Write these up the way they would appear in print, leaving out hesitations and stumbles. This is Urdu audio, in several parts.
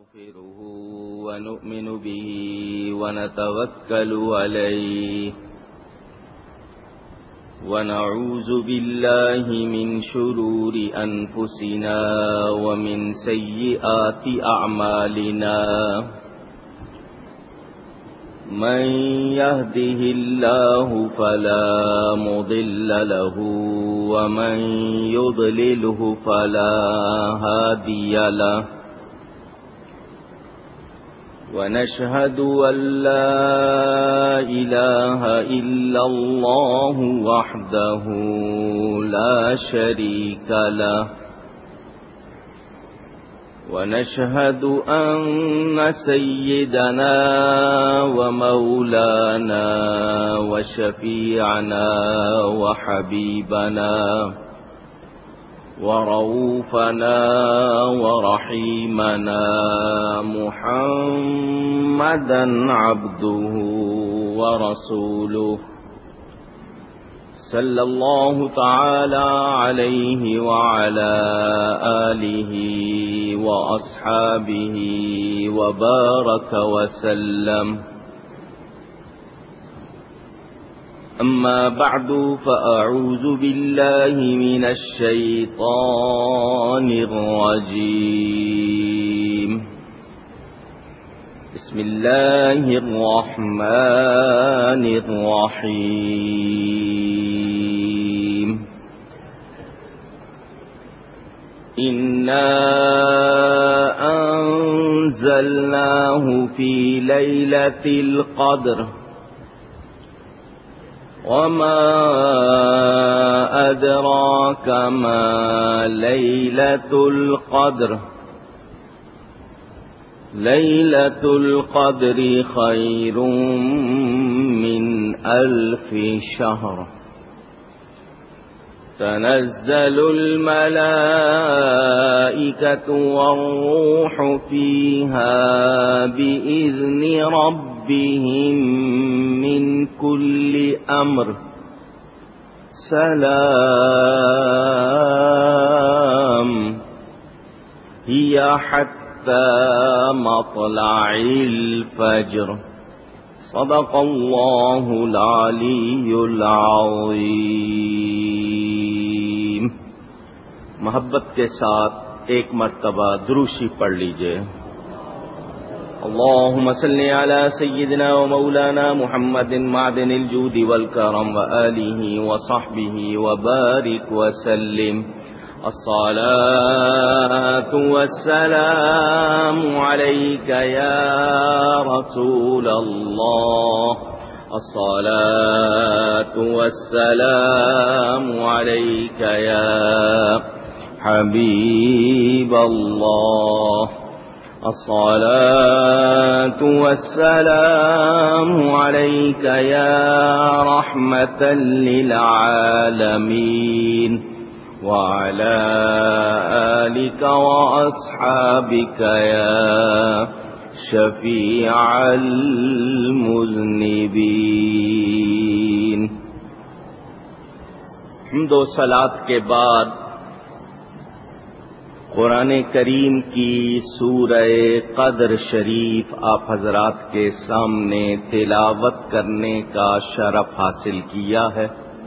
نستغفره ونؤمن به ونتوكل عليه ونعوذ بالله من شرور أنفسنا ومن سيئات أعمالنا من يهده الله فلا مضل له ومن يضلله فلا هادي له ونشهد أن لا إله إلا الله وحده لا شريك له ونشهد أن سيدنا ومولانا وشفيعنا وحبيبنا ورؤوفنا ورحيمنا محمدا عبده ورسوله صلى الله تعالى عليه وعلى آله وأصحابه وبارك وسلم أما بعد فأعوذ بالله من الشيطان الرجيم بسم الله الرحمن الرحيم إنا أنزلناه في ليلة القدر وما أدراك ما ليلة القدر ليلة القدر خير من 1000 شهر تنزل الملائكة والروح فيها بإذن ربهم من كل أمر سلام هي حتى مطلع الفجر صدق الله العلي العظيم. محبت کے ساتھ ایک مرتبہ دروشی پڑھ لیجئے. اللهم صل على سيدنا ومولانا محمد معدن الجود والكرم وآله وصحبه وبارك وسلم. الصلاة والسلام عليك يا رسول الله. الصلاة والسلام عليك يا حبيب الله. الصلاة والسلام عليك يا رحمة للعالمين وعلى آلك وأصحابك يا شفيع المذنبين. حمد و صلاۃ کے بعد قرآن کریم کی سورہ قدر شریف آپ حضرات کے سامنے تلاوت کرنے کا شرف حاصل کیا ہے.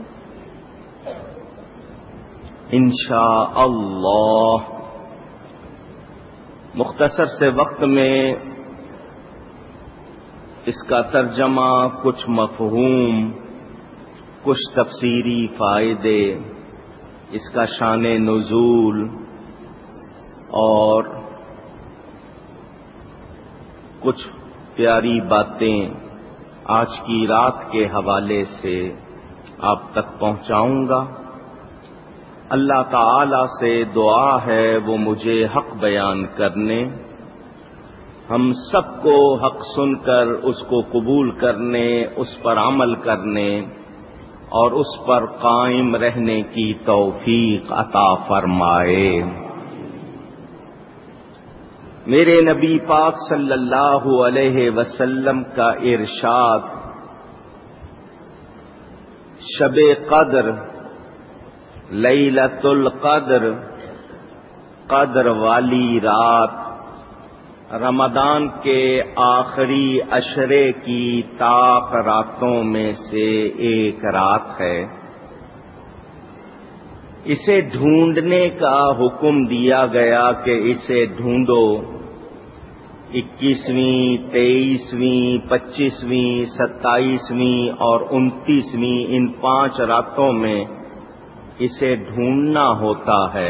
انشاءاللہ مختصر سے وقت میں اس کا ترجمہ، کچھ مفہوم، کچھ تفسیری فائدے، اس کا شان نزول اور کچھ پیاری باتیں آج کی رات کے حوالے سے آپ تک پہنچاؤں گا. اللہ تعالی سے دعا ہے وہ مجھے حق بیان کرنے، ہم سب کو حق سن کر اس کو قبول کرنے، اس پر عمل کرنے اور اس پر قائم رہنے کی توفیق عطا فرمائے. میرے نبی پاک صلی اللہ علیہ وسلم کا ارشاد، شب قدر لیلۃ القدر، قدر والی رات رمضان کے آخری عشرے کی طاق راتوں میں سے ایک رات ہے۔ اسے ڈھونڈنے کا حکم دیا گیا کہ اسے ڈھونڈو۔ 21ویں، 23ویں، 25ویں، 27ویں اور 29ویں ان 5 راتوں میں اسے ڈھونڈنا ہوتا ہے،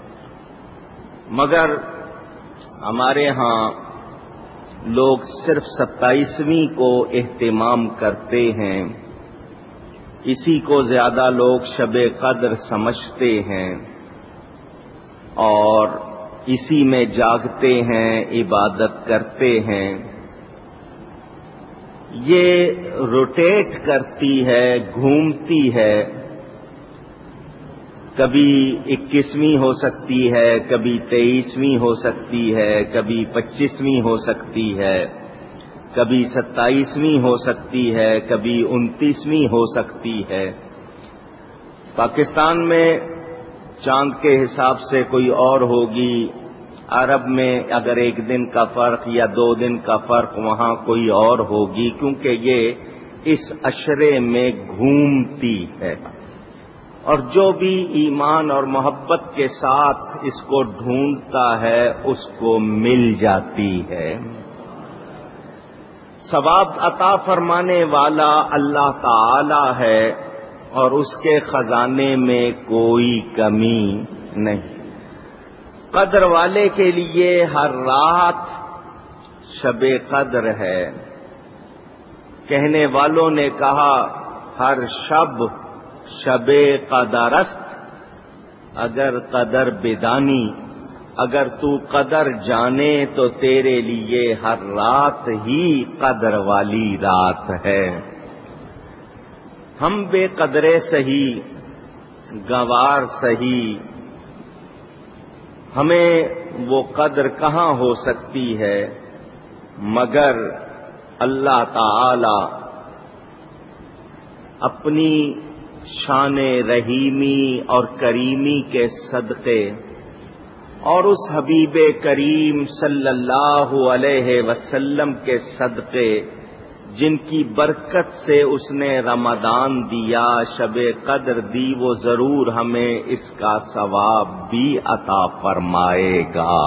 مگر ہمارے ہاں لوگ صرف 27ویں کو اہتمام کرتے ہیں، اسی کو زیادہ لوگ شب قدر سمجھتے ہیں اور اسی میں جاگتے ہیں، عبادت کرتے ہیں۔ یہ روٹیٹ کرتی ہے، گھومتی ہے، کبھی 21ویں ہو سکتی ہے، کبھی 23ویں ہو سکتی ہے، کبھی 25ویں ہو سکتی ہے، کبھی 27ویں ہو سکتی ہے، کبھی 29ویں ہو سکتی ہے۔ پاکستان میں چاند کے حساب سے کوئی اور ہوگی، عرب میں اگر 1 دن کا فرق یا 2 دن کا فرق وہاں کوئی اور ہوگی، کیونکہ یہ اس عشرے میں گھومتی ہے، اور جو بھی ایمان اور محبت کے ساتھ اس کو ڈھونڈتا ہے اس کو مل جاتی ہے۔ ثواب عطا فرمانے والا اللہ تعالی ہے اور اس کے خزانے میں کوئی کمی نہیں۔ قدر والے کے لیے ہر رات شب قدر ہے۔ کہنے والوں نے کہا ہر شب شب قدر است، اگر قدر بدانی، اگر تو قدر جانے تو تیرے لیے ہر رات ہی قدر والی رات ہے۔ ہم بے قدرے سہی، گنوار سہی، ہمیں وہ قدر کہاں ہو سکتی ہے مگر اللہ تعالی اپنی شان رحیمی اور کریمی کے صدقے اور اس حبیب کریم صلی اللہ علیہ وسلم کے صدقے جن کی برکت سے اس نے رمضان دیا، شب قدر دی، وہ ضرور ہمیں اس کا ثواب بھی عطا فرمائے گا۔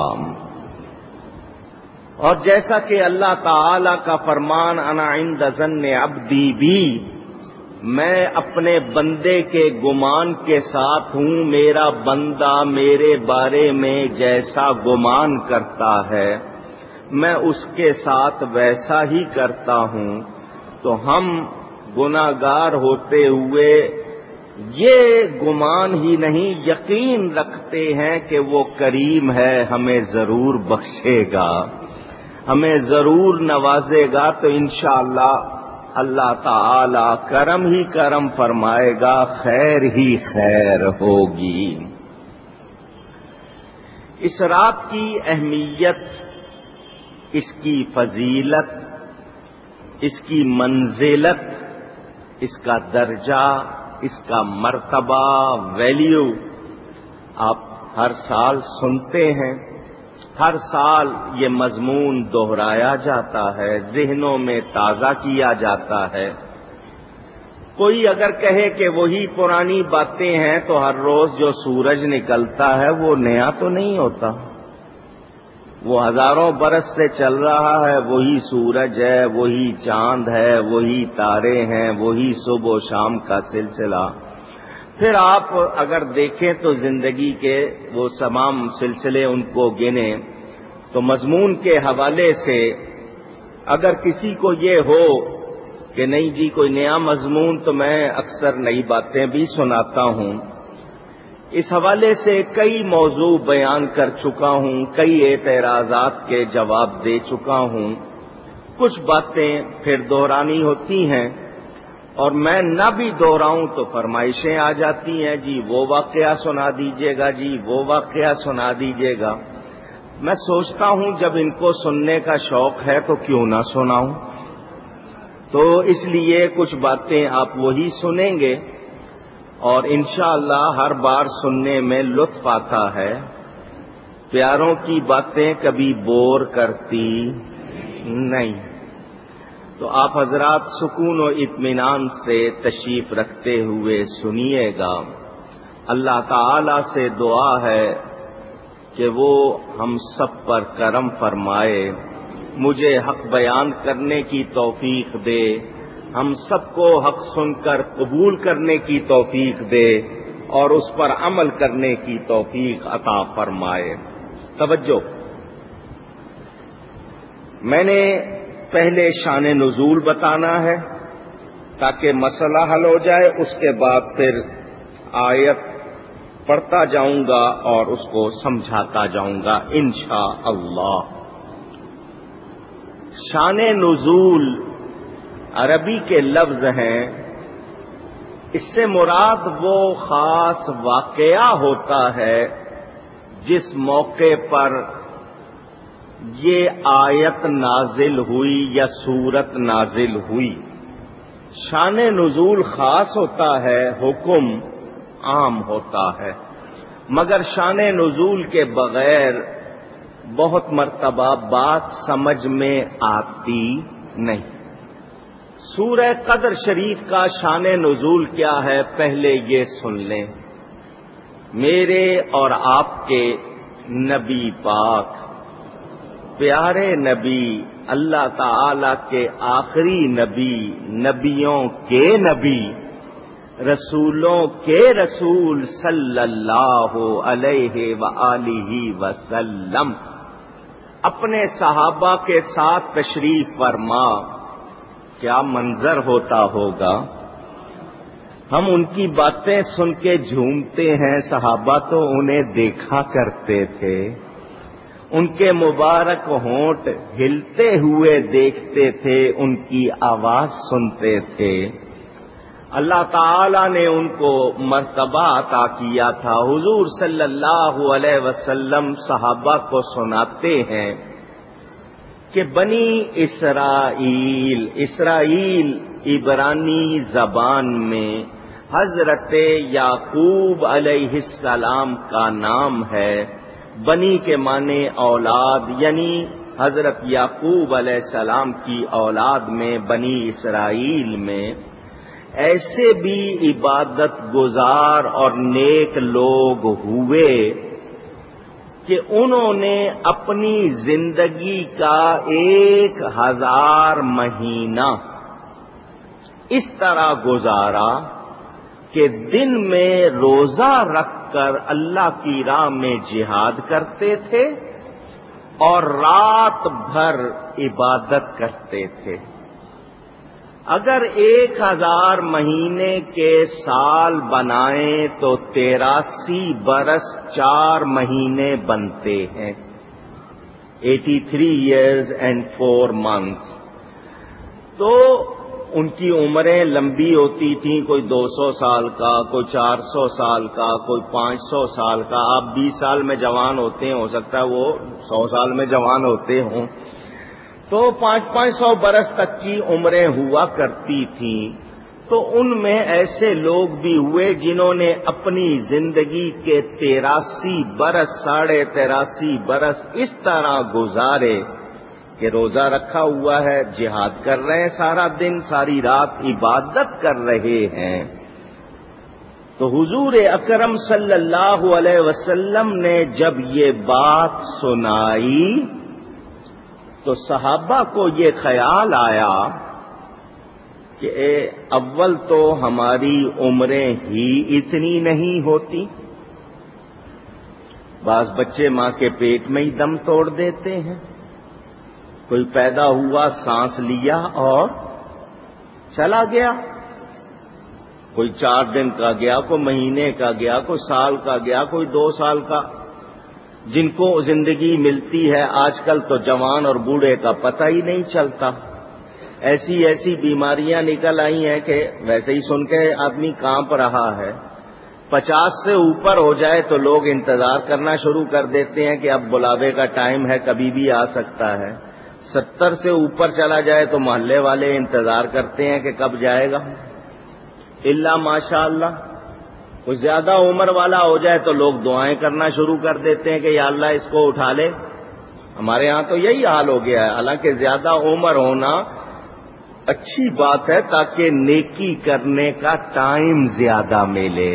اور جیسا کہ اللہ تعالی کا فرمان انا عند ظن عبدی بھی، میں اپنے بندے کے گمان کے ساتھ ہوں، میرا بندہ میرے بارے میں جیسا گمان کرتا ہے میں اس کے ساتھ ویسا ہی کرتا ہوں۔ تو ہم گناہگار ہوتے ہوئے یہ گمان ہی نہیں، یقین رکھتے ہیں کہ وہ کریم ہے، ہمیں ضرور بخشے گا، ہمیں ضرور نوازے گا۔ تو انشاءاللہ اللہ تعالی کرم ہی کرم فرمائے گا، خیر ہی خیر ہوگی۔ اس رات کی اہمیت، اس کی فضیلت، اس کی منزلت، اس کا درجہ، اس کا مرتبہ، ویلیو آپ ہر سال سنتے ہیں، ہر سال یہ مضمون دہرایا جاتا ہے، ذہنوں میں تازہ کیا جاتا ہے۔ کوئی اگر کہے کہ وہی پرانی باتیں ہیں تو ہر روز جو سورج نکلتا ہے وہ نیا تو نہیں ہوتا، وہ ہزاروں برس سے چل رہا ہے، وہی سورج ہے، وہی چاند ہے، وہی تارے ہیں، وہی صبح و شام کا سلسلہ۔ پھر آپ اگر دیکھیں تو زندگی کے وہ تمام سلسلے ان کو گنیں تو مضمون کے حوالے سے اگر کسی کو یہ ہو کہ نہیں جی کوئی نیا مضمون، تو میں اکثر نئی باتیں بھی سناتا ہوں۔ اس حوالے سے کئی موضوع بیان کر چکا ہوں، کئی اعتراضات کے جواب دے چکا ہوں، کچھ باتیں پھر دہرانی ہوتی ہیں، اور میں نہ بھی دہراؤں تو فرمائشیں آ جاتی ہیں، جی وہ واقعہ سنا دیجیے گا، جی وہ واقعہ سنا دیجیے گا۔ میں سوچتا ہوں جب ان کو سننے کا شوق ہے تو کیوں نہ سناؤں، تو اس لیے کچھ باتیں آپ وہی سنیں گے اور انشاءاللہ ہر بار سننے میں لطف آتا ہے۔ پیاروں کی باتیں کبھی بور کرتی نہیں. تو آپ حضرات سکون و اطمینان سے تشریف رکھتے ہوئے سنیے گا. اللہ تعالی سے دعا ہے کہ وہ ہم سب پر کرم فرمائے، مجھے حق بیان کرنے کی توفیق دے، ہم سب کو حق سن کر قبول کرنے کی توفیق دے اور اس پر عمل کرنے کی توفیق عطا فرمائے. توجہ، میں نے پہلے شان نزول بتانا ہے تاکہ مسئلہ حل ہو جائے، اس کے بعد پھر آیت پڑھتا جاؤں گا اور اس کو سمجھاتا جاؤں گا انشاءاللہ. شان نزول عربی کے لفظ ہیں، اس سے مراد وہ خاص واقعہ ہوتا ہے جس موقع پر یہ آیت نازل ہوئی یا سورت نازل ہوئی. شان نزول خاص ہوتا ہے، حکم عام ہوتا ہے، مگر شان نزول کے بغیر بہت مرتبہ بات سمجھ میں آتی نہیں. سورہ قدر شریف کا شان نزول کیا ہے پہلے یہ سن لیں. میرے اور آپ کے نبی پاک، پیارے نبی، اللہ تعالی کے آخری نبی، نبیوں کے نبی، رسولوں کے رسول صلی اللہ علیہ وآلہ وسلم اپنے صحابہ کے ساتھ تشریف فرما. کیا منظر ہوتا ہوگا. ہم ان کی باتیں سن کے جھومتے ہیں، صحابہ تو انہیں دیکھا کرتے تھے، ان کے مبارک ہونٹ ہلتے ہوئے دیکھتے تھے، ان کی آواز سنتے تھے. اللہ تعالی نے ان کو مرتبہ عطا کیا تھا. حضور صلی اللہ علیہ وسلم صحابہ کو سناتے ہیں کہ بنی اسرائیل، اسرائیل عبرانی زبان میں حضرت یعقوب علیہ السلام کا نام ہے. بنی کے معنی اولاد، یعنی حضرت یعقوب علیہ السلام کی اولاد میں بنی اسرائیل میں ایسے بھی عبادت گزار اور نیک لوگ ہوئے کہ انہوں نے اپنی زندگی کا 1000 مہینہ اس طرح گزارا کہ دن میں روزہ رکھ کر اللہ کی راہ میں جہاد کرتے تھے اور رات بھر عبادت کرتے تھے. اگر 1000 مہینے کے سال بنائیں تو 83 برس 4 مہینے بنتے ہیں. 83 years and 4 months. تو ان کی عمریں لمبی ہوتی تھیں، کوئی 200 سال کا، کوئی 400 سال کا، کوئی 500 سال کا. آپ 20 سال میں جوان ہوتے ہیں، ہو سکتا ہے وہ 100 سال میں جوان ہوتے ہوں. تو 500 برس تک کی عمریں ہوا کرتی تھیں. تو ان میں ایسے لوگ بھی ہوئے جنہوں نے اپنی زندگی کے 83 برس 83.5 برس اس طرح گزارے کہ روزہ رکھا ہوا ہے، جہاد کر رہے ہیں، سارا دن ساری رات عبادت کر رہے ہیں. تو حضور اکرم صلی اللہ علیہ وسلم نے جب یہ بات سنائی تو صحابہ کو یہ خیال آیا کہ اول تو ہماری عمریں ہی اتنی نہیں ہوتی، بعض بچے ماں کے پیٹ میں ہی دم توڑ دیتے ہیں، کوئی پیدا ہوا سانس لیا اور چلا گیا، کوئی 4 دن کا گیا، کوئی مہینے کا گیا، کوئی سال کا گیا، کوئی 2 سال کا. جن کو زندگی ملتی ہے آج کل تو جوان اور بوڑھے کا پتہ ہی نہیں چلتا. ایسی ایسی بیماریاں نکل آئی ہیں کہ ویسے ہی سن کے آدمی کانپ رہا ہے. 50 سے اوپر ہو جائے تو لوگ انتظار کرنا شروع کر دیتے ہیں کہ اب بلاوے کا ٹائم ہے، کبھی بھی آ سکتا ہے. 70 سے اوپر چلا جائے تو محلے والے انتظار کرتے ہیں کہ کب جائے گا. الا ماشاء اللہ کچھ زیادہ عمر والا ہو جائے تو لوگ دعائیں کرنا شروع کر دیتے ہیں کہ یا اللہ اس کو اٹھا لے. ہمارے ہاں تو یہی حال ہو گیا ہے. حالانکہ زیادہ عمر ہونا اچھی بات ہے تاکہ نیکی کرنے کا ٹائم زیادہ ملے.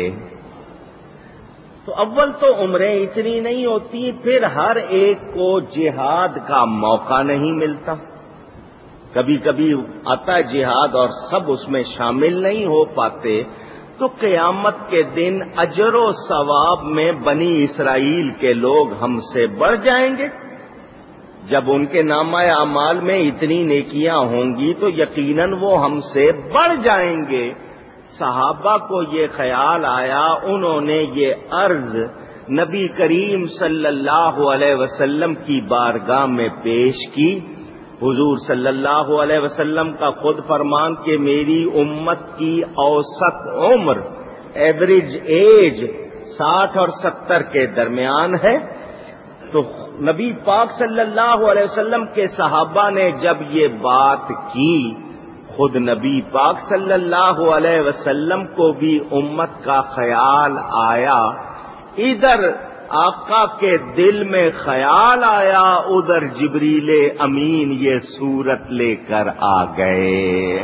تو اول تو عمریں اتنی نہیں ہوتی، پھر ہر ایک کو جہاد کا موقع نہیں ملتا. کبھی کبھی آتا ہے جہاد اور سب اس میں شامل نہیں ہو پاتے، تو قیامت کے دن اجر و ثواب میں بنی اسرائیل کے لوگ ہم سے بڑھ جائیں گے. جب ان کے نامہ اعمال میں اتنی نیکیاں ہوں گی تو یقیناً وہ ہم سے بڑھ جائیں گے. صحابہ کو یہ خیال آیا، انہوں نے یہ عرض نبی کریم صلی اللہ علیہ وسلم کی بارگاہ میں پیش کی. حضور صلی اللہ علیہ وسلم کا خود فرمان کہ میری امت کی اوسط عمر ایوریج ایج 60 اور 70 کے درمیان ہے. تو نبی پاک صلی اللہ علیہ وسلم کے صحابہ نے جب یہ بات کی، خود نبی پاک صلی اللہ علیہ وسلم کو بھی امت کا خیال آیا. ادھر آقا کے دل میں خیال آیا، ادھر جبریل امین یہ صورت لے کر آ گئے.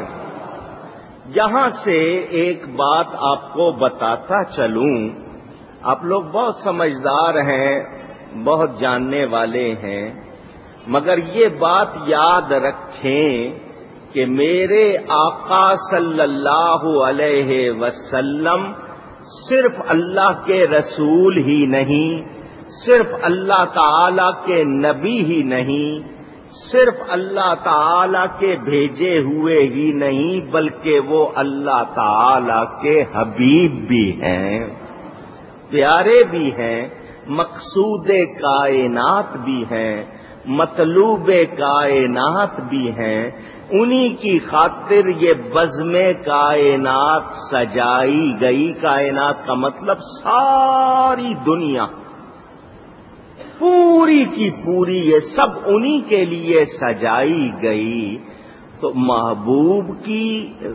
یہاں سے ایک بات آپ کو بتاتا چلوں. آپ لوگ بہت سمجھدار ہیں، بہت جاننے والے ہیں، مگر یہ بات یاد رکھیں کہ میرے آقا صلی اللہ علیہ وسلم صرف اللہ کے رسول ہی نہیں، صرف اللہ تعالی کے نبی ہی نہیں، صرف اللہ تعالی کے بھیجے ہوئے ہی نہیں، بلکہ وہ اللہ تعالی کے حبیب بھی ہیں، پیارے بھی ہیں، مقصود کائنات بھی ہیں، مطلوب کائنات بھی ہیں. انہی کی خاطر یہ بزم کائنات سجائی گئی. کائنات کا مطلب ساری دنیا پوری کی پوری، یہ سب انہی کے لیے سجائی گئی. تو محبوب کی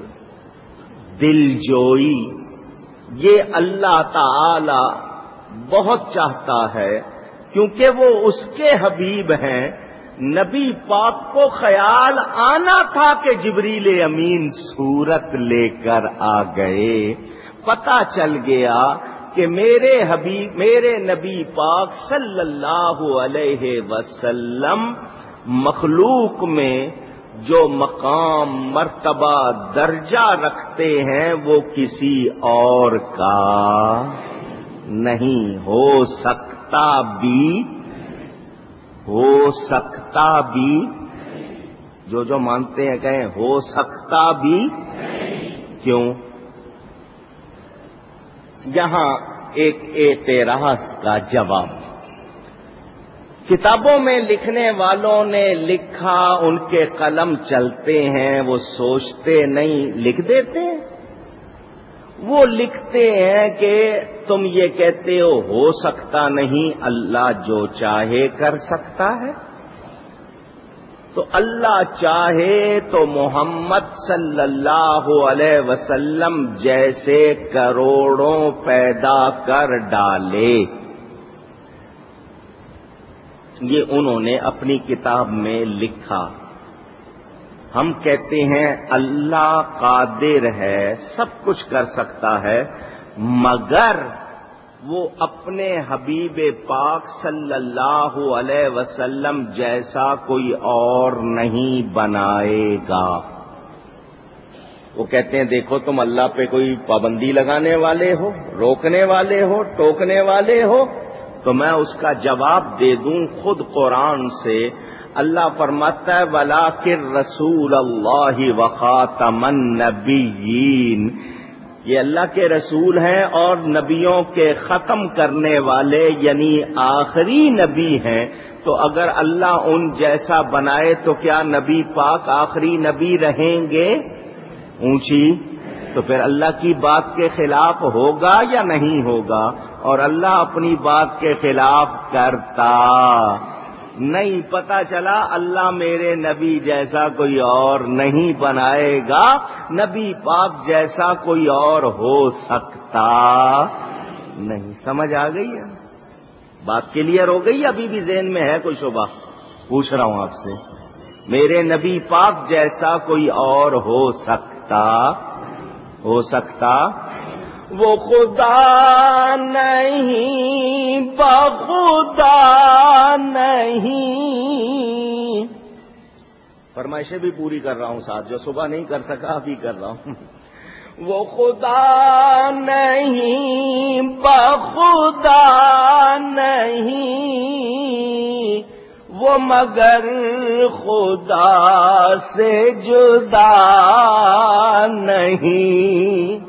دلجوئی یہ اللہ تعالی بہت چاہتا ہے، کیونکہ وہ اس کے حبیب ہیں. نبی پاک کو خیال آنا تھا کہ جبریل امین صورت لے کر آ گئے. پتہ چل گیا کہ میرے حبیب، میرے نبی پاک صلی اللہ علیہ وسلم مخلوق میں جو مقام، مرتبہ، درجہ رکھتے ہیں وہ کسی اور کا نہیں ہو سکتا بھی. ہو سکتا بھی، جو مانتے ہیں کہیں ہو سکتا بھی. کیوں؟ یہاں ایک اعتراض کا جواب. کتابوں میں لکھنے والوں نے لکھا، ان کے قلم چلتے ہیں، وہ سوچتے نہیں، لکھ دیتے ہیں. وہ لکھتے ہیں کہ تم یہ کہتے ہو سکتا نہیں، اللہ جو چاہے کر سکتا ہے. تو اللہ چاہے تو محمد صلی اللہ علیہ وسلم جیسے کروڑوں پیدا کر ڈالے. یہ انہوں نے اپنی کتاب میں لکھا. ہم کہتے ہیں اللہ قادر ہے، سب کچھ کر سکتا ہے، مگر وہ اپنے حبیب پاک صلی اللہ علیہ وسلم جیسا کوئی اور نہیں بنائے گا. وہ کہتے ہیں دیکھو تم اللہ پہ کوئی پابندی لگانے والے ہو، روکنے والے ہو، ٹوکنے والے ہو. تو میں اس کا جواب دے دوں خود قرآن سے. اللہ فرماتا ہے وَلَٰكِن رَّسُولَ اللَّهِ وَخَاتَمَ النَّبِيِّينَ. یہ اللہ کے رسول ہیں اور نبیوں کے ختم کرنے والے، یعنی آخری نبی ہیں. تو اگر اللہ ان جیسا بنائے تو کیا نبی پاک آخری نبی رہیں گے؟ اونچی. تو پھر اللہ کی بات کے خلاف ہوگا یا نہیں ہوگا؟ اور اللہ اپنی بات کے خلاف کرتا نہیں پتا چلا اللہ میرے نبی جیسا کوئی اور نہیں بنائے گا، نبی پاک جیسا کوئی اور ہو سکتا نہیں۔ سمجھ آ گئی ہے؟ بات کلیئر ہو گئی؟ ابھی بھی ذہن میں ہے کوئی شبہ؟ پوچھ رہا ہوں آپ سے، میرے نبی پاک جیسا کوئی اور ہو سکتا وہ خدا نہیں بخدا نہیں۔ فرمائشیں بھی پوری کر رہا ہوں ساتھ، جو صبح نہیں کر سکا ابھی کر رہا ہوں۔ وہ خدا نہیں بخدا نہیں، وہ مگر خدا سے جدا نہیں۔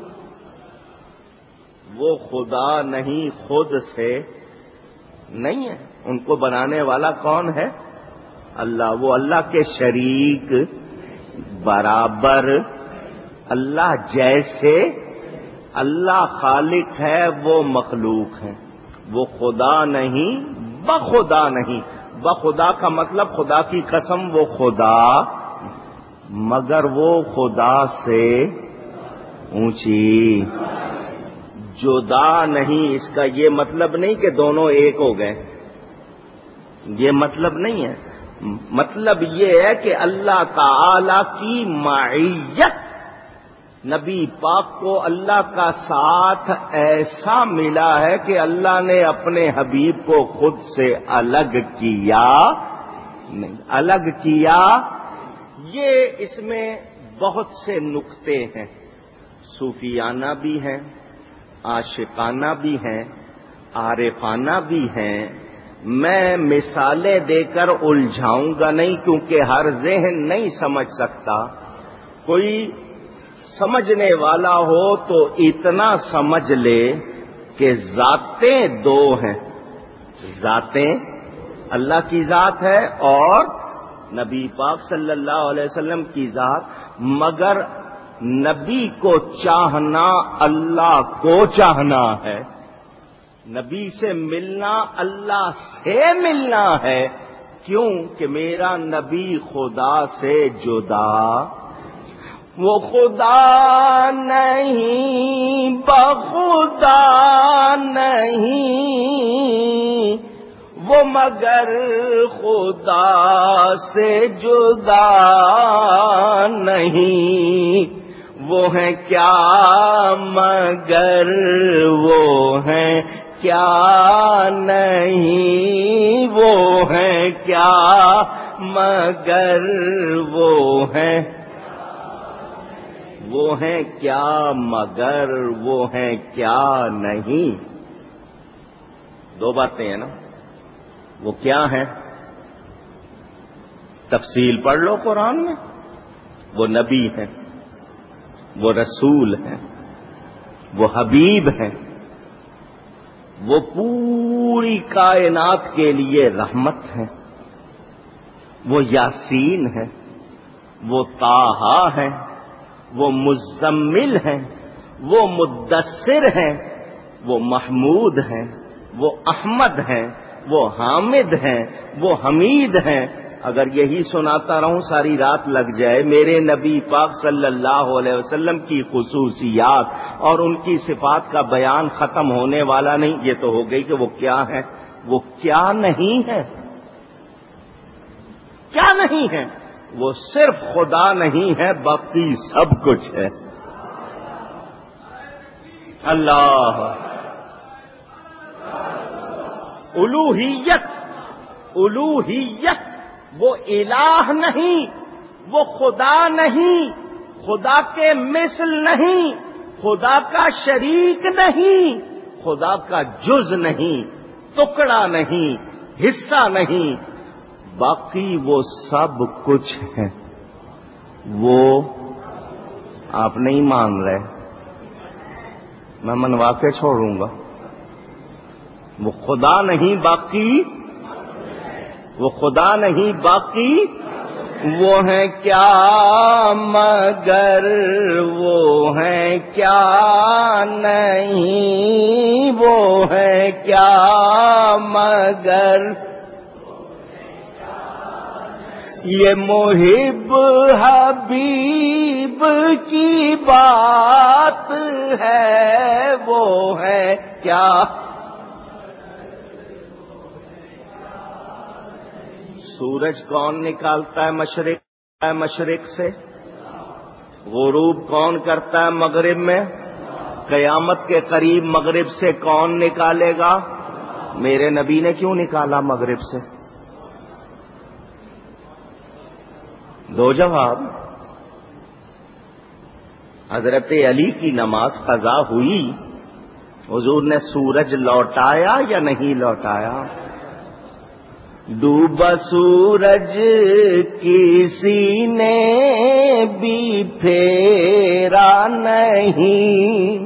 وہ خدا نہیں، خود سے نہیں ہے۔ ان کو بنانے والا کون ہے؟ اللہ۔ وہ اللہ کے شریک، برابر، اللہ جیسے، اللہ خالق ہے، وہ مخلوق ہے۔ وہ خدا نہیں بخدا نہیں۔ بخدا کا مطلب خدا کی قسم وہ خدا، مگر وہ خدا سے اونچی، جدا نہیں۔ اس کا یہ مطلب نہیں کہ دونوں ایک ہو گئے، یہ مطلب نہیں ہے۔ مطلب یہ ہے کہ اللہ تعالی کی معیت، نبی پاک کو اللہ کا ساتھ ایسا ملا ہے کہ اللہ نے اپنے حبیب کو خود سے الگ کیا نہیں، الگ کیا۔ یہ اس میں بہت سے نقطے ہیں، صوفیانہ بھی ہیں، عاشقانہ بھی ہیں، عارفانہ بھی ہیں۔ میں مثالیں دے کر الجھاؤں گا نہیں، کیونکہ ہر ذہن نہیں سمجھ سکتا۔ کوئی سمجھنے والا ہو تو اتنا سمجھ لے کہ ذاتیں دو ہیں، ذاتیں اللہ کی ذات ہے اور نبی پاک صلی اللہ علیہ وسلم کی ذات، مگر نبی کو چاہنا اللہ کو چاہنا ہے، نبی سے ملنا اللہ سے ملنا ہے۔ کیوں کہ میرا نبی خدا سے جدا، وہ خدا نہیں بخدا نہیں، وہ مگر خدا سے جدا نہیں۔ وہ ہیں کیا مگر وہ ہیں کیا نہیں، وہ ہیں کیا مگر وہ ہیں کیا مگر وہ ہیں کیا نہیں۔ دو باتیں ہیں نا، وہ کیا ہیں؟ تفصیل پڑھ لو قرآن میں۔ وہ نبی ہیں، وہ رسول ہیں، وہ حبیب ہیں، وہ پوری کائنات کے لیے رحمت ہیں، وہ یاسین ہیں، وہ طٰہٰ ہیں، وہ مزمل ہیں، وہ مدثر ہیں، وہ محمود ہیں، وہ احمد ہیں، وہ حامد ہیں، وہ حمید ہیں۔ اگر یہی سناتا رہوں ساری رات لگ جائے۔ میرے نبی پاک صلی اللہ علیہ وسلم کی خصوصیات اور ان کی صفات کا بیان ختم ہونے والا نہیں۔ یہ تو ہو گئی کہ وہ کیا ہے، وہ کیا نہیں ہے، کیا نہیں ہے۔ وہ صرف خدا نہیں ہے، باقی سب کچھ ہے۔ اللہ الوہیت، الوہیت، وہ الہ نہیں، وہ خدا نہیں، خدا کے مثل نہیں، خدا کا شریک نہیں، خدا کا جز نہیں، ٹکڑا نہیں، حصہ نہیں، باقی وہ سب کچھ ہے۔ وہ آپ نہیں مان رہے، میں منوا کے چھوڑوں گا۔ وہ خدا نہیں باقی، وہ خدا نہیں باقی، وہ ہیں کیا مگر وہ ہیں کیا نہیں، وہ ہیں کیا مگر یہ محب حبیب کی بات ہے، وہ ہے کیا؟ سورج کون نکالتا ہے مشرق سے؟ غروب کون کرتا ہے مغرب میں؟ قیامت کے قریب مغرب سے کون نکالے گا؟ میرے نبی نے کیوں نکالا مغرب سے؟ دو جواب۔ حضرت علی کی نماز قضا ہوئی، حضور نے سورج لوٹایا یا نہیں لوٹایا؟ ڈوبا سورج کسی نے بھی پھیرا نہیں،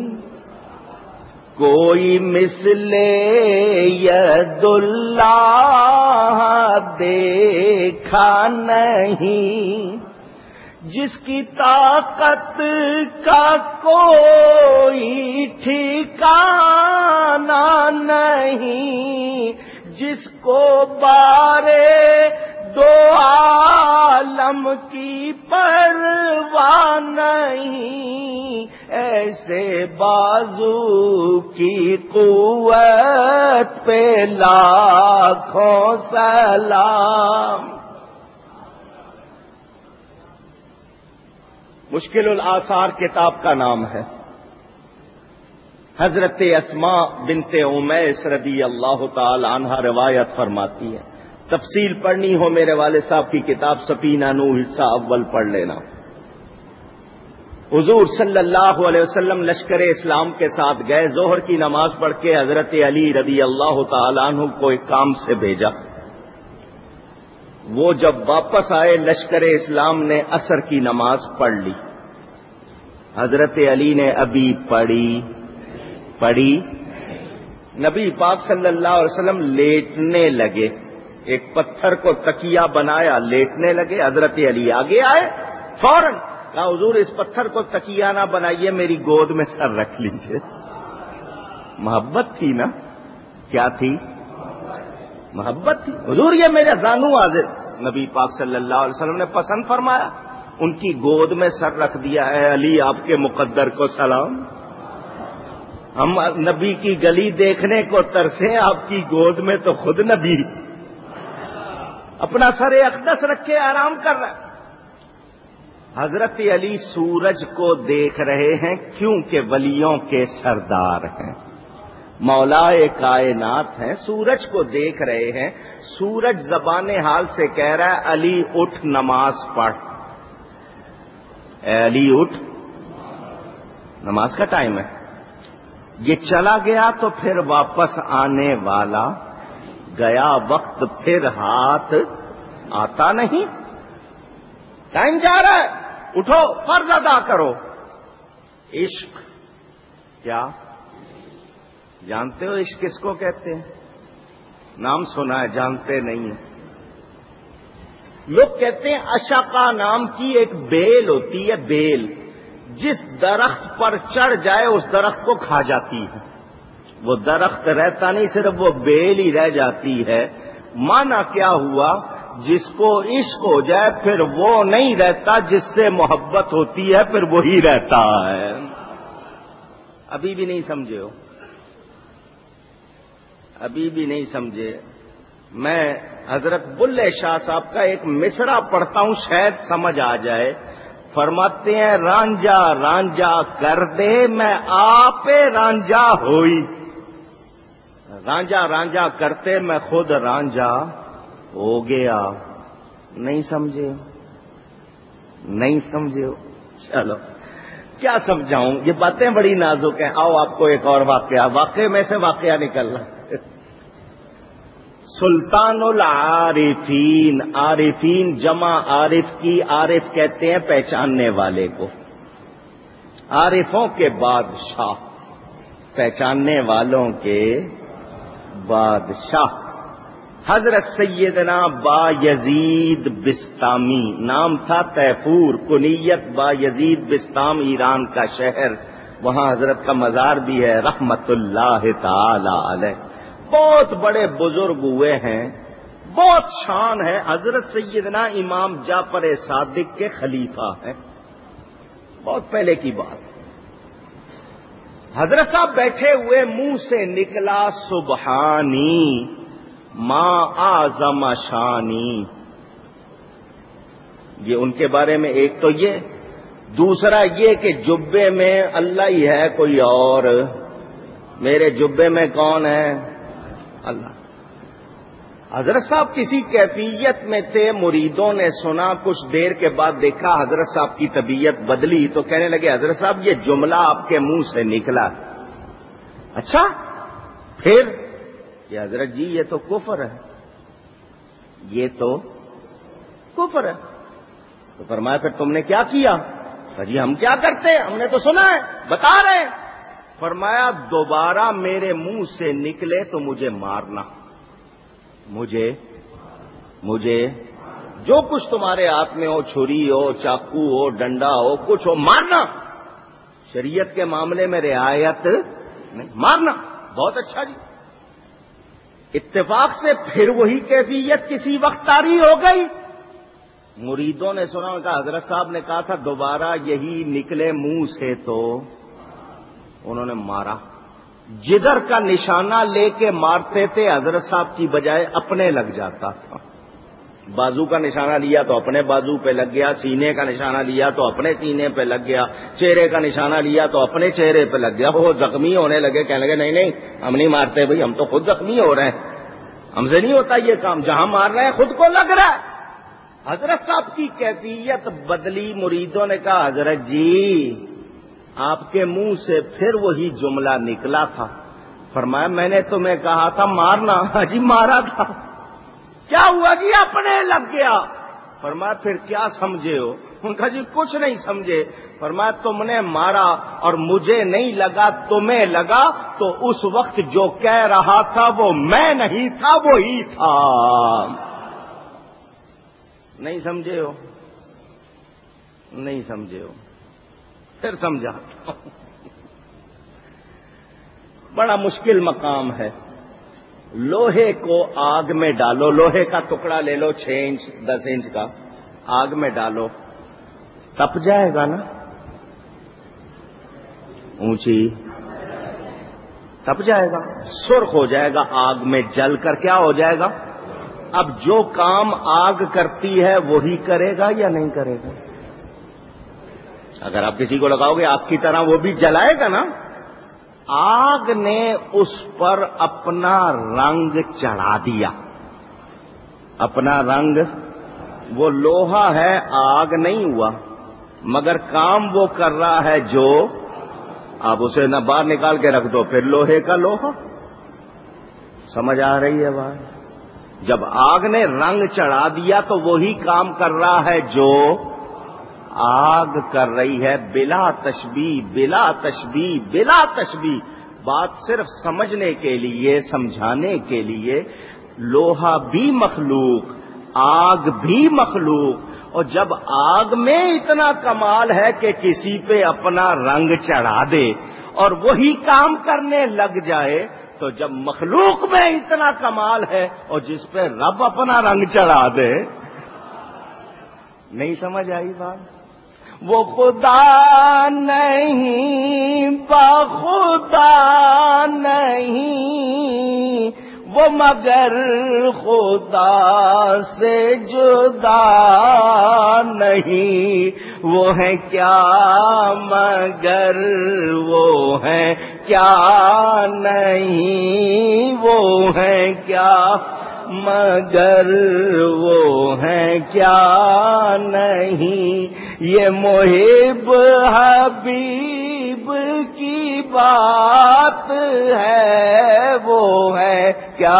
کوئی مثل ید اللہ دیکھا نہیں، جس کی طاقت کا کوئی ٹھکانہ نہیں، جس کو بارے دو عالم کی پرواہ نہیں، ایسے بازو کی قوت پہ لاکھوں سلام۔ مشکل الآثار کتاب کا نام ہے۔ حضرت اسماء بنت امیس رضی اللہ تعالی عنہا روایت فرماتی ہے، تفصیل پڑھنی ہو میرے والد صاحب کی کتاب سفینہ نوح حصہ اول پڑھ لینا۔ حضور صلی اللہ علیہ وسلم لشکر اسلام کے ساتھ گئے، ظہر کی نماز پڑھ کے حضرت علی رضی اللہ تعالی عنہ کو ایک کام سے بھیجا۔ وہ جب واپس آئے لشکر اسلام نے عصر کی نماز پڑھ لی، حضرت علی نے ابھی پڑھی نبی پاک صلی اللہ علیہ وسلم لیٹنے لگے، ایک پتھر کو تکیہ بنایا، لیٹنے لگے، حضرت علی آگے آئے، فوراً کہا حضور اس پتھر کو تکیہ نہ بنائیے، میری گود میں سر رکھ لیجیے۔ محبت تھی نا؟ کیا تھی؟ محبت تھی۔ حضور یہ میرے زانو حاضر، نبی پاک صلی اللہ علیہ وسلم نے پسند فرمایا، ان کی گود میں سر رکھ دیا ہے۔ علی آپ کے مقدر کو سلام۔ ہم نبی کی گلی دیکھنے کو ترسے، آپ کی گود میں تو خود نبی اپنا سر اقدس رکھ کے آرام کر رہا ہے۔ حضرت علی سورج کو دیکھ رہے ہیں کیونکہ ولیوں کے سردار ہیں، مولائے کائنات ہیں، سورج کو دیکھ رہے ہیں۔ سورج زبان حال سے کہہ رہا ہے علی اٹھ نماز پڑھ، اے علی اٹھ، نماز کا ٹائم ہے۔ یہ چلا گیا تو پھر واپس آنے والا، گیا وقت پھر ہاتھ آتا نہیں، ٹائم جا رہا ہے، اٹھو فرض ادا کرو۔ عشق کیا جانتے ہو؟ عشق کس کو کہتے ہیں؟ نام سنا ہے، جانتے نہیں ہیں۔ لوگ کہتے ہیں اشقا نام کی ایک بیل ہوتی ہے، بیل جس درخت پر چڑھ جائے اس درخت کو کھا جاتی ہے، وہ درخت رہتا نہیں، صرف وہ بیل ہی رہ جاتی ہے۔ معنی کیا ہوا؟ جس کو عشق ہو جائے پھر وہ نہیں رہتا، جس سے محبت ہوتی ہے پھر وہی رہتا ہے۔ ابھی بھی نہیں سمجھے ہو؟ ابھی بھی نہیں سمجھے؟ میں حضرت بلے شاہ صاحب کا ایک مصرع پڑھتا ہوں، شاید سمجھ آ جائے۔ فرماتے ہیں رانجھا رانجھا کر دے میں آپ رانجھا ہوئی، رانجھا رانجھا کرتے میں خود رانجھا ہو گیا۔ نہیں سمجھے؟ نہیں سمجھے؟ چلو کیا سمجھاؤں، یہ باتیں بڑی نازک ہیں۔ آؤ آپ کو ایک اور واقعہ میں سے واقعہ نکل رہا۔ سلطان العارفین، عارفین جمع عارف کی، عارف کہتے ہیں پہچاننے والے کو، عارفوں کے بادشاہ، پہچاننے والوں کے بادشاہ، حضرت سیدنا با یزید بسطامی، نام تھا تیفور، کنیت با یزید بسطام، ایران کا شہر، وہاں حضرت کا مزار بھی ہے رحمت اللہ تعالی علیہ۔ بہت بڑے بزرگ ہوئے ہیں، بہت شان ہے، حضرت سیدنا امام جعفر صادق کے خلیفہ ہیں، بہت پہلے کی بات۔ حضرت صاحب بیٹھے ہوئے، منہ سے نکلا سبحانی ما اعظم شانی۔ یہ ان کے بارے میں ایک تو یہ، دوسرا یہ کہ جبے میں اللہ ہی ہے، کوئی اور؟ میرے جبے میں کون ہے؟ اللہ۔ حضرت صاحب کسی کیفیت میں تھے، مریدوں نے سنا، کچھ دیر کے بعد دیکھا حضرت صاحب کی طبیعت بدلی، تو کہنے لگے حضرت صاحب یہ جملہ آپ کے منہ سے نکلا۔ اچھا پھر؟ کہ حضرت جی یہ تو کفر ہے، یہ تو کفر ہے۔ تو فرمایا پھر تم نے کیا کیا؟ جی ہم کیا کرتے، ہم نے تو سنا ہے، بتا رہے ہیں۔ فرمایا دوبارہ میرے منہ سے نکلے تو مجھے مارنا، مجھے جو کچھ تمہارے ہاتھ میں ہو، چھری ہو، چاقو ہو، ڈنڈا ہو، کچھ ہو، مارنا۔ شریعت کے معاملے میں رعایت نہیں، مارنا۔ بہت اچھا جی۔ اتفاق سے پھر وہی کیفیت کسی وقت طاری ہو گئی، مریدوں نے سنا، کہ حضرت صاحب نے کہا تھا دوبارہ یہی نکلے منہ سے تو انہوں نے مارا۔ جدھر کا نشانہ لے کے مارتے تھے حضرت صاحب کی بجائے اپنے لگ جاتا تھا۔ بازو کا نشانہ لیا تو اپنے بازو پہ لگ گیا، سینے کا نشانہ لیا تو اپنے سینے پہ لگ گیا، چہرے کا نشانہ لیا تو اپنے چہرے پہ لگ گیا۔ وہ زخمی ہونے لگے، کہنے لگے نہیں ہم نہیں مارتے بھائی، ہم تو خود زخمی ہو رہے ہیں، ہم سے نہیں ہوتا یہ کام، جہاں مار رہے ہیں خود کو لگ رہا ہے۔ حضرت صاحب کی کیفیت بدلی، مریدوں نے کہا حضرت جی آپ کے منہ سے پھر وہی جملہ نکلا تھا۔ فرمایا میں نے تمہیں کہا تھا مارنا، جی مارا تھا، کیا ہوا جی اپنے لگ گیا۔ فرمایا پھر کیا سمجھے ہو؟ ان کا جی کچھ نہیں سمجھے۔ فرمایا تم نے مارا اور مجھے نہیں لگا، تمہیں لگا، تو اس وقت جو کہہ رہا تھا وہ میں نہیں تھا، وہی تھا۔ نہیں سمجھے ہو؟ نہیں سمجھے ہو؟ پھر سمجھا۔ بڑا مشکل مقام ہے۔ لوہے کو آگ میں ڈالو، لوہے کا ٹکڑا لے لو 6 انچ 10 انچ کا، آگ میں ڈالو، تپ جائے گا نا، اونچی تپ جائے گا، سرخ ہو جائے گا، آگ میں جل کر کیا ہو جائے گا؟ اب جو کام آگ کرتی ہے وہی کرے گا یا نہیں کرے گا؟ اگر آپ کسی کو لگاؤ گے آگ کی طرح، وہ بھی جلائے گا نا۔ آگ نے اس پر اپنا رنگ چڑھا دیا، اپنا رنگ، وہ لوہا ہے، آگ نہیں ہوا، مگر کام وہ کر رہا ہے جو، آپ اسے نہ باہر نکال کے رکھ دو، پھر لوہے کا لوہا۔ سمجھ آ رہی ہے بات؟ جب آگ نے رنگ چڑھا دیا تو وہی کام کر رہا ہے جو آگ کر رہی ہے، بلا تشبیہ، بلا تشبیہ، بلا تشبیہ۔ بات صرف سمجھنے کے لیے، سمجھانے کے لیے، لوہا بھی مخلوق، آگ بھی مخلوق، اور جب آگ میں اتنا کمال ہے کہ کسی پہ اپنا رنگ چڑھا دے اور وہی کام کرنے لگ جائے، تو جب مخلوق میں اتنا کمال ہے اور جس پہ رب اپنا رنگ چڑھا دے، نہیں سمجھ آئی بات؟ وہ خدا نہیں، بخدا نہیں، وہ مگر خدا سے جدا نہیں، وہ ہے کیا مگر وہ ہے کیا نہیں، وہ ہے کیا مگر وہ ہے کیا نہیں، یہ محب حبیب کی بات ہے، وہ ہے کیا۔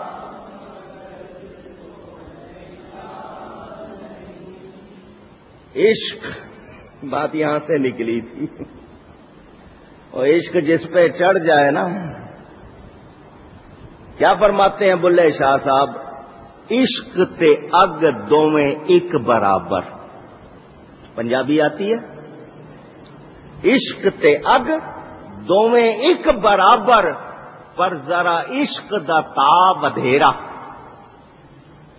عشق، بات یہاں سے نکلی تھی، اور عشق جس پہ چڑھ جائے نا، کیا فرماتے ہیں بلے شاہ صاحب؟ عشق تے اگ دوویں ایک برابر۔ پنجابی آتی ہے؟ عشق تے اگ دوویں ایک برابر، پر ذرا عشق دا تا بدھیرا۔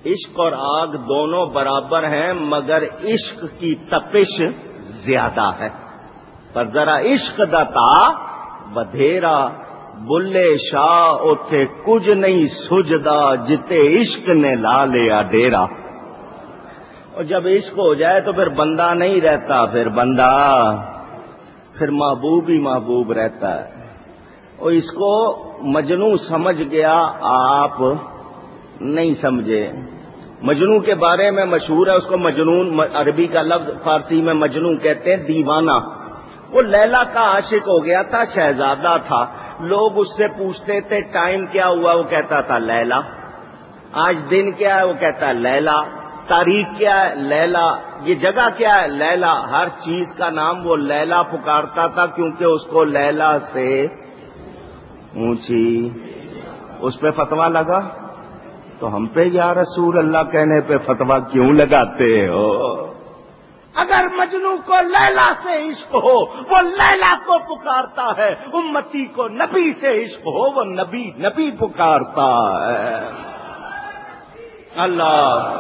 عشق اور آگ دونوں برابر ہیں، مگر عشق کی تپش زیادہ ہے۔ پر ذرا عشق دتا بدھیرا، بلے شاہ اوتھے کچھ نہیں سجدا، جتے عشق نے لا لیا ڈیرا۔ اور جب عشق ہو جائے تو پھر بندہ نہیں رہتا، پھر محبوب ہی محبوب رہتا ہے۔ اور اس کو مجنوں سمجھ گیا، آپ نہیں سمجھے۔ مجنوں کے بارے میں مشہور ہے، اس کو مجنون، عربی کا لفظ فارسی میں مجنوں کہتے ہیں، دیوانہ۔ وہ لیلا کا عاشق ہو گیا تھا، شہزادہ تھا۔ لوگ اس سے پوچھتے تھے ٹائم کیا ہوا، وہ کہتا تھا لیلا۔ آج دن کیا ہے، وہ کہتا ہے لیلا۔ تاریخ کیا ہے، لیلا۔ یہ جگہ کیا ہے، لیلا۔ ہر چیز کا نام وہ لیلا پکارتا تھا، کیونکہ اس کو لیلا سے اونچی۔ اس پہ فتویٰ لگا تو ہم پہ یا رسول اللہ کہنے پہ فتویٰ کیوں لگاتے ہو؟ اگر مجنوں کو لیلا سے عشق ہو، وہ لیلا کو پکارتا ہے۔ امتی کو نبی سے عشق ہو، وہ نبی نبی پکارتا ہے۔ اللہ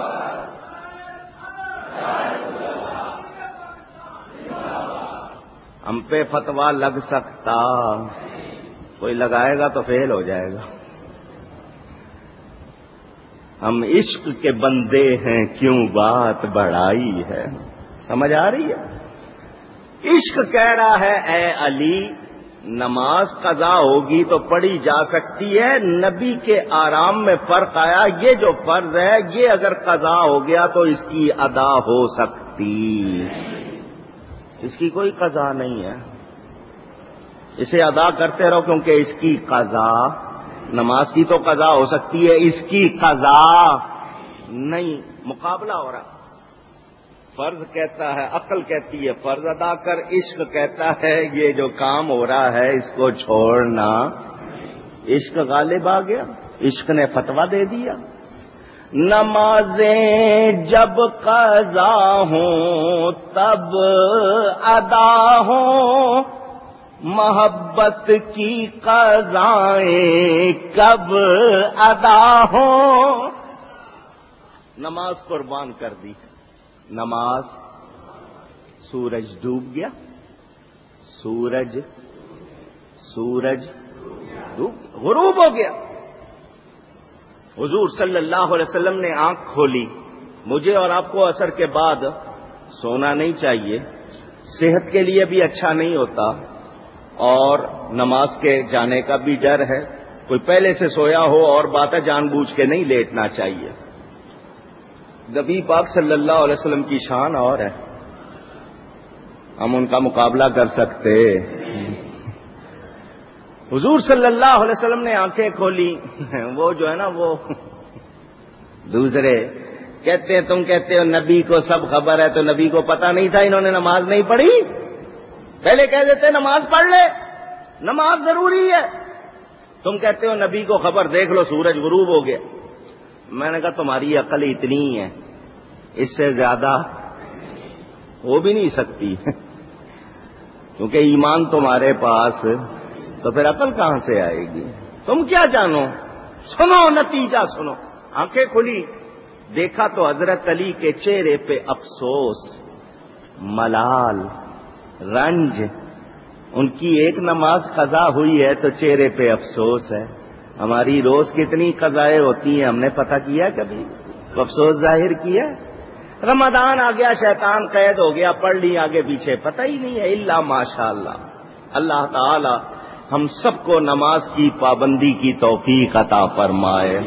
ہم پہ فتویٰ لگ سکتا، کوئی لگائے گا تو فیل ہو جائے گا۔ ہم عشق کے بندے ہیں، کیوں بات بڑھائی ہے؟ سمجھ آ رہی ہے؟ عشق کہہ رہا ہے اے علی، نماز قضا ہوگی تو پڑھی جا سکتی ہے، نبی کے آرام میں فرق آیا، یہ جو فرض ہے یہ اگر قضا ہو گیا تو اس کی ادا ہو سکتی، اس کی کوئی قضا نہیں ہے، اسے ادا کرتے رہو، کیونکہ اس کی قضا، نماز کی تو قضا ہو سکتی ہے، اس کی قضا نہیں۔ مقابلہ ہو رہا، فرض کہتا ہے، عقل کہتی ہے فرض ادا کر، عشق کہتا ہے یہ جو کام ہو رہا ہے اس کو چھوڑنا۔ عشق غالب آ گیا، عشق نے فتویٰ دے دیا، نمازیں جب قضا ہوں تب ادا ہوں، محبت کی قضائیں کب ادا ہوں۔ نماز قربان کر دی، نماز، سورج ڈوب گیا، سورج ڈوب، غروب ہو گیا۔ حضور صلی اللہ علیہ وسلم نے آنکھ کھولی، مجھے اور آپ کو عصر کے بعد سونا نہیں چاہیے، صحت کے لیے بھی اچھا نہیں ہوتا، اور نماز کے جانے کا بھی ڈر ہے، کوئی پہلے سے سویا ہو اور بات ہے، جان بوجھ کے نہیں لیٹنا چاہیے۔ نبی پاک صلی اللہ علیہ وسلم کی شان اور ہے، ہم ان کا مقابلہ کر سکتے؟ حضور صلی اللہ علیہ وسلم نے آنکھیں کھولی، وہ جو ہے نا وہ دوسرے کہتے ہیں، تم کہتے ہو نبی کو سب خبر ہے، تو نبی کو پتا نہیں تھا انہوں نے نماز نہیں پڑھی؟ پہلے کہہ دیتے نماز پڑھ لے، نماز ضروری ہے۔ تم کہتے ہو نبی کو خبر، دیکھ لو سورج غروب ہو گیا۔ میں نے کہا تمہاری عقل اتنی ہی ہے، اس سے زیادہ ہو بھی نہیں سکتی، کیونکہ ایمان تمہارے پاس، تو پھر عقل کہاں سے آئے گی؟ تم کیا جانو؟ سنو نتیجہ سنو۔ آنکھیں کھلی، دیکھا تو حضرت علی کے چہرے پہ افسوس، ملال، رنج، ان کی ایک نماز قضا ہوئی ہے تو چہرے پہ افسوس ہے۔ ہماری روز کتنی قضائیں ہوتی ہیں، ہم نے پتہ کیا کبھی؟ افسوس ظاہر کیا؟ رمضان آ گیا، شیطان قید ہو گیا، پڑھ لی آگے پیچھے، پتہ ہی نہیں ہے، الا ماشاء اللہ۔ اللہ تعالی ہم سب کو نماز کی پابندی کی توفیق عطا فرمائے۔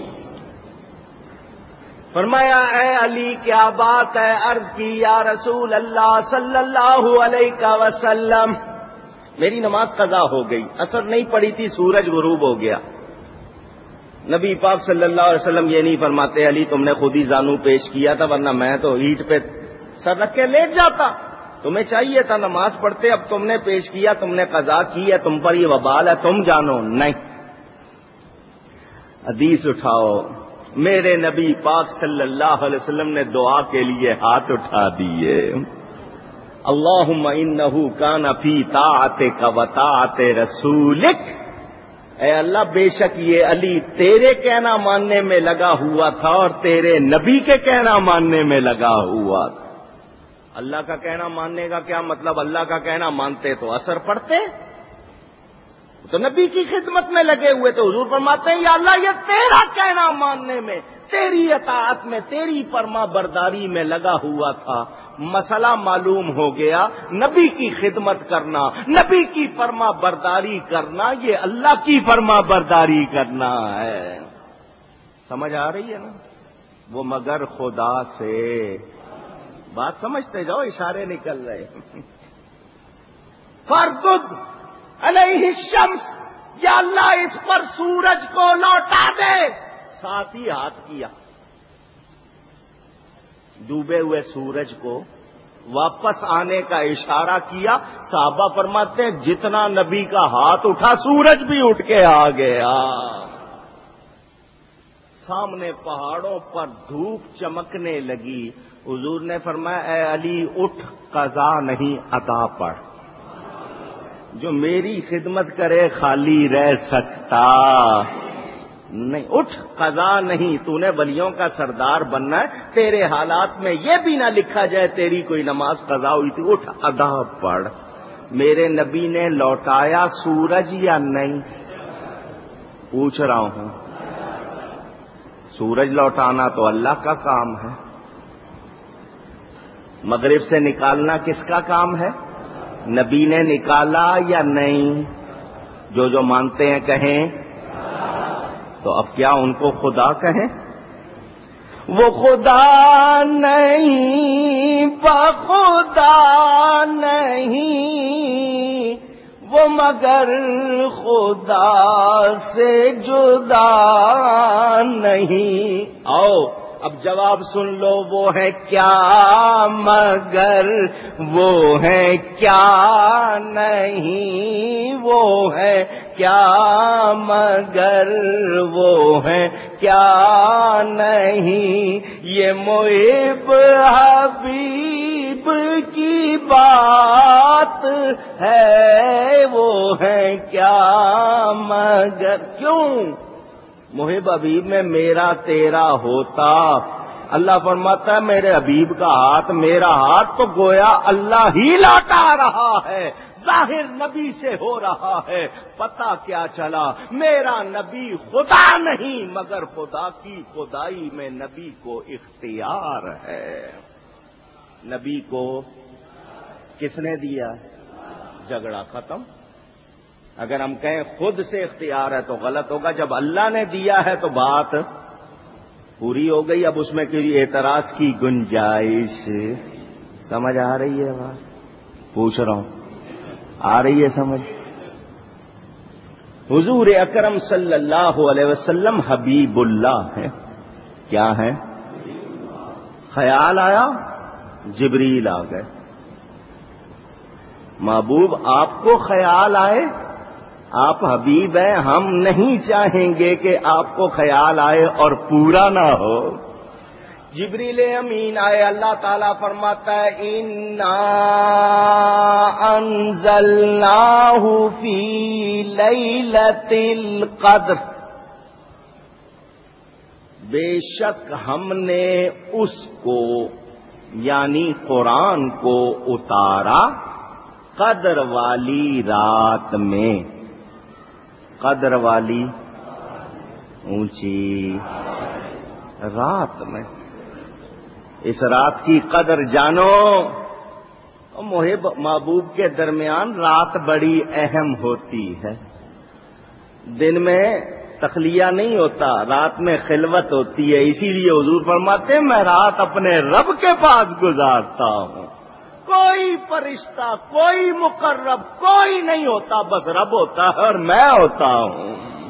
فرمایا اے علی کیا بات ہے؟ عرض کی یا رسول اللہ صلی اللہ علیہ وسلم، میری نماز قضا ہو گئی، عصر نہیں پڑی تھی، سورج غروب ہو گیا۔ نبی پاک صلی اللہ علیہ وسلم یہ نہیں فرماتے علی تم نے خود ہی زانو پیش کیا تھا، ورنہ میں تو اینٹ پہ سر رکھ کے لیٹ جاتا، تمہیں چاہیے تھا نماز پڑھتے، اب تم نے پیش کیا، تم نے قضا کی ہے، تم پر یہ وبال ہے، تم جانو۔ نہیں، حدیث اٹھاؤ، میرے نبی پاک صلی اللہ علیہ وسلم نے دعا کے لیے ہاتھ اٹھا دیے، اللہم انہ کان فی طاعتک و طاعت رسولک، اے اللہ بے شک یہ علی تیرے کہنا ماننے میں لگا ہوا تھا اور تیرے نبی کے کہنا ماننے میں لگا ہوا تھا۔ اللہ کا کہنا ماننے کا کیا مطلب؟ اللہ کا کہنا مانتے تو اثر پڑتے، تو نبی کی خدمت میں لگے ہوئے تو حضور فرماتے ہیں یا اللہ یہ تیرا کہنا ماننے میں، تیری اطاعت میں، تیری فرما برداری میں لگا ہوا تھا۔ مسئلہ معلوم ہو گیا، نبی کی خدمت کرنا، نبی کی فرما برداری کرنا، یہ اللہ کی فرما برداری کرنا ہے۔ سمجھ آ رہی ہے نا؟ وہ مگر خدا سے، بات سمجھتے جاؤ، اشارے نکل رہے۔ فردد علیہ الشمس، یا اللہ اس پر سورج کو لوٹا دے۔ ساتھ ہی ہاتھ کیا، ڈوبے ہوئے سورج کو واپس آنے کا اشارہ کیا۔ صحابہ فرماتے ہیں جتنا نبی کا ہاتھ اٹھا سورج بھی اٹھ کے آ گیا۔ سامنے پہاڑوں پر دھوپ چمکنے لگی، حضور نے فرمایا اے علی اٹھ، قضا نہیں عطا پڑھ، جو میری خدمت کرے خالی رہ سکتا نہیں، اٹھ قضا نہیں، تو نے ولیوں کا سردار بننا ہے، تیرے حالات میں یہ بھی نہ لکھا جائے تیری کوئی نماز قضا ہوئی تھی، اٹھ ادا پڑھ۔ میرے نبی نے لوٹایا سورج یا نہیں؟ پوچھ رہا ہوں، سورج لوٹانا تو اللہ کا کام ہے، مغرب سے نکالنا کس کا کام ہے؟ نبی نے نکالا یا نہیں؟ جو مانتے ہیں کہیں، تو اب کیا ان کو خدا کہیں؟ وہ خدا نہیں، بخدا نہیں، وہ مگر خدا سے جدا نہیں۔ آؤ اب جواب سن لو، وہ ہے کیا مگر وہ ہے کیا نہیں، وہ ہے کیا مگر وہ ہے کیا نہیں، یہ محب حبیب کی بات ہے، وہ ہے کیا مگر۔ کیوں؟ محب حبیب میں میرا تیرا ہوتا، اللہ فرماتا ہے میرے حبیب کا ہاتھ، میرا ہاتھ تو گویا اللہ ہی لوٹا رہا ہے، ظاہر نبی سے ہو رہا ہے۔ پتہ کیا چلا؟ میرا نبی خدا نہیں مگر خدا کی خدائی میں نبی کو اختیار ہے۔ نبی کو کس نے دیا؟ جھگڑا ختم۔ اگر ہم کہیں خود سے اختیار ہے تو غلط ہوگا، جب اللہ نے دیا ہے تو بات پوری ہو گئی، اب اس میں کوئی اعتراض کی گنجائش؟ سمجھ آ رہی ہے بات؟ پوچھ رہا ہوں، آ رہی ہے سمجھ؟ حضور اکرم صلی اللہ علیہ وسلم حبیب اللہ ہے، کیا ہے؟ خیال آیا، جبریل آ گئے۔ محبوب آپ کو خیال آئے، آپ حبیب ہیں، ہم نہیں چاہیں گے کہ آپ کو خیال آئے اور پورا نہ ہو۔ جبریل امین آئے، اللہ تعالیٰ فرماتا ہے اِنَّا أَنزَلْنَاهُ فِي لَيْلَةِ الْقَدْرِ، بے شک ہم نے اس کو یعنی قرآن کو اتارا قدر والی رات میں۔ قدر والی اونچی رات میں، اس رات کی قدر جانو۔ محب محبوب کے درمیان رات بڑی اہم ہوتی ہے، دن میں تخلیہ نہیں ہوتا، رات میں خلوت ہوتی ہے، اسی لیے حضور فرماتے ہیں میں رات اپنے رب کے پاس گزارتا ہوں، کوئی فرشتہ کوئی مقرب کوئی نہیں ہوتا، بس رب ہوتا ہے اور میں ہوتا ہوں۔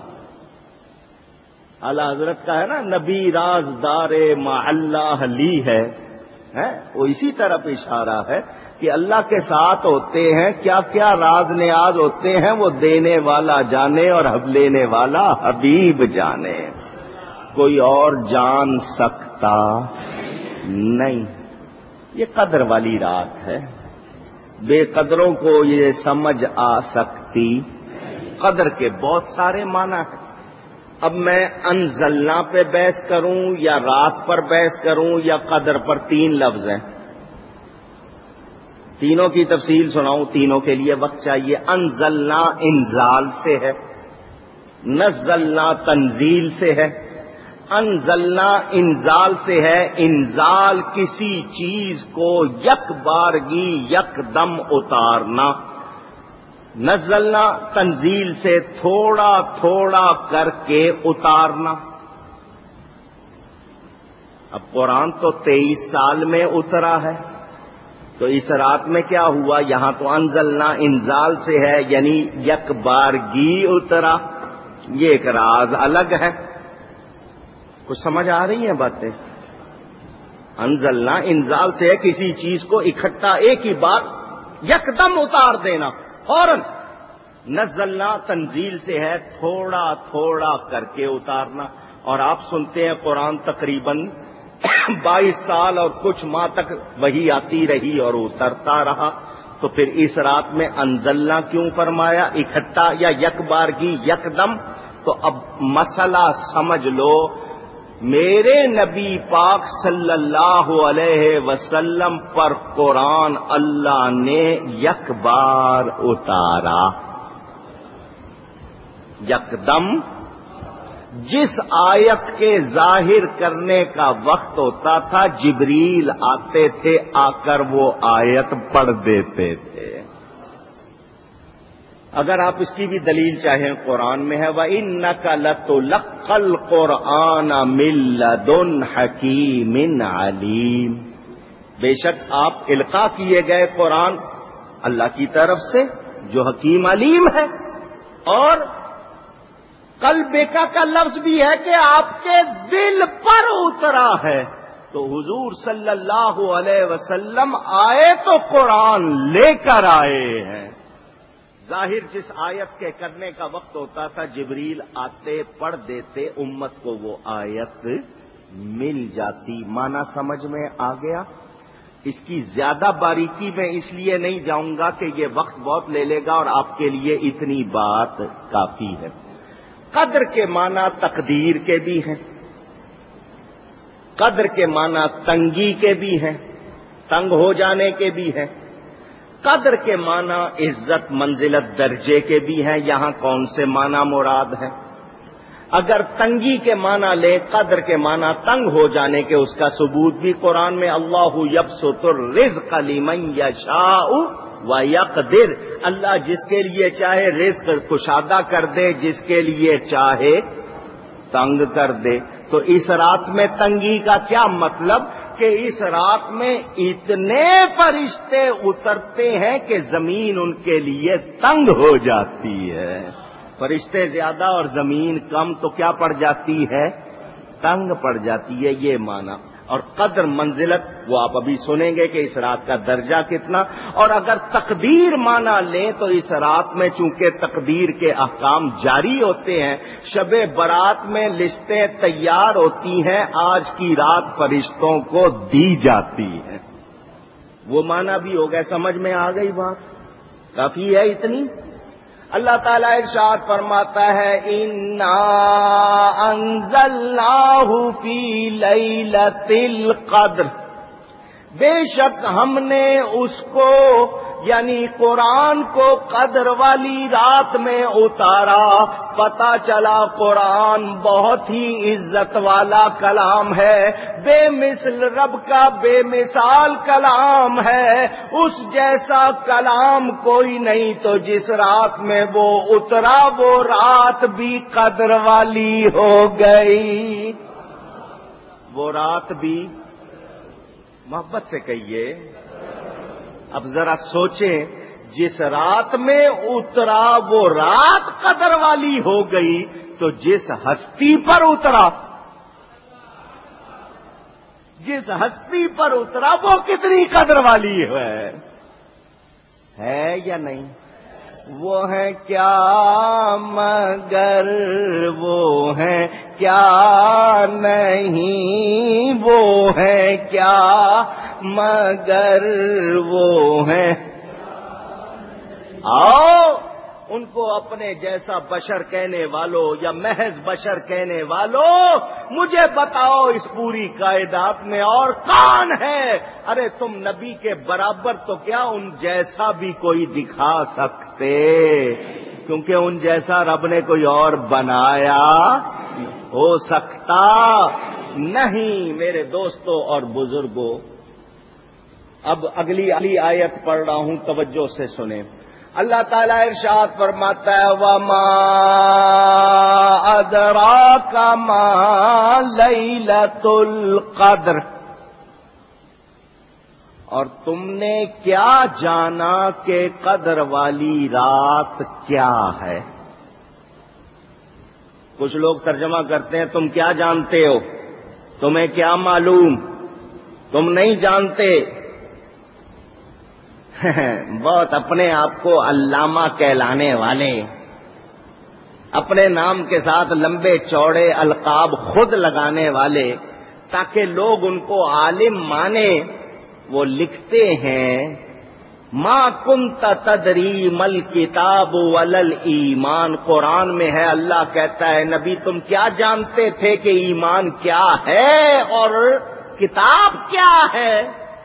اعلیٰ حضرت کا ہے نا نبی رازدار مع اللہ لی ہے، وہ اسی طرف اشارہ ہے کہ اللہ کے ساتھ ہوتے ہیں، کیا کیا راز نیاز ہوتے ہیں وہ دینے والا جانے اور لینے والا حبیب جانے، کوئی اور جان سکتا نہیں۔ یہ قدر والی رات ہے، بے قدروں کو یہ سمجھ آ سکتی قدر کے بہت سارے معنی ہیں. اب میں انزلنا پہ بحث کروں یا رات پر بحث کروں یا قدر پر؟ 3 لفظ ہیں، تینوں کی تفصیل سناؤں، تینوں کے لیے وقت چاہیے. انزلنا انزال سے ہے، نزلنا تنزیل سے ہے، انزلنا انزال سے ہے. انزال کسی چیز کو یک بارگی یک دم اتارنا. نزلنا تنزیل سے تھوڑا تھوڑا کر کے اتارنا. اب قرآن تو 23 سال میں اترا ہے، تو اس رات میں کیا ہوا؟ یہاں تو انزلنا انزال سے ہے، یعنی یک بارگی اترا. یہ ایک راز الگ ہے. کچھ سمجھ آ رہی ہیں باتیں؟ انزلنا انزال سے ہے، کسی چیز کو اکٹھا ایک ہی بار یکدم اتار دینا فوراً. نزلنا تنزیل سے ہے، تھوڑا تھوڑا کر کے اتارنا. اور آپ سنتے ہیں قرآن تقریباً 22 سال اور کچھ ماہ تک وہی آتی رہی اور اترتا رہا. تو پھر اس رات میں انزلنا کیوں فرمایا؟ اکٹھا یا یک بارگی یکدم؟ تو اب مسئلہ سمجھ لو. میرے نبی پاک صلی اللہ علیہ وسلم پر قرآن اللہ نے یک بار اتارا، یکدم. جس آیت کے ظاہر کرنے کا وقت ہوتا تھا جبریل آتے تھے، آ کر وہ آیت پڑھ دیتے تھے. اگر آپ اس کی بھی دلیل چاہیں قرآن میں ہے، وَإِنَّكَ لَتُلَقَّى الْقُرْآنَ مِن لَّدُنْ حَكِيمٍ عَلِيمٍ. بے شک آپ القاء کیے گئے قرآن اللہ کی طرف سے جو حکیم علیم ہے. اور قلبک کا لفظ بھی ہے کہ آپ کے دل پر اترا ہے. تو حضور صلی اللہ علیہ وسلم آئے تو قرآن لے کر آئے ہیں. ظاہر جس آیت کے کرنے کا وقت ہوتا تھا جبریل آتے پڑھ دیتے، امت کو وہ آیت مل جاتی. معنی سمجھ میں آ گیا؟ اس کی زیادہ باریکی میں اس لیے نہیں جاؤں گا کہ یہ وقت بہت لے لے گا، اور آپ کے لیے اتنی بات کافی ہے. قدر کے معنی تقدیر کے بھی ہیں، قدر کے معنی تنگی کے بھی ہیں، تنگ ہو جانے کے بھی ہیں. قدر کے معنی عزت منزلت درجے کے بھی ہیں. یہاں کون سے معنی مراد ہیں؟ اگر تنگی کے معنی لے، قدر کے معنی تنگ ہو جانے کے، اس کا ثبوت بھی قرآن میں اللہ یبسط الرزق لمن یشاء ویقدر. اللہ جس کے لیے چاہے رزق کشادہ کر دے، جس کے لیے چاہے تنگ کر دے. تو اس رات میں تنگی کا کیا مطلب؟ کہ اس رات میں اتنے فرشتے اترتے ہیں کہ زمین ان کے لیے تنگ ہو جاتی ہے. فرشتے زیادہ اور زمین کم تو کیا پڑ جاتی ہے؟ تنگ پڑ جاتی ہے. یہ معنی. اور قدر منزلت وہ آپ ابھی سنیں گے کہ اس رات کا درجہ کتنا. اور اگر تقدیر مانا لیں تو اس رات میں چونکہ تقدیر کے احکام جاری ہوتے ہیں، شب برات میں لسٹیں تیار ہوتی ہیں، آج کی رات فرشتوں کو دی جاتی ہیں. وہ مانا بھی ہو گئے. سمجھ میں آ گئی بات؟ کافی ہے اتنی. اللہ تعالیٰ ارشاد فرماتا ہے اِنَّا أَنزَلْنَاهُ فِي لَيْلَةِ الْقَدْرِ. بے شک ہم نے اس کو یعنی قرآن کو قدر والی رات میں اتارا. پتہ چلا قرآن بہت ہی عزت والا کلام ہے، بے مثل رب کا بے مثال کلام ہے. اس جیسا کلام کوئی نہیں. تو جس رات میں وہ اترا وہ رات بھی قدر والی ہو گئی. وہ رات بھی محبت سے کہیے. اب ذرا سوچیں، جس رات میں اترا وہ رات قدر والی ہو گئی، تو جس ہستی پر اترا، جس ہستی پر اترا وہ کتنی قدر والی ہے یا نہیں؟ وہ ہے کیا مگر وہ ہے کیا نہیں، وہ ہے کیا مگر وہ ہے. آؤ ان کو اپنے جیسا بشر کہنے والوں یا محض بشر کہنے والوں، مجھے بتاؤ اس پوری کائنات میں اور کون ہے؟ ارے تم نبی کے برابر تو کیا ان جیسا بھی کوئی دکھا سکتے، کیونکہ ان جیسا رب نے کوئی اور بنایا ہو سکتا نہیں۔ میرے دوستوں اور بزرگوں، اب اگلی آیت پڑھ رہا ہوں، توجہ سے سنیں۔ اللہ تعالیٰ ارشاد فرماتا ہے وَمَا أَدْرَاكَ مَا لَيْلَةُ الْقَدْرِ، اور تم نے کیا جانا کہ قدر والی رات کیا ہے؟ کچھ لوگ ترجمہ کرتے ہیں تم کیا جانتے ہو، تمہیں کیا معلوم، تم نہیں جانتے۔ بہت اپنے آپ کو علامہ کہلانے والے، اپنے نام کے ساتھ لمبے چوڑے القاب خود لگانے والے تاکہ لوگ ان کو عالم مانے، وہ لکھتے ہیں ما کنت تدری مل کتاب ولل ایمان۔ قرآن میں ہے، اللہ کہتا ہے نبی تم کیا جانتے تھے کہ ایمان کیا ہے اور کتاب کیا ہے؟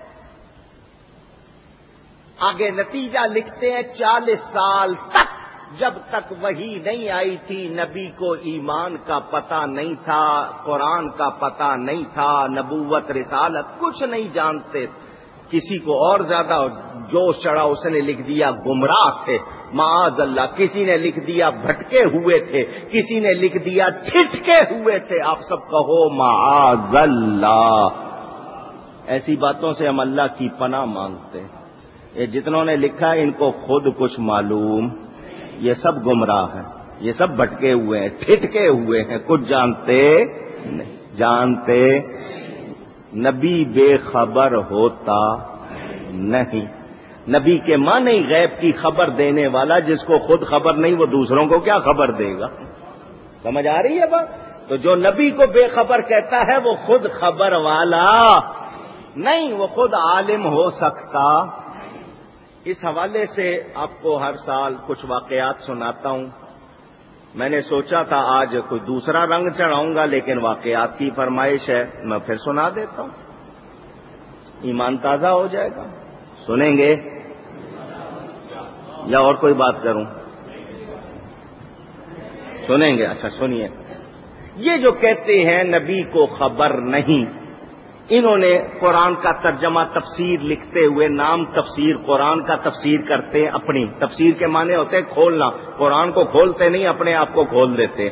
آگے نتیجہ لکھتے ہیں 40 سال تک جب تک وحی نہیں آئی تھی نبی کو ایمان کا پتہ نہیں تھا، قرآن کا پتہ نہیں تھا، نبوت رسالت کچھ نہیں جانتے۔ کسی کو اور زیادہ جوش چڑھا، اس نے لکھ دیا گمراہ تھے، معاذ اللہ۔ کسی نے لکھ دیا بھٹکے ہوئے تھے، کسی نے لکھ دیا ٹھٹکے ہوئے تھے۔ آپ سب کہو معاذ اللہ۔ ایسی باتوں سے ہم اللہ کی پناہ مانگتے ہیں۔ یہ جتنوں نے لکھا ہے ان کو خود کچھ معلوم، یہ سب گمراہ ہیں، یہ سب بھٹکے ہوئے ہیں، ٹھٹکے ہوئے ہیں، کچھ جانتے نہیں، جانتے نبی بے خبر ہوتا نہیں۔ نبی کے معنی غیب کی خبر دینے والا، جس کو خود خبر نہیں وہ دوسروں کو کیا خبر دے گا؟ سمجھ آ رہی ہے بات؟ تو جو نبی کو بے خبر کہتا ہے وہ خود خبر والا نہیں، وہ خود عالم ہو سکتا۔ اس حوالے سے آپ کو ہر سال کچھ واقعات سناتا ہوں۔ میں نے سوچا تھا آج کوئی دوسرا رنگ چڑھاؤں گا، لیکن واقعات کی فرمائش ہے، میں پھر سنا دیتا ہوں، ایمان تازہ ہو جائے گا۔ سنیں گے یا اور کوئی بات کروں؟ سنیں گے؟ اچھا سنیے۔ یہ جو کہتے ہیں نبی کو خبر نہیں، انہوں نے قرآن کا ترجمہ تفسیر لکھتے ہوئے نام تفسیر، قرآن کا تفسیر کرتے ہیں، اپنی تفسیر کے معنی ہوتے ہیں کھولنا، قرآن کو کھولتے نہیں، اپنے آپ کو کھول دیتے،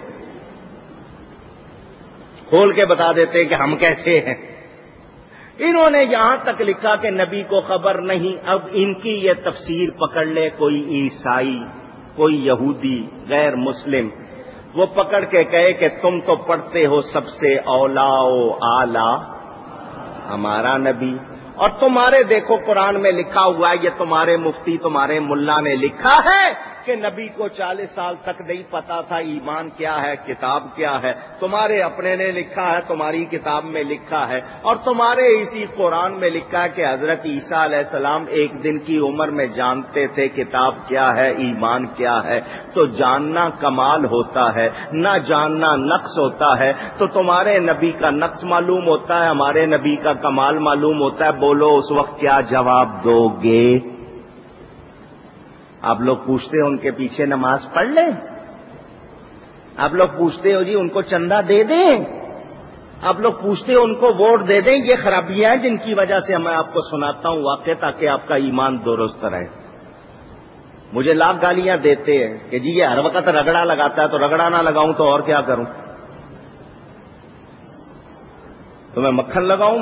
کھول کے بتا دیتے کہ ہم کیسے ہیں۔ انہوں نے یہاں تک لکھا کہ نبی کو خبر نہیں۔ اب ان کی یہ تفسیر پکڑ لے کوئی عیسائی، کوئی یہودی، غیر مسلم، وہ پکڑ کے کہے کہ تم تو پڑھتے ہو سب سے اولا و اعلی ہمارا نبی، اور تمہارے دیکھو قرآن میں لکھا ہوا ہے، یہ تمہارے مفتی تمہارے ملا نے لکھا ہے کہ نبی کو 40 سال تک نہیں پتا تھا ایمان کیا ہے، کتاب کیا ہے۔ تمہارے اپنے نے لکھا ہے، تمہاری کتاب میں لکھا ہے، اور تمہارے اسی قرآن میں لکھا ہے کہ حضرت عیسیٰ علیہ السلام ایک دن کی عمر میں جانتے تھے کتاب کیا ہے، ایمان کیا ہے۔ تو جاننا کمال ہوتا ہے، نہ جاننا نقص ہوتا ہے۔ تو تمہارے نبی کا نقص معلوم ہوتا ہے، ہمارے نبی کا کمال معلوم ہوتا ہے۔ بولو اس وقت کیا جواب دو گے؟ آپ لوگ پوچھتے ہو ان کے پیچھے نماز پڑھ لیں، آپ لوگ پوچھتے ہو جی ان کو چندہ دے دیں، آپ لوگ پوچھتے ہو ان کو ووٹ دے دیں۔ یہ خرابیاں ہیں جن کی وجہ سے میں آپ کو سناتا ہوں واقعہ تاکہ آپ کا ایمان درست رہے۔ مجھے لاکھ گالیاں دیتے ہیں کہ جی یہ ہر وقت رگڑا لگاتا ہے، تو رگڑا نہ لگاؤں تو اور کیا کروں؟ تو میں مکھن لگاؤں؟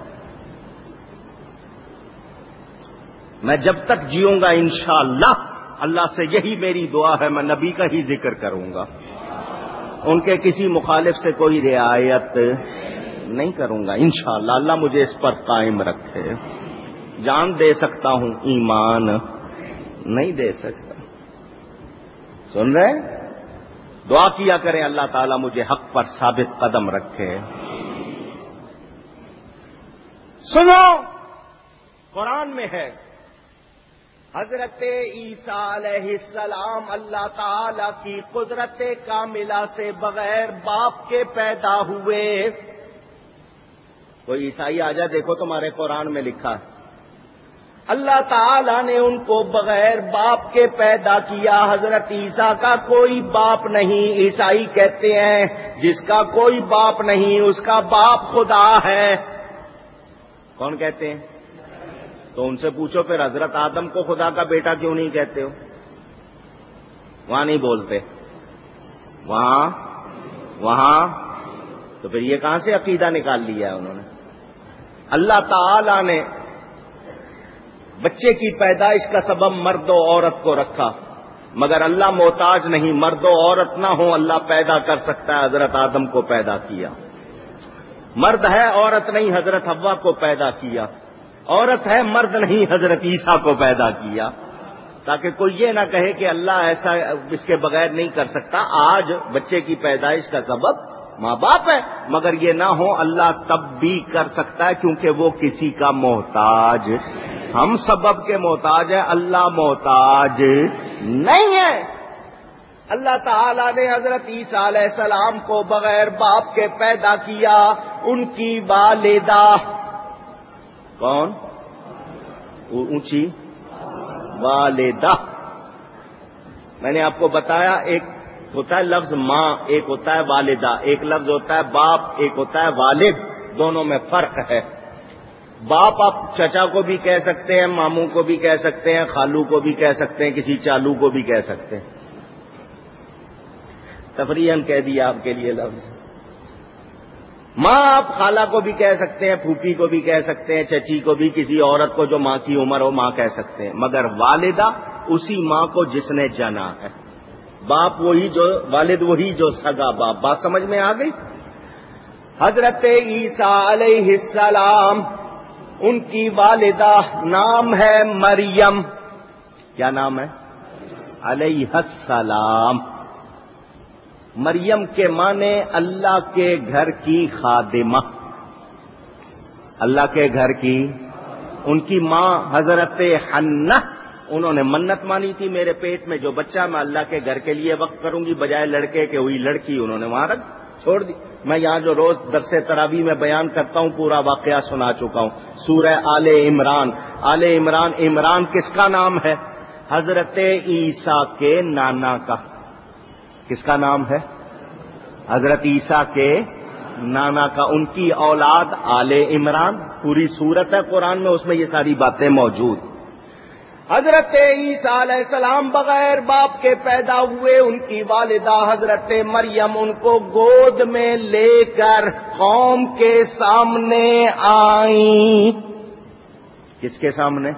میں جب تک جیوں گا انشاءاللہ اللہ سے یہی میری دعا ہے، میں نبی کا ہی ذکر کروں گا، ان کے کسی مخالف سے کوئی رعایت نہیں کروں گا انشاءاللہ۔ اللہ مجھے اس پر قائم رکھے۔ جان دے سکتا ہوں، ایمان نہیں دے سکتا۔ سن رہے؟ دعا کیا کریں اللہ تعالیٰ مجھے حق پر ثابت قدم رکھے۔ سنو، قرآن میں ہے حضرت عیسیٰ علیہ السلام اللہ تعالی کی قدرت کاملہ سے بغیر باپ کے پیدا ہوئے. کوئی عیسائی آ جائے دیکھو تمہارے قرآن میں لکھا ہے اللہ تعالی نے ان کو بغیر باپ کے پیدا کیا. حضرت عیسیٰ کا کوئی باپ نہیں. عیسائی کہتے ہیں جس کا کوئی باپ نہیں اس کا باپ خدا ہے. کون کہتے ہیں؟ تو ان سے پوچھو پھر حضرت آدم کو خدا کا بیٹا کیوں نہیں کہتے ہو؟ وہاں نہیں بولتے، وہاں تو پھر یہ کہاں سے عقیدہ نکال لیا ہے انہوں نے؟ اللہ تعالی نے بچے کی پیدائش کا سبب مرد و عورت کو رکھا، مگر اللہ محتاج نہیں. مرد و عورت نہ ہو اللہ پیدا کر سکتا ہے. حضرت آدم کو پیدا کیا. مرد ہے عورت نہیں، حضرت حوا کو پیدا کیا. عورت ہے مرد نہیں، حضرت عیسیٰ کو پیدا کیا. تاکہ کوئی یہ نہ کہے کہ اللہ ایسا اس کے بغیر نہیں کر سکتا. آج بچے کی پیدائش کا سبب ماں باپ ہے، مگر یہ نہ ہو اللہ تب بھی کر سکتا ہے کیونکہ وہ کسی کا محتاج. ہم سبب کے محتاج ہیں، اللہ محتاج نہیں ہے. اللہ تعالی نے حضرت عیسیٰ علیہ السلام کو بغیر باپ کے پیدا کیا. ان کی والدہ کون؟ اونچی والدہ. میں نے آپ کو بتایا ایک ہوتا ہے لفظ ماں، ایک ہوتا ہے والدہ. ایک لفظ ہوتا ہے باپ، ایک ہوتا ہے والد. دونوں میں فرق ہے. باپ آپ چچا کو بھی کہہ سکتے ہیں، ماموں کو بھی کہہ سکتے ہیں، خالو کو بھی کہہ سکتے ہیں، کسی چالو کو بھی کہہ سکتے ہیں. تفریحاً کہہ دیا آپ کے لیے لفظ. ماں آپ خالہ کو بھی کہہ سکتے ہیں، پھوپھی کو بھی کہہ سکتے ہیں، چچی کو بھی، کسی عورت کو جو ماں کی عمر ہو ماں کہہ سکتے ہیں. مگر والدہ اسی ماں کو جس نے جنا ہے. باپ وہی جو والد وہی جو سگا باپ. بات سمجھ میں آ گئی؟ حضرت عیسیٰ علیہ السلام ان کی والدہ نام ہے مریم. کیا نام ہے؟ علیہ السلام. مریم کے معنی اللہ کے گھر کی خادمہ. اللہ کے گھر کی. ان کی ماں حضرت حنہ، انہوں نے منت مانی تھی میرے پیٹ میں جو بچہ میں اللہ کے گھر کے لیے وقف کروں گی، بجائے لڑکے کے ہوئی لڑکی. انہوں نے وہاں رکھ چھوڑ دی. میں یہاں جو روز درس تراویح میں بیان کرتا ہوں پورا واقعہ سنا چکا ہوں. سورہ آل عمران. آل عمران، عمران کس کا نام ہے؟ حضرت عیسیٰ کے نانا کا. کس کا نام ہے؟ حضرت عیسیٰ کے نانا کا. ان کی اولاد آل عمران. پوری سورت ہے قرآن میں، اس میں یہ ساری باتیں موجود. حضرت عیسیٰ علیہ السلام بغیر باپ کے پیدا ہوئے. ان کی والدہ حضرت مریم ان کو گود میں لے کر قوم کے سامنے آئیں. کس کے سامنے؟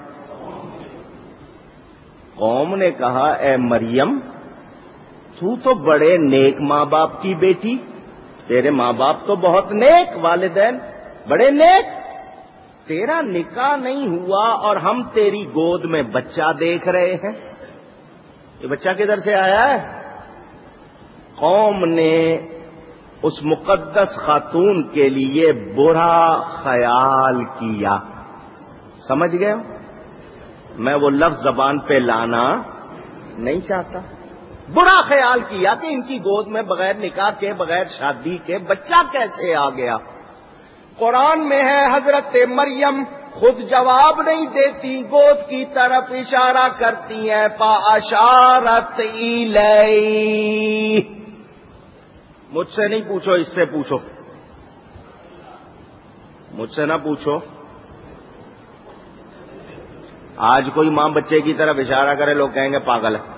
قوم نے کہا اے مریم تو بڑے نیک ماں باپ کی بیٹی، تیرے ماں باپ تو بہت نیک، والدین بڑے نیک، تیرا نکاح نہیں ہوا اور ہم تیری گود میں بچہ دیکھ رہے ہیں. یہ بچہ کدھر سے آیا ہے؟ قوم نے اس مقدس خاتون کے لیے برا خیال کیا. سمجھ گئے؟ میں وہ لفظ زبان پہ لانا نہیں چاہتا. برا خیال کیا کہ ان کی گود میں بغیر نکاح کے، بغیر شادی کے بچہ کیسے آ گیا. قرآن میں ہے حضرت مریم خود جواب نہیں دیتی، گود کی طرف اشارہ کرتی ہیں. فاشارت الیہ. مجھ سے نہیں پوچھو، اس سے پوچھو. مجھ سے نہ پوچھو. آج کوئی ماں بچے کی طرف اشارہ کرے لوگ کہیں گے پاگل ہے،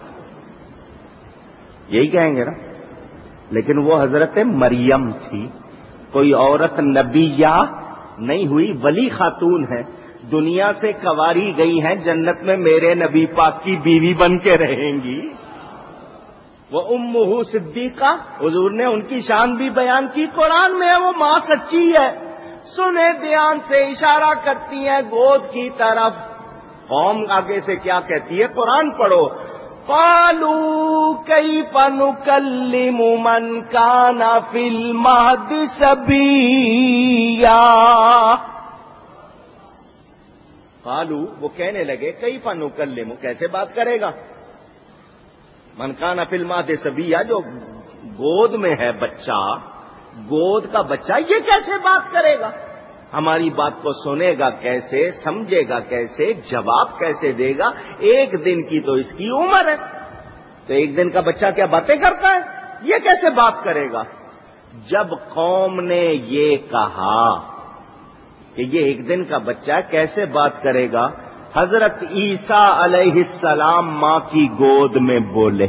یہی کہیں گے نا. لیکن وہ حضرت مریم تھی، کوئی عورت نبیہ نہیں ہوئی، ولی خاتون ہے، دنیا سے کنواری گئی ہیں، جنت میں میرے نبی پاک کی بیوی بن کے رہیں گی. وہ امہ صدیقہ، حضور نے ان کی شان بھی بیان کی. قرآن میں ہے وہ ماں سچی ہے. سنے دھیان سے، اشارہ کرتی ہیں گود کی طرف. قوم آگے سے کیا کہتی ہے؟ قرآن پڑھو. قالوا کیف نکلم من کان فی المہد صبیا. قالوا وہ کہنے لگے کیف نکلم کیسے بات کرے گا من کان فی المہد صبیا جو گود میں ہے بچہ گود کا بچہ یہ کیسے بات کرے گا ہماری بات کو سنے گا کیسے سمجھے گا کیسے جواب کیسے دے گا ایک دن کی تو اس کی عمر ہے تو ایک دن کا بچہ کیا باتیں کرتا ہے یہ کیسے بات کرے گا جب قوم نے یہ کہا کہ یہ ایک دن کا بچہ کیسے بات کرے گا حضرت عیسیٰ علیہ السلام ماں کی گود میں بولے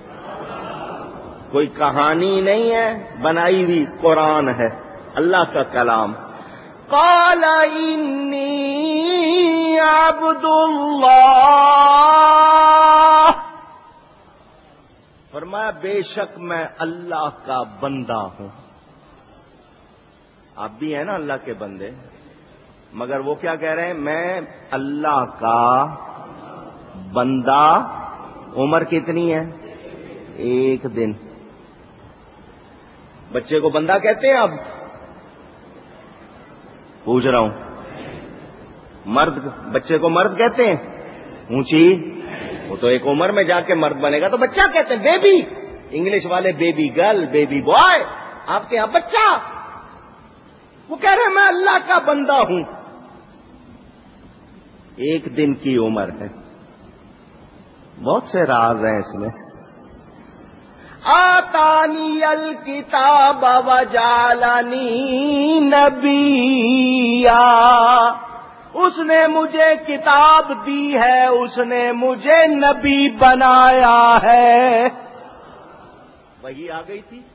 کوئی کہانی نہیں ہے بنائی ہوئی قرآن ہے اللہ کا کلام قال انی عبد اللہ فرمایا بے شک میں اللہ کا بندہ ہوں آپ بھی ہیں نا اللہ کے بندے مگر وہ کیا کہہ رہے ہیں میں اللہ کا بندہ عمر کتنی ہے ایک دن بچے کو بندہ کہتے ہیں اب پوچھ رہا ہوں مرد بچے کو مرد کہتے ہیں اونچی وہ تو ایک عمر میں جا کے مرد بنے گا تو بچہ کہتے ہیں بیبی انگلش والے بیبی گرل بیبی بوائے آپ کے یہاں بچہ وہ کہہ رہے ہیں میں اللہ کا بندہ ہوں ایک دن کی عمر ہے بہت سے راز ہیں اس میں آتانی الکتاب وجعلنی نبیا اس نے مجھے کتاب دی ہے اس نے مجھے نبی بنایا ہے وہی آ گئی تھی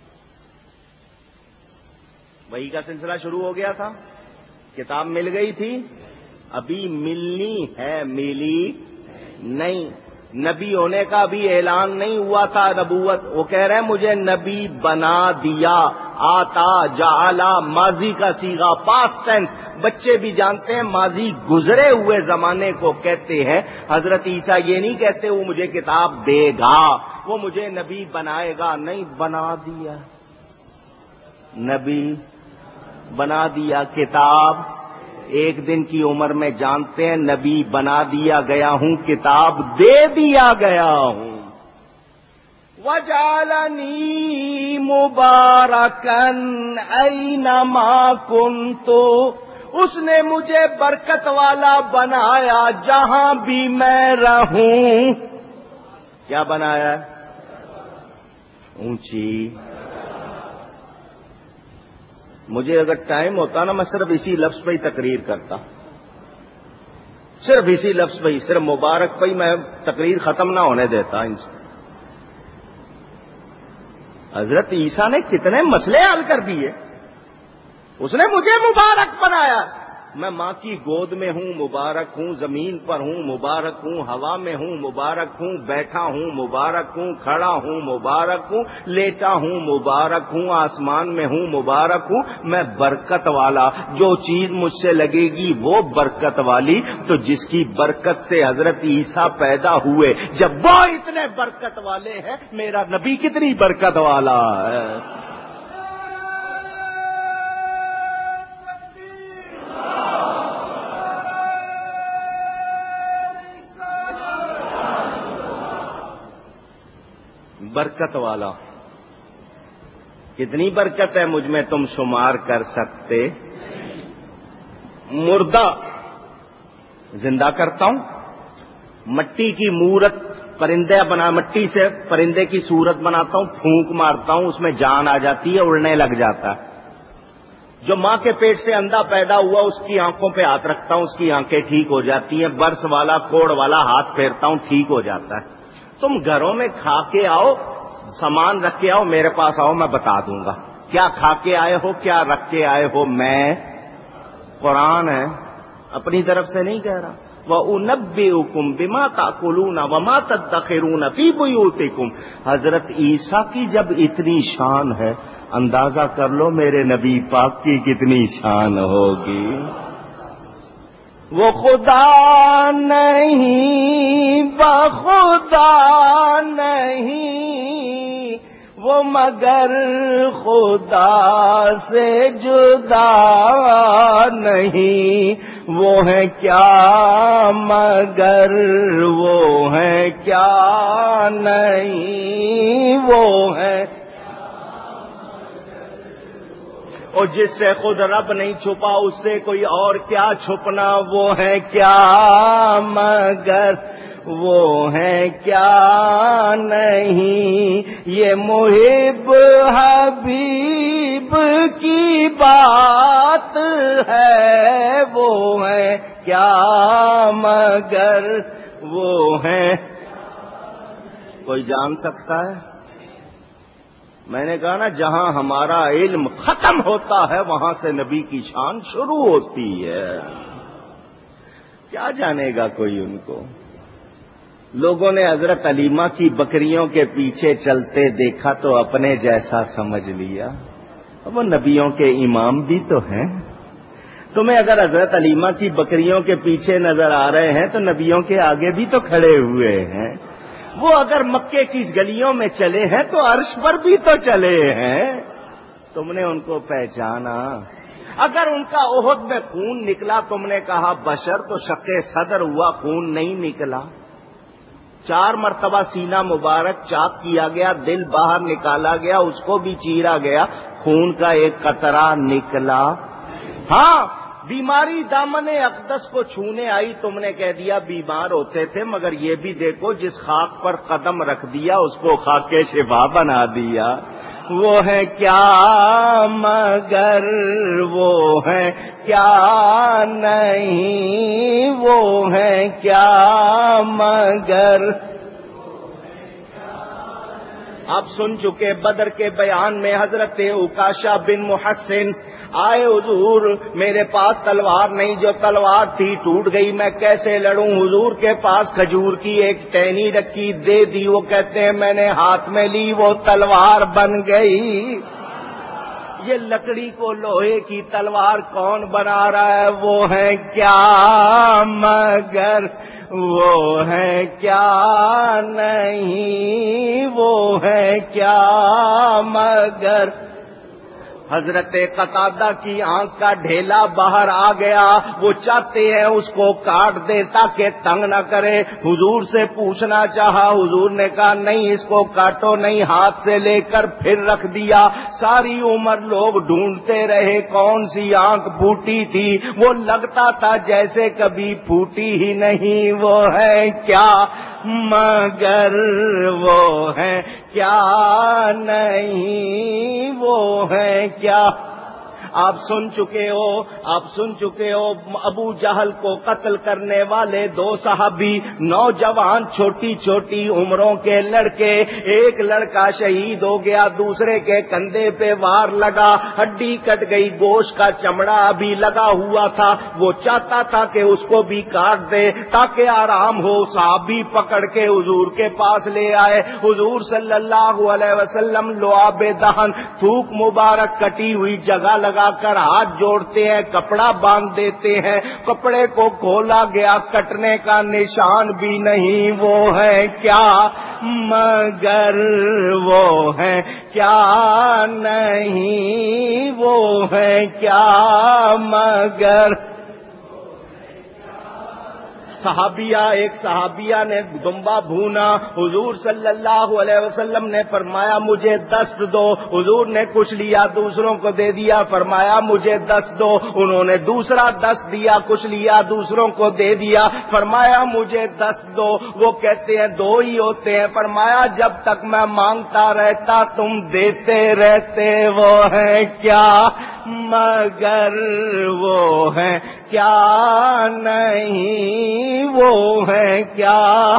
وہی کا سلسلہ شروع ہو گیا تھا کتاب مل گئی تھی ابھی ملنی ہے ملی نہیں نبی ہونے کا ابھی اعلان نہیں ہوا تھا نبوت وہ کہہ رہے ہیں مجھے نبی بنا دیا آتا جعلا ماضی کا صیغہ پاسٹ ٹینس بچے بھی جانتے ہیں ماضی گزرے ہوئے زمانے کو کہتے ہیں حضرت عیسیٰ یہ نہیں کہتے وہ مجھے کتاب دے گا وہ مجھے نبی بنائے گا نہیں بنا دیا نبی بنا دیا کتاب ایک دن کی عمر میں جانتے ہیں نبی بنا دیا گیا ہوں کتاب دے دیا گیا ہوں وجعلنی مبارکن اینما کنت اس نے مجھے برکت والا بنایا جہاں بھی میں رہوں کیا بنایا اونچی مجھے اگر ٹائم ہوتا نا میں صرف اسی لفظ پہ ہی تقریر کرتا صرف اسی لفظ پہ ہی صرف مبارک پہ ہی میں تقریر ختم نہ ہونے دیتا ان سے حضرت عیسیٰ نے کتنے مسئلے حل کر دیے اس نے مجھے مبارک بنایا میں ماں کی گود میں ہوں مبارک ہوں زمین پر ہوں مبارک ہوں ہوا میں ہوں مبارک ہوں بیٹھا ہوں مبارک ہوں کھڑا ہوں مبارک ہوں لیٹا ہوں مبارک ہوں آسمان میں ہوں مبارک ہوں میں برکت والا جو چیز مجھ سے لگے گی وہ برکت والی تو جس کی برکت سے حضرت عیسیٰ پیدا ہوئے جب وہ اتنے برکت والے ہیں میرا نبی کتنی برکت والا ہے برکت والا کتنی برکت ہے مجھ میں تم شمار کر سکتے مردہ زندہ کرتا ہوں مٹی کی مورت پرندے بنا مٹی سے پرندے کی صورت بناتا ہوں پھونک مارتا ہوں اس میں جان آ جاتی ہے اڑنے لگ جاتا ہے جو ماں کے پیٹ سے اندھا پیدا ہوا اس کی آنکھوں پہ ہاتھ رکھتا ہوں اس کی آنکھیں ٹھیک ہو جاتی ہیں برس والا کوڑ والا ہاتھ پھیرتا ہوں ٹھیک ہو جاتا ہے تم گھروں میں کھا کے آؤ سامان رکھ کے آؤ میرے پاس آؤ میں بتا دوں گا کیا کھا کے آئے ہو کیا رکھ کے آئے ہو میں قرآن ہے اپنی طرف سے نہیں کہہ رہا وَأُنَبِّئُكُم بِمَا تَأْكُلُونَ وَمَا تَدَّخِرُونَ فِي بُيُوتِكُمْ حضرت عیسیٰ کی جب اتنی شان ہے اندازہ کر لو میرے نبی پاک کی کتنی شان ہوگی وہ خدا نہیں بخدا نہیں وہ مگر خدا سے جدا نہیں وہ ہیں کیا مگر وہ ہیں کیا نہیں وہ ہیں، اور جس سے خود رب نہیں چھپا اس سے کوئی اور کیا چھپنا، وہ ہیں کیا مگر وہ ہیں کیا نہیں، یہ محب حبیب کی بات ہے، وہ ہیں کیا مگر وہ ہیں، کوئی جان سکتا ہے؟ میں نے کہا نا، جہاں ہمارا علم ختم ہوتا ہے وہاں سے نبی کی شان شروع ہوتی ہے، کیا جانے گا کوئی ان کو؟ لوگوں نے حضرت علیمہ کی بکریوں کے پیچھے چلتے دیکھا تو اپنے جیسا سمجھ لیا، وہ نبیوں کے امام بھی تو ہیں، تمہیں اگر حضرت علیمہ کی بکریوں کے پیچھے نظر آ رہے ہیں تو نبیوں کے آگے بھی تو کھڑے ہوئے ہیں، وہ اگر مکے کی گلیوں میں چلے ہیں تو عرش پر بھی تو چلے ہیں، تم نے ان کو پہچانا؟ اگر ان کا احد میں خون نکلا تم نے کہا بشر، تو شق صدر ہوا، خون نہیں نکلا، 4 مرتبہ سینہ مبارک چاک کیا گیا، دل باہر نکالا گیا، اس کو بھی چیرا گیا، خون کا ایک قطرہ نکلا؟ ہاں، بیماری دامن اقدس کو چھونے آئی، تم نے کہہ دیا بیمار ہوتے تھے، مگر یہ بھی دیکھو جس خاک پر قدم رکھ دیا اس کو خاک شفا بنا دیا، وہ ہے کیا مگر وہ ہے کیا نہیں، وہ ہے کیا مگر۔ آپ سن چکے بدر کے بیان میں حضرت عکاشہ بن محسن آئے، حضور میرے پاس تلوار نہیں، جو تلوار تھی ٹوٹ گئی، میں کیسے لڑوں؟ حضور کے پاس کھجور کی ایک ٹہنی رکھی، دے دی، وہ کہتے ہیں میں نے ہاتھ میں لی، وہ تلوار بن گئی۔ یہ لکڑی کو لوہے کی تلوار کون بنا رہا ہے؟ وہ ہے کیا مگر وہ ہے کیا نہیں، وہ ہے کیا مگر۔ حضرت قتادہ کی آنکھ کا ڈھیلا باہر آ گیا، وہ چاہتے ہیں اس کو کاٹ دے تاکہ تنگ نہ کرے، حضور سے پوچھنا چاہا، حضور نے کہا نہیں اس کو کاٹو نہیں، ہاتھ سے لے کر پھر رکھ دیا۔ ساری عمر لوگ ڈھونڈتے رہے کون سی آنکھ پھوٹی تھی، وہ لگتا تھا جیسے کبھی پھوٹی ہی نہیں، وہ ہے کیا مگر وہ ہے کیا نہیں، وہ ہے کیا۔ آپ سن چکے ہو ابو جہل کو قتل کرنے والے 2 صحابی، نوجوان چھوٹی چھوٹی عمروں کے لڑکے، ایک لڑکا شہید ہو گیا، دوسرے کے کندھے پہ وار لگا، ہڈی کٹ گئی، گوشت کا چمڑا ابھی لگا ہوا تھا، وہ چاہتا تھا کہ اس کو بھی کاٹ دے تاکہ آرام ہو، صحابی پکڑ کے حضور کے پاس لے آئے، حضور صلی اللہ علیہ وسلم لعاب دہن، تھوک مبارک کٹی ہوئی جگہ لگا کر ہاتھ جوڑتے ہیں، کپڑا باندھ دیتے ہیں، کپڑے کو کھولا گیا، کٹنے کا نشان بھی نہیں، وہ ہے کیا مگر وہ ہے کیا نہیں، وہ ہے کیا مگر۔ ایک صحابیہ نے دمبا بھونا، حضور صلی اللہ علیہ وسلم نے فرمایا مجھے دست دو، حضور نے کچھ لیا دوسروں کو دے دیا، فرمایا مجھے دست دو، انہوں نے دوسرا دست دیا، کچھ لیا دوسروں کو دے دیا، فرمایا مجھے دست دو، وہ کہتے ہیں 2 ہی ہوتے ہیں، فرمایا جب تک میں مانگتا رہتا تم دیتے رہتے، وہ ہے کیا مگر وہ ہے کیا نہیں، وہ ہے کیا۔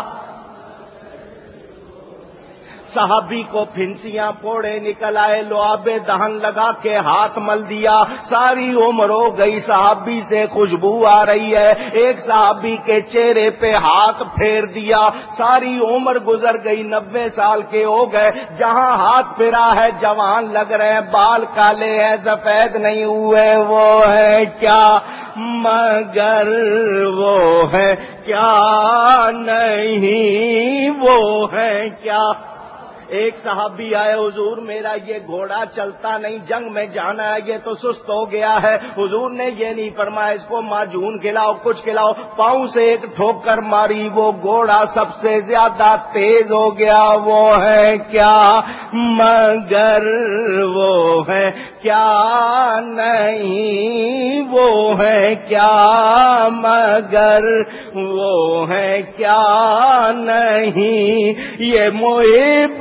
صحابی کو پھنسیاں پھوڑے نکل آئے، لعاب دہن لگا کے ہاتھ مل دیا، ساری عمر ہو گئی، صحابی سے خوشبو آ رہی ہے، ایک صحابی کے چہرے پہ ہاتھ پھیر دیا، ساری عمر گزر گئی، 90 سال کے ہو گئے، جہاں ہاتھ پھرا ہے جوان لگ رہے ہیں، بال کالے ہیں، سفید نہیں ہوئے، وہ ہے کیا مگر وہ ہے کیا نہیں، وہ ہے کیا۔ ایک صحابی آئے، حضور میرا یہ گھوڑا چلتا نہیں، جنگ میں جانا ہے، یہ تو سست ہو گیا ہے۔ حضور نے یہ نہیں فرمایا اس کو معجون کھلاؤ، کچھ کھلاؤ، پاؤں سے ایک ٹھوکر ماری، وہ گھوڑا سب سے زیادہ تیز ہو گیا۔ وہ ہے کیا مگر وہ ہے کیا نہیں، وہ ہے کیا مگر وہ ہے کیا نہیں، یہ محب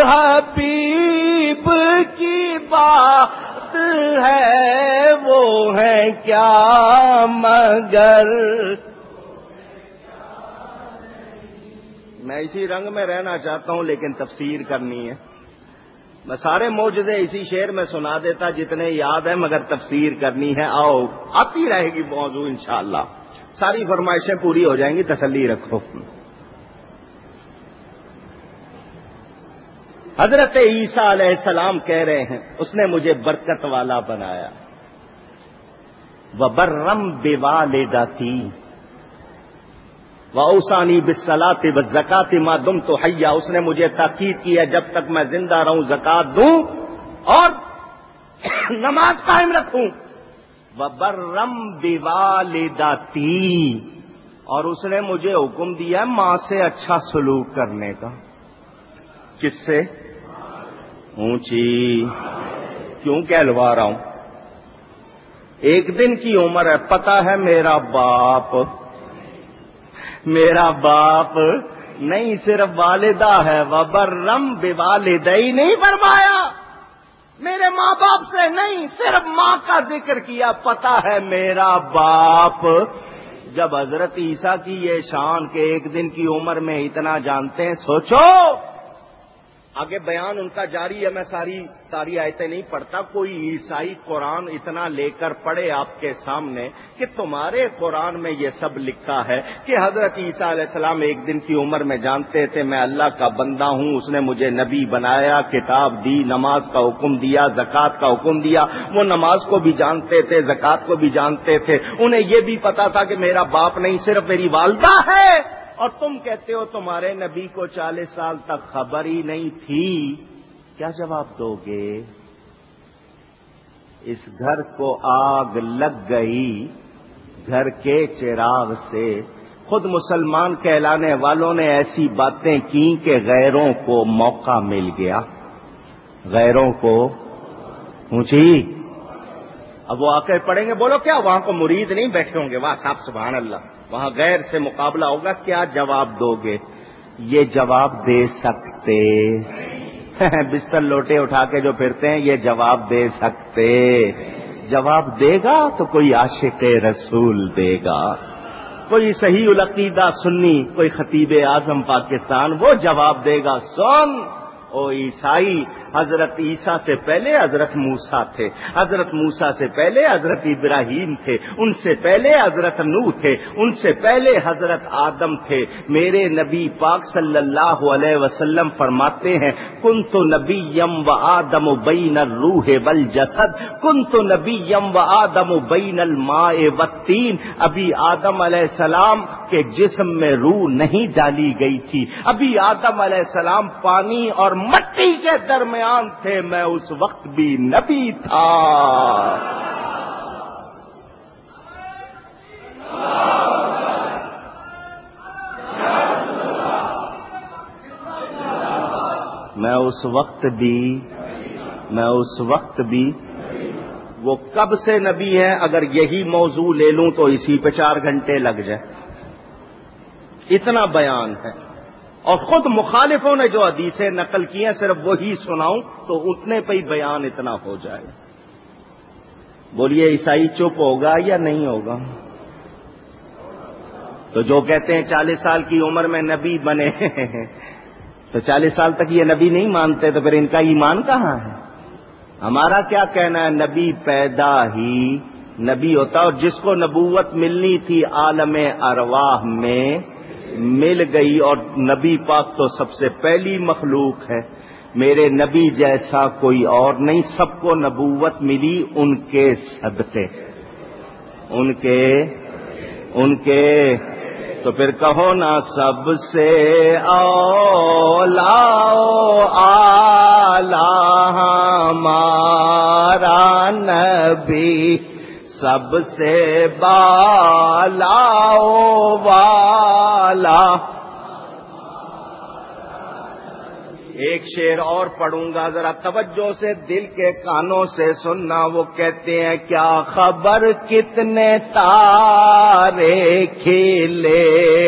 حبیب کی بات ہے، وہ ہے کیا مگر۔ میں اسی رنگ میں رہنا چاہتا ہوں لیکن تفسیر کرنی ہے۔ میں سارے معجزے اسی شعر میں سنا دیتا جتنے یاد ہیں، مگر تفسیر کرنی ہے۔ آؤ، آتی رہے گی موضوع انشاءاللہ، ساری فرمائشیں پوری ہو جائیں گی، تسلی رکھو۔ حضرت عیسیٰ علیہ السلام کہہ رہے ہیں اس نے مجھے برکت والا بنایا۔ وَبَرًّا بِوَالِدَتِی وَأَوْصَانِی بِالصَّلَاةِ وَالزَّکَاةِ مَا دُمْتُ حَیًّا، اس نے مجھے تاکید کی ہے جب تک میں زندہ رہوں زکات دوں اور نماز قائم رکھوں۔ وَبَرًّا بِوَالِدَتِی، اور اس نے مجھے حکم دیا ہے ماں سے اچھا سلوک کرنے کا۔ کس سے؟ اونچی کیوں کہلوا رہا ہوں؟ ایک دن کی عمر ہے، پتہ ہے میرا باپ نہیں، صرف والدہ ہے۔ وَبَرًّا بِوَالِدَیْ نہیں فرمایا، میرے ماں باپ سے نہیں، صرف ماں کا ذکر کیا، پتہ ہے میرا باپ۔ جب حضرت عیسیٰ کی یہ شان کہ ایک دن کی عمر میں اتنا جانتے ہیں، سوچو آگے بیان ان کا جاری ہے، میں ساری آیتیں نہیں پڑھتا۔ کوئی عیسائی قرآن اتنا لے کر پڑھے آپ کے سامنے کہ تمہارے قرآن میں یہ سب لکھا ہے کہ حضرت عیسیٰ علیہ السلام ایک دن کی عمر میں جانتے تھے میں اللہ کا بندہ ہوں، اس نے مجھے نبی بنایا، کتاب دی، نماز کا حکم دیا، زکوٰۃ کا حکم دیا۔ وہ نماز کو بھی جانتے تھے، زکوٰۃ کو بھی جانتے تھے، انہیں یہ بھی پتا تھا کہ میرا باپ نہیں صرف میری والدہ ہے۔ اور تم کہتے ہو تمہارے نبی کو 40 سال تک خبر ہی نہیں تھی، کیا جواب دو گے؟ اس گھر کو آگ لگ گئی گھر کے چراغ سے۔ خود مسلمان کہلانے والوں نے ایسی باتیں کی کہ غیروں کو موقع مل گیا، غیروں کو اونچی۔ اب وہ آ کے پڑھیں گے، بولو کیا وہاں کو مرید نہیں بیٹھے ہوں گے؟ واہ صاحب سبحان اللہ، وہاں غیر سے مقابلہ ہوگا، کیا جواب دو گے؟ یہ جواب دے سکتے بستر لوٹے اٹھا کے جو پھرتے ہیں یہ جواب دے سکتے؟ جواب دے گا تو کوئی عاشق رسول دے گا، کوئی صحیح العقیدہ سنی، کوئی خطیب اعظم پاکستان، وہ جواب دے گا۔ سن او عیسائی، حضرت عیسیٰ سے پہلے حضرت موسیٰ تھے، حضرت موسیٰ سے پہلے حضرت ابراہیم تھے، ان سے پہلے حضرت نوح تھے، ان سے پہلے حضرت آدم تھے۔ میرے نبی پاک صلی اللہ علیہ وسلم فرماتے ہیں کنت نبیم و آدم بین الروح والجسد، کنت نبیم و آدم بین الماء والطین۔ ابھی آدم علیہ السلام کے جسم میں روح نہیں ڈالی گئی تھی، ابھی آدم علیہ السلام پانی اور مٹی کے درمیان تھے، میں اس وقت بھی نبی تھا۔ میں اس وقت بھی وہ کب سے نبی ہے؟ اگر یہی موضوع لے لوں تو اسی پہ 4 گھنٹے لگ جائے، اتنا بیان ہے۔ اور خود مخالفوں نے جو حدیثیں نقل کی ہیں صرف وہی سناؤں تو اتنے پہ ہی بیان اتنا ہو جائے۔ بولیے عیسائی چپ ہوگا یا نہیں ہوگا؟ تو جو کہتے ہیں 40 سال کی عمر میں نبی بنے تو 40 سال تک یہ نبی نہیں مانتے، تو پھر ان کا ایمان کہاں ہے؟ ہمارا کیا کہنا ہے؟ نبی پیدا ہی نبی ہوتا، اور جس کو نبوت ملنی تھی عالم ارواح میں مل گئی، اور نبی پاک تو سب سے پہلی مخلوق ہے، میرے نبی جیسا کوئی اور نہیں، سب کو نبوت ملی ان کے صدقے، ان کے تو پھر کہو نا سب سے اولا اعلی ہمارا نبی، سب سے بالا والا۔ ایک شعر اور پڑھوں گا، ذرا توجہ سے دل کے کانوں سے سننا۔ وہ کہتے ہیں کیا خبر کتنے تارے کھلے،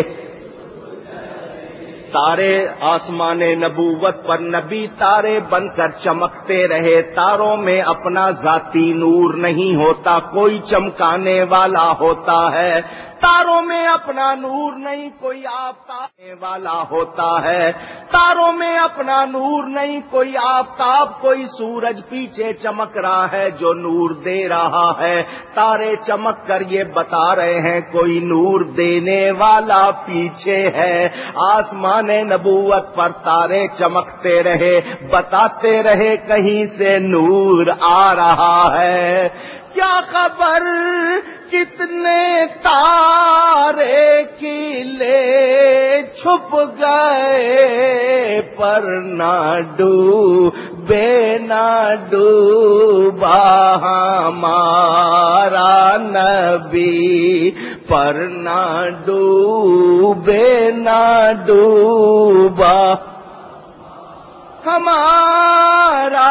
تارے آسمان نبوت پر نبی تارے بن کر چمکتے رہے۔ تاروں میں اپنا ذاتی نور نہیں ہوتا، کوئی چمکانے والا ہوتا ہے۔ تاروں میں اپنا نور نہیں، کوئی آفتاب والا ہوتا ہے۔ تاروں میں اپنا نور نہیں، کوئی آفتاب، کوئی سورج پیچھے چمک رہا ہے جو نور دے رہا ہے۔ تارے چمک کر یہ بتا رہے ہیں کوئی نور دینے والا پیچھے ہے۔ آسمان نبوت پر تارے چمکتے رہے، بتاتے رہے کہیں سے نور آ رہا ہے۔ کیا خبر کتنے تارے کھلے چھپ گئے، پر نہ ڈوبے نہ ڈوبا ہمارا نبی، پر نہ ڈوبے نہ ڈوبا ہمارا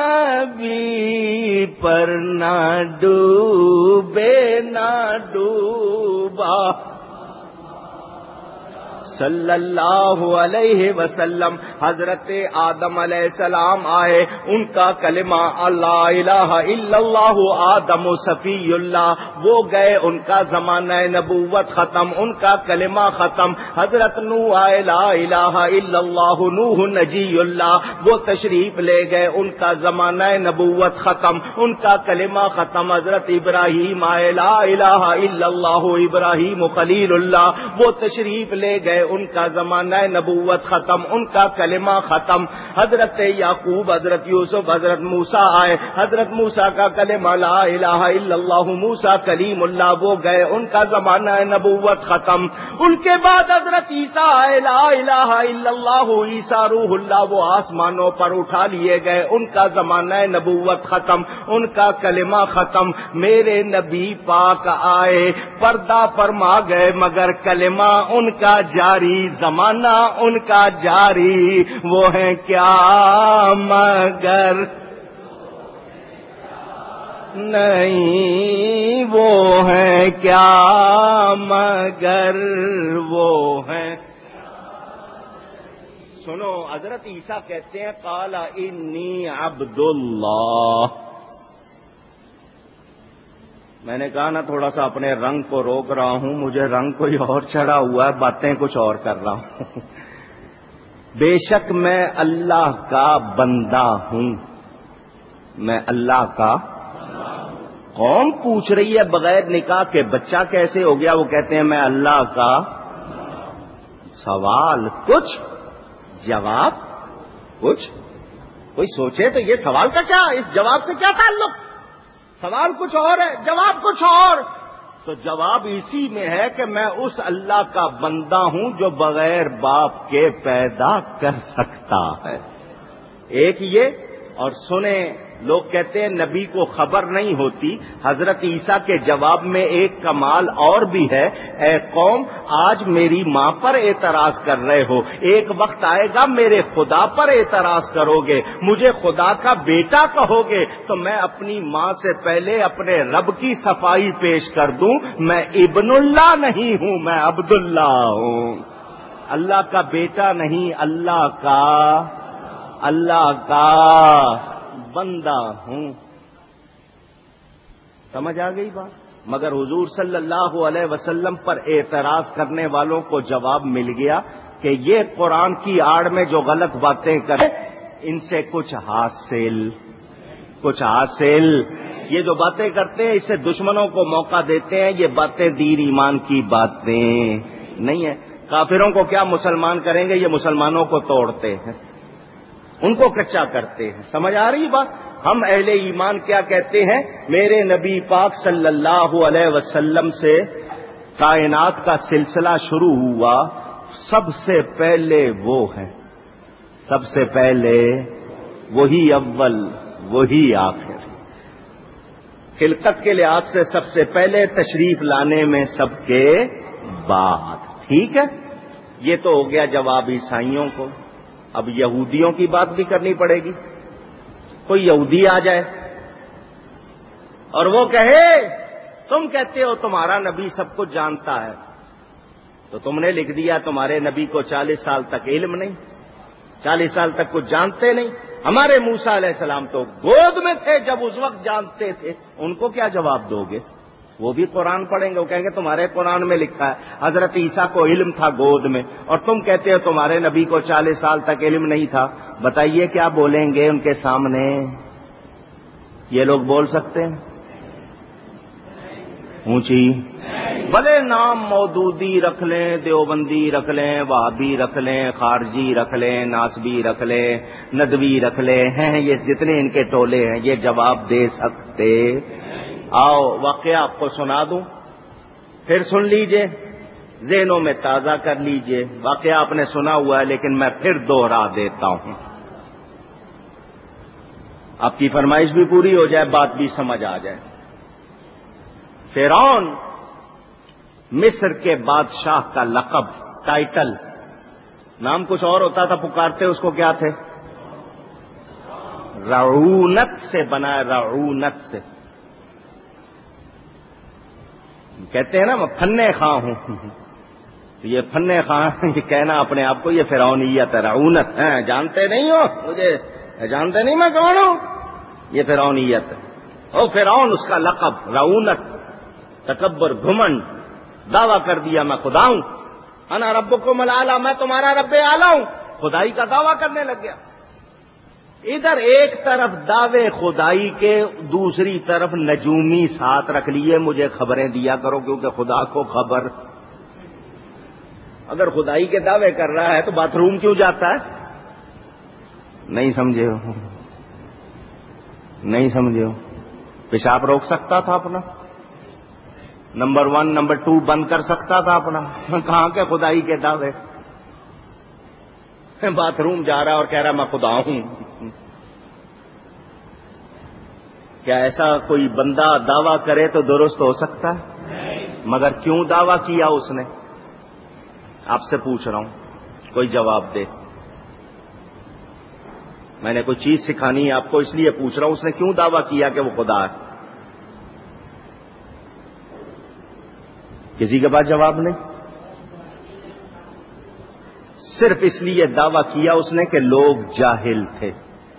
نبی، پر نہ ڈوبے نہ ڈوبا۔ صلی اللہ علیہ وسلم حضرت آدم علیہ السلام آئے، ان کا کلمہ لا الہ الا اللہ آدم صفی اللہ، وہ گئے، ان کا زمانہ نبوت ختم، ان کا کلمہ ختم۔ حضرت نوح آئے، لا الہ الا اللہ نوح نجی اللہ، وہ تشریف لے گئے، ان کا زمانہ نبوت ختم، ان کا کلمہ ختم۔ حضرت ابراہیم آئے، لا الہ الا اللہ ابراہیم خلیل اللہ، وہ تشریف لے گئے، ان کا زمانہ نبوت ختم، ان کا کلمہ ختم۔ حضرت یعقوب، حضرت یوسف، حضرت موسیٰ آئے، حضرت موسیٰ کا کلمہ لا الہ الا اللہ موسیٰ کلیم اللہ، وہ گئے، ان کا زمانہ نبوت ختم۔ ان کے بعد حضرت عیسیٰ آئے، لا الہ الا اللہ عیسیٰ روح اللہ، وہ آسمانوں پر اٹھا لیے گئے، ان کا زمانہ نبوت ختم، ان کا کلمہ ختم۔ میرے نبی پاک آئے، پردہ فرما گئے، مگر کلمہ ان کا جاری، زمانہ ان کا جاری، وہ ہے کیا مگر نہیں، وہ ہے کیا مگر وہ ہے۔ سنو، حضرت عیسیٰ کہتے ہیں قال انی عبد اللہ۔ میں نے کہا نا تھوڑا سا اپنے رنگ کو روک رہا ہوں، مجھے رنگ کوئی اور چڑھا ہوا ہے، باتیں کچھ اور کر رہا ہوں۔ بے شک میں اللہ کا بندہ ہوں، میں اللہ کا۔ قوم پوچھ رہی ہے بغیر نکاح کے بچہ کیسے ہو گیا، وہ کہتے ہیں میں اللہ کا۔ سوال کچھ، جواب کچھ۔ کوئی سوچے تو یہ سوال کا کیا، اس جواب سے کیا تعلق؟ سوال کچھ اور ہے، جواب کچھ اور۔ تو جواب اسی میں ہے کہ میں اس اللہ کا بندہ ہوں جو بغیر باپ کے پیدا کر سکتا ہے۔ ایک یہ، اور سنیں، لوگ کہتے ہیں نبی کو خبر نہیں ہوتی۔ حضرت عیسیٰ کے جواب میں ایک کمال اور بھی ہے، اے قوم آج میری ماں پر اعتراض کر رہے ہو، ایک وقت آئے گا میرے خدا پر اعتراض کرو گے، مجھے خدا کا بیٹا کہو گے تو میں اپنی ماں سے پہلے اپنے رب کی صفائی پیش کر دوں، میں ابن اللہ نہیں ہوں، میں عبداللہ ہوں۔ اللہ کا بیٹا نہیں، اللہ کا بندہ ہوں۔ سمجھ آ گئی بات؟ مگر حضور صلی اللہ علیہ وسلم پر اعتراض کرنے والوں کو جواب مل گیا کہ یہ قرآن کی آڑ میں جو غلط باتیں کریں ان سے کچھ حاصل۔ یہ جو باتیں کرتے ہیں اس سے دشمنوں کو موقع دیتے ہیں، یہ باتیں دین ایمان کی باتیں نہیں ہیں۔ کافروں کو کیا مسلمان کریں گے، یہ مسلمانوں کو توڑتے ہیں، ان کو کچا کرتے ہیں۔ سمجھ آ رہی بات؟ ہم اہل ایمان کیا کہتے ہیں؟ میرے نبی پاک صلی اللہ علیہ وسلم سے کائنات کا سلسلہ شروع ہوا، سب سے پہلے وہ ہیں، سب سے پہلے وہی اول وہی آخر، خلقت کے لحاظ سے سب سے پہلے، تشریف لانے میں سب کے بعد. ٹھیک ہے، یہ تو ہو گیا جواب عیسائیوں کو. اب یہودیوں کی بات بھی کرنی پڑے گی. کوئی یہودی آ جائے اور وہ کہے تم کہتے ہو تمہارا نبی سب کچھ جانتا ہے، تو تم نے لکھ دیا تمہارے نبی کو 40 سال تک علم نہیں، 40 سال تک کچھ جانتے نہیں. ہمارے موسیٰ علیہ السلام تو گود میں تھے جب اس وقت جانتے تھے. ان کو کیا جواب دو گے؟ وہ بھی قرآن پڑھیں گے، وہ کہیں گے تمہارے قرآن میں لکھا ہے حضرت عیسیٰ کو علم تھا گود میں، اور تم کہتے ہو تمہارے نبی کو 40 سال تک علم نہیں تھا. بتائیے کیا بولیں گے ان کے سامنے؟ یہ لوگ بول سکتے ہیں؟ اونچی بھلے نام مودودی رکھ لیں، دیوبندی رکھ لیں، وہابی رکھ لیں، خارجی رکھ لیں، ناسبی رکھ لیں، ندوی رکھ لیں، ہیں یہ جتنے ان کے ٹولے ہیں، یہ جواب دے سکتے؟ آؤ واقعہ آپ کو سنا دوں، پھر سن لیجئے، ذہنوں میں تازہ کر لیجئے. واقعہ آپ نے سنا ہوا ہے لیکن میں پھر دوہرا دیتا ہوں، آپ کی فرمائش بھی پوری ہو جائے، بات بھی سمجھ آ جائے. فرعون مصر کے بادشاہ کا لقب، ٹائٹل، نام کچھ اور ہوتا تھا، پکارتے اس کو کیا تھے؟ رعونت سے بنا ہے، رعونت سے. کہتے ہیں نا میں فنے خواہ ہوں، یہ فنے خواہ یہ کہنا اپنے آپ کو، یہ فرعونیت ہے، رعونت ہے. جانتے نہیں ہو مجھے، جانتے نہیں میں کون ہوں، یہ فرعونیت ہے. او فرعون اس کا لقب، رعونت، تکبر، گھمنڈ، دعویٰ کر دیا میں خدا ہوں، انا ربکم الاعلی، میں تمہارا رب اعلیٰ ہوں، خدائی کا دعویٰ کرنے لگ گیا. ادھر ایک طرف دعوے خدائی کے، دوسری طرف نجومی ساتھ رکھ لیے، مجھے خبریں دیا کرو کیونکہ خدا کو خبر. اگر خدائی کے دعوے کر رہا ہے تو باتھ روم کیوں جاتا ہے؟ نہیں سمجھے ہو، نہیں سمجھے ہو. پیشاب روک سکتا تھا اپنا، نمبر 1 نمبر 2 بند کر سکتا تھا اپنا. کہاں کے خدائی کے دعوے؟ باتھ روم جا رہا اور کہہ رہا میں خدا ہوں. کیا ایسا کوئی بندہ دعویٰ کرے تو درست ہو سکتا ہے؟ مگر کیوں دعویٰ کیا اس نے؟ آپ سے پوچھ رہا ہوں، کوئی جواب دے. میں نے کوئی چیز سکھانی ہے آپ کو، اس لیے پوچھ رہا ہوں، اس نے کیوں دعویٰ کیا کہ وہ خدا ہے؟ کسی کے پاس جواب نہیں؟ صرف اس لیے دعویٰ کیا اس نے کہ لوگ جاہل تھے.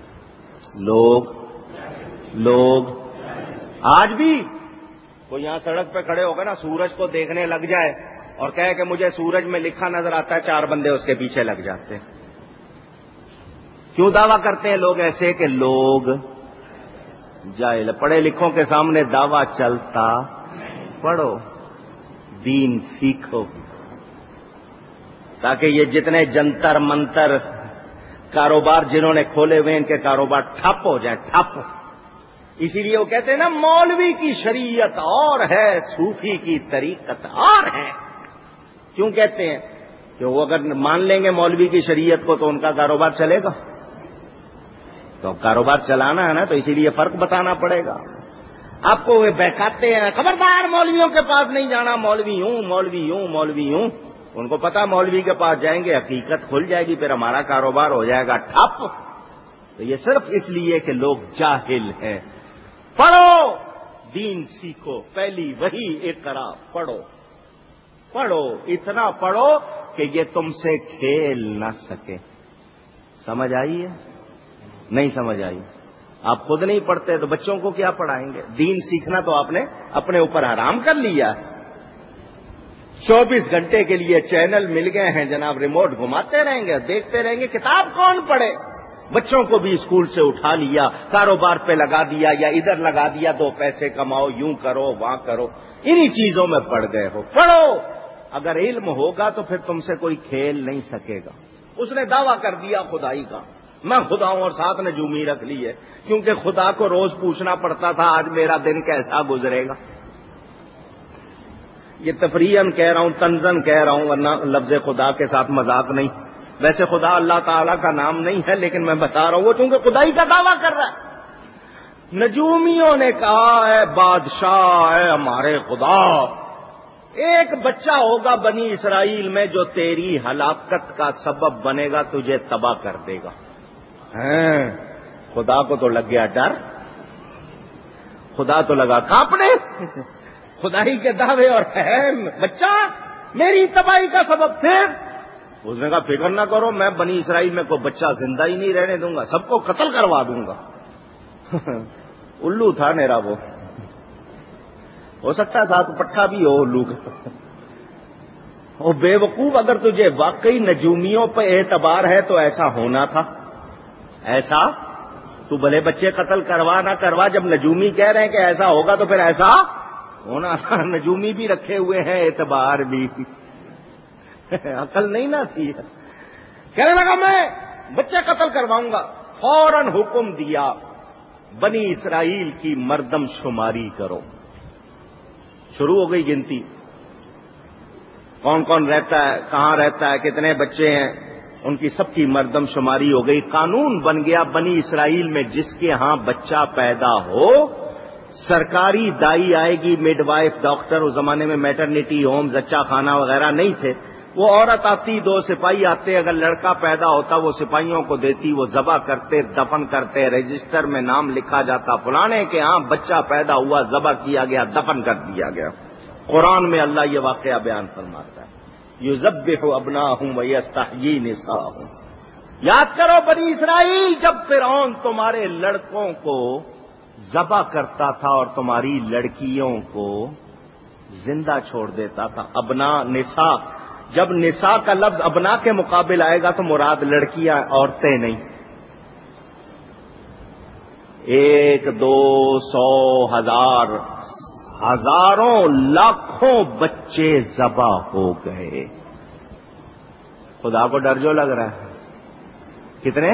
لوگ آج بھی کوئی یہاں سڑک پہ کھڑے ہو گئے نا، سورج کو دیکھنے لگ جائے اور کہے کہ مجھے سورج میں لکھا نظر آتا ہے، 4 بندے اس کے پیچھے لگ جاتے ہیں. کیوں دعویٰ کرتے ہیں لوگ ایسے کہ لوگ جاہل؟ پڑھے لکھوں کے سامنے دعویٰ چلتا. پڑھو، دین سیکھو، تاکہ یہ جتنے جنتر منتر کاروبار جنہوں نے کھولے ہوئے ان کے کاروبار ٹھپ ہو جائیں، ٹھپ. اسی لیے وہ کہتے ہیں نا مولوی کی شریعت اور ہے، صوفی کی طریقت اور ہے. کیوں کہتے ہیں؟ کہ وہ اگر مان لیں گے مولوی کی شریعت کو تو ان کا کاروبار چلے گا. تو کاروبار چلانا ہے نا، تو اسی لیے فرق بتانا پڑے گا. آپ کو وہ بہکاتے ہیں خبردار مولویوں کے پاس نہیں جانا، مولوی ہوں مولوی ہوں مولوی ہوں. ان کو پتا مولوی کے پاس جائیں گے حقیقت کھل جائے گی، پھر ہمارا کاروبار ہو جائے گا ٹھپ. تو یہ صرف اس لیے کہ لوگ جاہل ہیں. پڑھو، دین سیکھو، پہلی وہی اقرا پڑھو، پڑھو، اتنا پڑھو کہ یہ تم سے کھیل نہ سکے. سمجھ آئی ہے؟ نہیں سمجھ آئی؟ آپ خود نہیں پڑھتے تو بچوں کو کیا پڑھائیں گے؟ دین سیکھنا تو آپ نے اپنے اوپر حرام کر لیا. 24 گھنٹے کے لیے چینل مل گئے ہیں جناب، ریموٹ گھماتے رہیں گے، دیکھتے رہیں گے. کتاب کون پڑھے؟ بچوں کو بھی اسکول سے اٹھا لیا، کاروبار پہ لگا دیا یا ادھر لگا دیا، 2 پیسے کماؤ، یوں کرو وہاں کرو، انہی چیزوں میں پڑ گئے ہو. پڑھو، اگر علم ہوگا تو پھر تم سے کوئی کھیل نہیں سکے گا. اس نے دعویٰ کر دیا خدائی کا، میں خدا ہوں، اور ساتھ نجومی رکھ لی ہے، کیونکہ خدا کو روز پوچھنا پڑتا تھا آج میرا دن کیسا گزرے گا. یہ تفریحاً کہہ رہا ہوں، طنزاً کہہ رہا ہوں، ورنہ لفظ خدا کے ساتھ مذاق نہیں. ویسے خدا اللہ تعالیٰ کا نام نہیں ہے، لیکن میں بتا رہا ہوں وہ چونکہ خدائی کا دعویٰ کر رہا ہے. نجومیوں نے کہا اے بادشاہ، اے ہمارے خدا، ایک بچہ ہوگا بنی اسرائیل میں جو تیری ہلاکت کا سبب بنے گا، تجھے تباہ کر دے گا. خدا کو تو لگ گیا ڈر، خدا تو لگا کانپنے. خدائی کے دعوے اور بچہ میری تباہی کا سبب تھے. اس نے کہا فکر نہ کرو، میں بنی اسرائیل میں کوئی بچہ زندہ ہی نہیں رہنے دوں گا، سب کو قتل کروا دوں گا. الو تھا میرا وہ، ہو سکتا ہے ساتھ پٹھا بھی ہو الو کا. وہ بے وقوف، اگر تجھے واقعی نجومیوں پہ اعتبار ہے تو ایسا ہونا تھا. ایسا تو بھلے بچے قتل کروا نہ کروا، جب نجومی کہہ رہے ہیں کہ ایسا ہوگا تو پھر ایسا ہونا تھا. نجومی بھی رکھے ہوئے ہیں، اعتبار بھی. عقل نہیں نہ تھی. کہنے لگا میں بچے قتل کرواؤں گا. فوراً حکم دیا بنی اسرائیل کی مردم شماری کرو. شروع ہو گئی گنتی، کون کون رہتا ہے، کہاں رہتا ہے، کتنے بچے ہیں، ان کی سب کی مردم شماری ہو گئی. قانون بن گیا بنی اسرائیل میں جس کے ہاں بچہ پیدا ہو، سرکاری دائی آئے گی، مڈ وائف، ڈاکٹر. اس زمانے میں میٹرنیٹی ہومز، اچھا کھانا وغیرہ نہیں تھے. وہ عورت آتی، 2 سپاہی آتے، اگر لڑکا پیدا ہوتا وہ سپاہیوں کو دیتی، وہ ذبح کرتے، دفن کرتے، رجسٹر میں نام لکھا جاتا فلانے کے ہاں بچہ پیدا ہوا، ذبح کیا گیا، دفن کر دیا گیا. قرآن میں اللہ یہ واقعہ بیان فرماتا ہے، یذبح ابناءہم ویستحیی نساءہم. یاد کرو بنی اسرائیل، جب فرعون تمہارے لڑکوں کو ذبح کرتا تھا اور تمہاری لڑکیوں کو زندہ چھوڑ دیتا تھا. ابنا، نساء. جب نساء کا لفظ ابنا کے مقابل آئے گا تو مراد لڑکیاں، عورتیں نہیں. 1 2 100 1000 ہزاروں لاکھوں بچے ذبح ہو گئے. خدا کو ڈر جو لگ رہا ہے. کتنے؟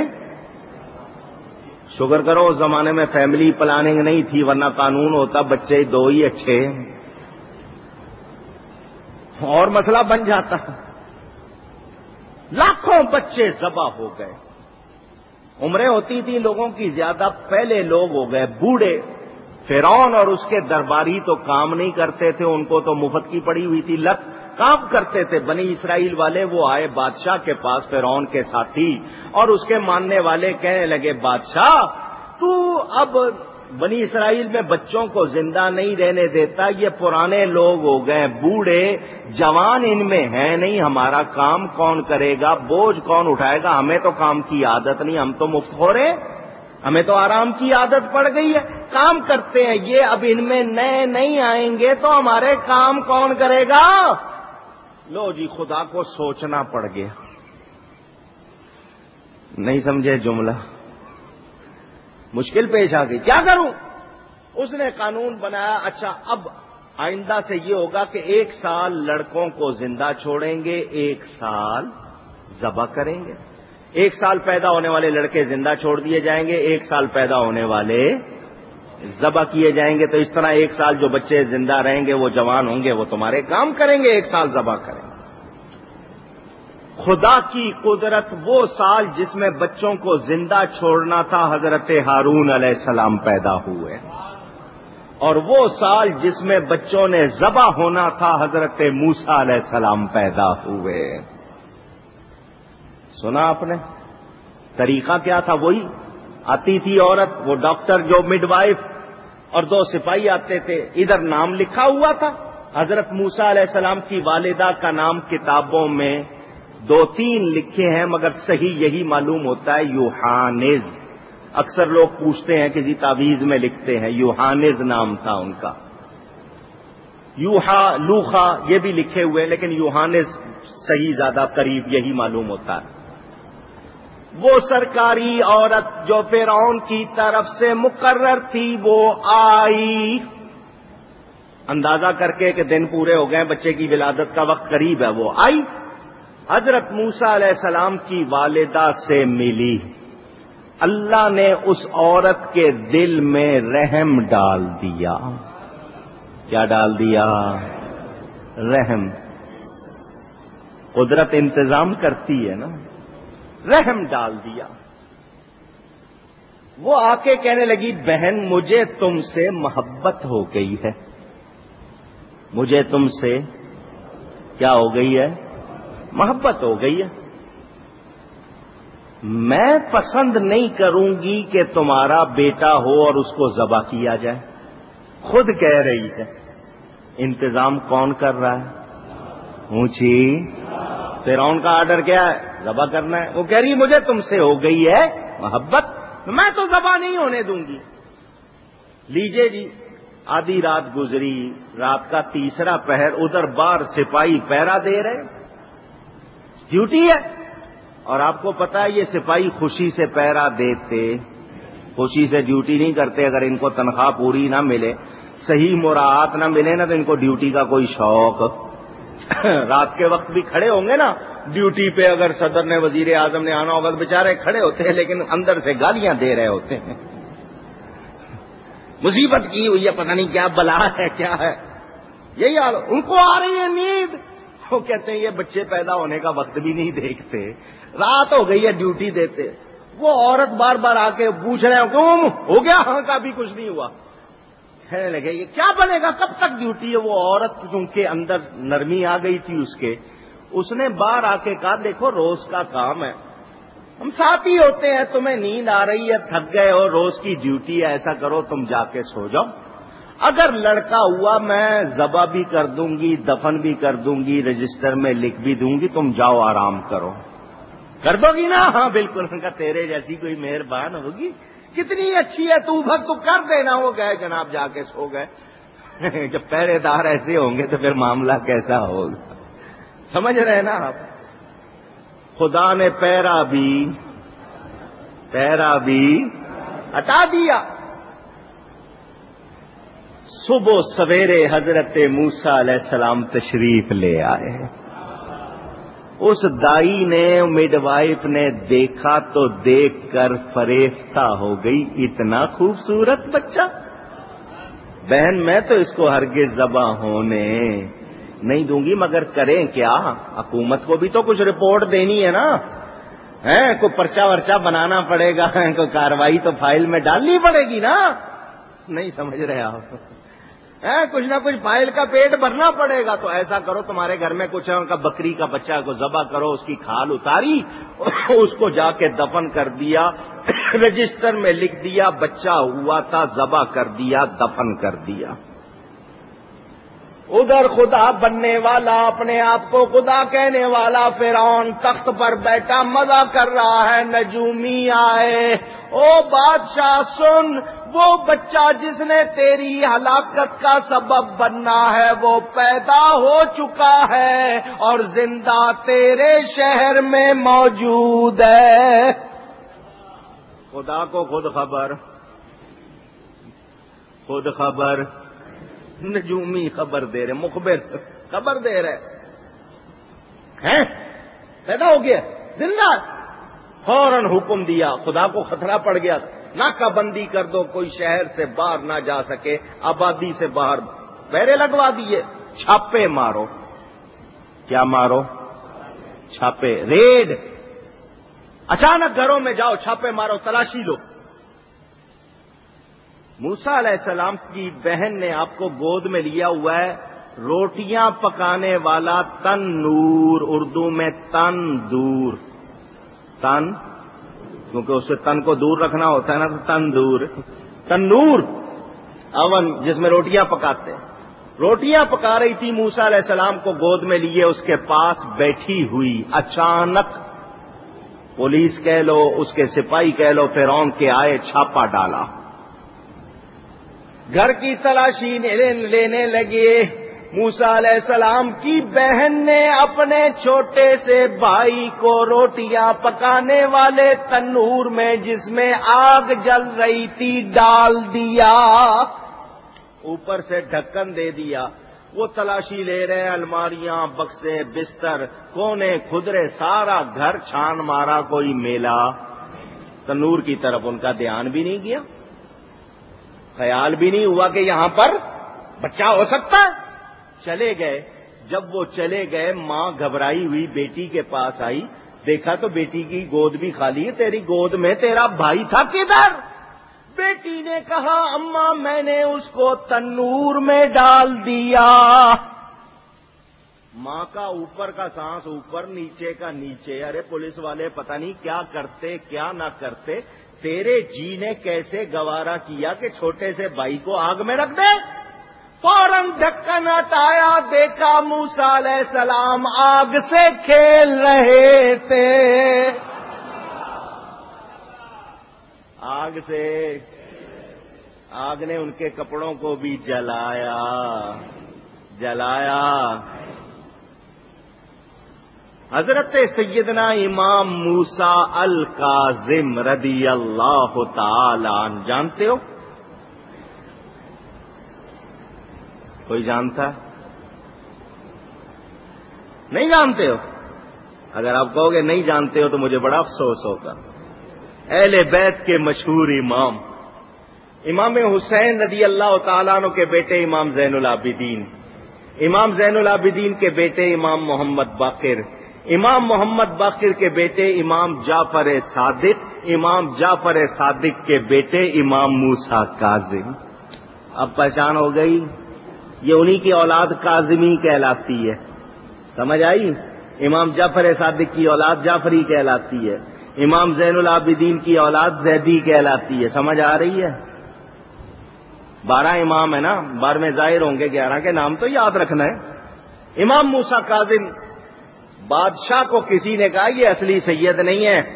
شکر کرو اس زمانے میں فیملی پلاننگ نہیں تھی، ورنہ قانون ہوتا بچے 2 ہی اچھے اور مسئلہ بن جاتا. لاکھوں بچے ذبح ہو گئے. عمریں ہوتی تھی لوگوں کی زیادہ، پہلے لوگ ہو گئے بوڑھے. فرعون اور اس کے درباری تو کام نہیں کرتے تھے، ان کو تو مفت کی پڑی ہوئی تھی لت. کام کرتے تھے بنی اسرائیل والے. وہ آئے بادشاہ کے پاس، فرعون کے ساتھی اور اس کے ماننے والے، کہنے لگے بادشاہ تو اب بنی اسرائیل میں بچوں کو زندہ نہیں رہنے دیتا، یہ پرانے لوگ ہو گئے، بوڑھے، جوان ان میں ہیں نہیں، ہمارا کام کون کرے گا، بوجھ کون اٹھائے گا، ہمیں تو کام کی عادت نہیں، ہم تو مفت ہو رہے، ہمیں تو آرام کی عادت پڑ گئی ہے، کام کرتے ہیں یہ، اب ان میں نئے نہیں آئیں گے تو ہمارے کام کون کرے گا. لو جی، خدا کو سوچنا پڑ گیا. نہیں سمجھے جملہ؟ مشکل پیش آ گئی، کیا کروں؟ اس نے قانون بنایا، اچھا اب آئندہ سے یہ ہوگا کہ 1 سال لڑکوں کو زندہ چھوڑیں گے، 1 سال ذبح کریں گے. 1 سال پیدا ہونے والے لڑکے زندہ چھوڑ دیے جائیں گے، 1 سال پیدا ہونے والے ذبح کیے جائیں گے. تو اس طرح 1 سال جو بچے زندہ رہیں گے وہ جوان ہوں گے، وہ تمہارے کام کریں گے، 1 سال ذبح کریں گے. خدا کی قدرت، وہ سال جس میں بچوں کو زندہ چھوڑنا تھا حضرت ہارون علیہ السلام پیدا ہوئے، اور وہ سال جس میں بچوں نے ذبح ہونا تھا حضرت موسیٰ علیہ السلام پیدا ہوئے. سنا آپ نے طریقہ کیا تھا؟ وہی آتی تھی عورت، وہ ڈاکٹر جو مڈ وائف، اور 2 سپاہی آتے تھے. ادھر نام لکھا ہوا تھا حضرت موسیٰ علیہ السلام کی والدہ کا نام کتابوں میں 2-3 لکھے ہیں، مگر صحیح یہی معلوم ہوتا ہے، یوحانز. اکثر لوگ پوچھتے ہیں کسی تعویذ میں لکھتے ہیں، یوحانز نام تھا ان کا. یوحا، لوخا یہ بھی لکھے ہوئے، لیکن یوحانز صحیح زیادہ قریب یہی معلوم ہوتا ہے. وہ سرکاری عورت جو فرعون کی طرف سے مقرر تھی وہ آئی، اندازہ کر کے کہ دن پورے ہو گئے، بچے کی ولادت کا وقت قریب ہے، وہ آئی، حضرت موسیٰ علیہ السلام کی والدہ سے ملی. اللہ نے اس عورت کے دل میں رحم ڈال دیا. کیا ڈال دیا؟ رحم، قدرت انتظام کرتی ہے نا، رحم ڈال دیا. وہ آ کے کہنے لگی بہن مجھے تم سے محبت ہو گئی ہے، مجھے تم سے کیا ہو گئی ہے؟ محبت ہو گئی ہے. میں پسند نہیں کروں گی کہ تمہارا بیٹا ہو اور اس کو ذبح کیا جائے. خود کہہ رہی ہے. انتظام کون کر رہا ہے؟ اونچی. فرعون کا آرڈر کیا ہے؟ ذبح کرنا ہے. وہ کہہ رہی مجھے تم سے ہو گئی ہے محبت، میں تو ذبح نہیں ہونے دوں گی. لیجئے جی، آدھی رات گزری، رات کا تیسرا پہر، ادھر بار سپاہی پہرا دے رہے، ڈیوٹی ہے. اور آپ کو پتا ہے یہ سپاہی خوشی سے پہرا دیتے، خوشی سے ڈیوٹی نہیں کرتے. اگر ان کو تنخواہ پوری نہ ملے، صحیح مراعات نہ ملے نا، تو ان کو ڈیوٹی کا کوئی شوق. رات کے وقت بھی کھڑے ہوں گے نا ڈیوٹی پہ، اگر صدر نے وزیر اعظم نے آنا ہوگا تو بیچارے کھڑے ہوتے ہیں، لیکن اندر سے گالیاں دے رہے ہوتے ہیں. مصیبت کی ہوئی ہے، پتہ نہیں کیا بلا ہے کیا ہے. یہی حال ان کو آ رہی ہے نیند. وہ کہتے ہیں یہ بچے پیدا ہونے کا وقت بھی نہیں دیکھتے، رات ہو گئی ہے ڈیوٹی دیتے. وہ عورت بار بار آ کے پوچھ رہے ہو ہو گیا؟ ہاں کا بھی کچھ نہیں ہوا. کہنے لگے یہ کیا بنے گا، کب تک ڈیوٹی ہے؟ وہ عورت کیونکہ اندر نرمی آ گئی تھی اس نے باہر آ کے کہا دیکھو روز کا کام ہے، ہم ساتھ ہی ہوتے ہیں، تمہیں نیند آ رہی ہے، تھک گئے ہو، روز کی ڈیوٹی ہے، ایسا کرو تم جا کے سو جاؤ. اگر لڑکا ہوا میں ذبح بھی کر دوں گی، دفن بھی کر دوں گی، رجسٹر میں لکھ بھی دوں گی، تم جاؤ آرام کرو. کر دو گی نا؟ ہاں بالکل. ان کا تیرے جیسی کوئی مہربان ہوگی، کتنی اچھی ہے تو، بس تو کر دینا. وہ گئے جناب، جا کے سو گئے. جب پہرے دار ایسے ہوں گے تو پھر معاملہ کیسا ہوگا؟ سمجھ رہے نا آپ؟ خدا نے پہرا بھی ہٹا دیا. صبح سویرے حضرت موسیٰ علیہ السلام تشریف لے آئے. اس دائی نے، مڈ وائف نے دیکھا تو دیکھ کر فریفتہ ہو گئی، اتنا خوبصورت بچہ. بہن میں تو اس کو ہرگز ذبح ہونے نہیں دوں گی، مگر کریں کیا؟ حکومت کو بھی تو کچھ رپورٹ دینی ہے نا، کوئی پرچہ ورچہ بنانا پڑے گا، کوئی کاروائی تو فائل میں ڈالنی پڑے گی نا. نہیں سمجھ رہے آپ؟ کچھ نہ کچھ فائل کا پیٹ بھرنا پڑے گا. تو ایسا کرو، تمہارے گھر میں کچھ ہے، ان کا بکری کا بچہ کو ذبح کرو، اس کی کھال اتاری، اس کو جا کے دفن کر دیا، رجسٹر میں لکھ دیا بچہ ہوا تھا، ذبح کر دیا، دفن کر دیا. ادھر خدا بننے والا، اپنے آپ کو خدا کہنے والا فرعون تخت پر بیٹھا مزہ کر رہا ہے. نجومی آئے، او بادشاہ سن، وہ بچہ جس نے تیری ہلاکت کا سبب بننا ہے وہ پیدا ہو چکا ہے اور زندہ تیرے شہر میں موجود ہے. خدا کو خود خبر، نجومی خبر دے رہے، مخبر خبر دے رہے ہیں، پیدا ہو گیا زندہ. فوراً حکم دیا، خدا کو خطرہ پڑ گیا، ناکہ بندی کر دو، کوئی شہر سے باہر نہ جا سکے، آبادی سے باہر پہرے لگوا دیے، چھاپے مارو. کیا مارو؟ چھاپے، ریڈ. اچانک گھروں میں جاؤ، چھاپے مارو، تلاشی لو. موسیٰ علیہ السلام کی بہن نے آپ کو گود میں لیا ہوا ہے، روٹیاں پکانے والا تنور، اردو میں تندور. تن کیونکہ اس سے تن کو دور رکھنا ہوتا ہے نا، تو تنور اون جس میں روٹیاں پکاتے ہیں. روٹیاں پکا رہی تھی، موسیٰ علیہ السلام کو گود میں لیے اس کے پاس بیٹھی ہوئی. اچانک پولیس کہہ لو، اس کے سپاہی کہہ لو، فرعون کے آئے، چھاپا ڈالا، گھر کی تلاشی لینے لگے. موسیٰ علیہ السلام کی بہن نے اپنے چھوٹے سے بھائی کو روٹیاں پکانے والے تنور میں جس میں آگ جل رہی تھی ڈال دیا، اوپر سے ڈھکن دے دیا. وہ تلاشی لے رہے، الماریاں، بکسے، بستر، کونے کھدرے، سارا گھر چھان مارا، کوئی میلا. تنور کی طرف ان کا دھیان بھی نہیں گیا، خیال بھی نہیں ہوا کہ یہاں پر بچہ ہو سکتا ہے. چلے گئے، جب وہ چلے گئے ماں گھبرائی ہوئی بیٹی کے پاس آئی، دیکھا تو بیٹی کی گود بھی خالی ہے، تیری گود میں تیرا بھائی تھا کدھر؟ بیٹی نے کہا اماں میں نے اس کو تنور میں ڈال دیا۔ ماں کا اوپر کا سانس اوپر، نیچے کا نیچے۔ ارے پولیس والے پتہ نہیں کیا کرتے کیا نہ کرتے، تیرے جی نے کیسے گوارا کیا کہ چھوٹے سے بھائی کو آگ میں رکھ دے؟ فوراً ڈھکن ہٹایا، دیکھا موسیٰ علیہ السلام آگ سے کھیل رہے تھے۔ آگ سے، آگ نے ان کے کپڑوں کو بھی جلایا۔ حضرت سیدنا امام موسیٰ الکاظم رضی اللہ تعالی عنہ جانتے ہو؟ کوئی جانتا ہے؟ نہیں جانتے ہو؟ اگر آپ کہو گے نہیں جانتے ہو تو مجھے بڑا افسوس ہوگا۔ اہل بیت کے مشہور امام، امام حسین رضی اللہ تعالیٰ عنہ کے بیٹے امام زین العابدین، امام زین العابدین کے بیٹے امام محمد باقر، امام محمد باقر کے بیٹے امام جعفر صادق، امام جعفر صادق کے بیٹے امام موسیٰ کاظم۔ اب پہچان ہو گئی؟ یہ انہی کی اولاد کاظمی کہلاتی ہے، سمجھ آئی؟ امام جعفر صادق کی اولاد جعفری کہلاتی ہے، امام زین العابدین کی اولاد زیدی کہلاتی ہے، سمجھ آ رہی ہے؟ 12 امام ہے نا، 12 میں ظاہر ہوں گے، 11 کے نام تو یاد رکھنا ہے۔ امام موسیٰ کاظم، بادشاہ کو کسی نے کہا یہ اصلی سید نہیں ہے،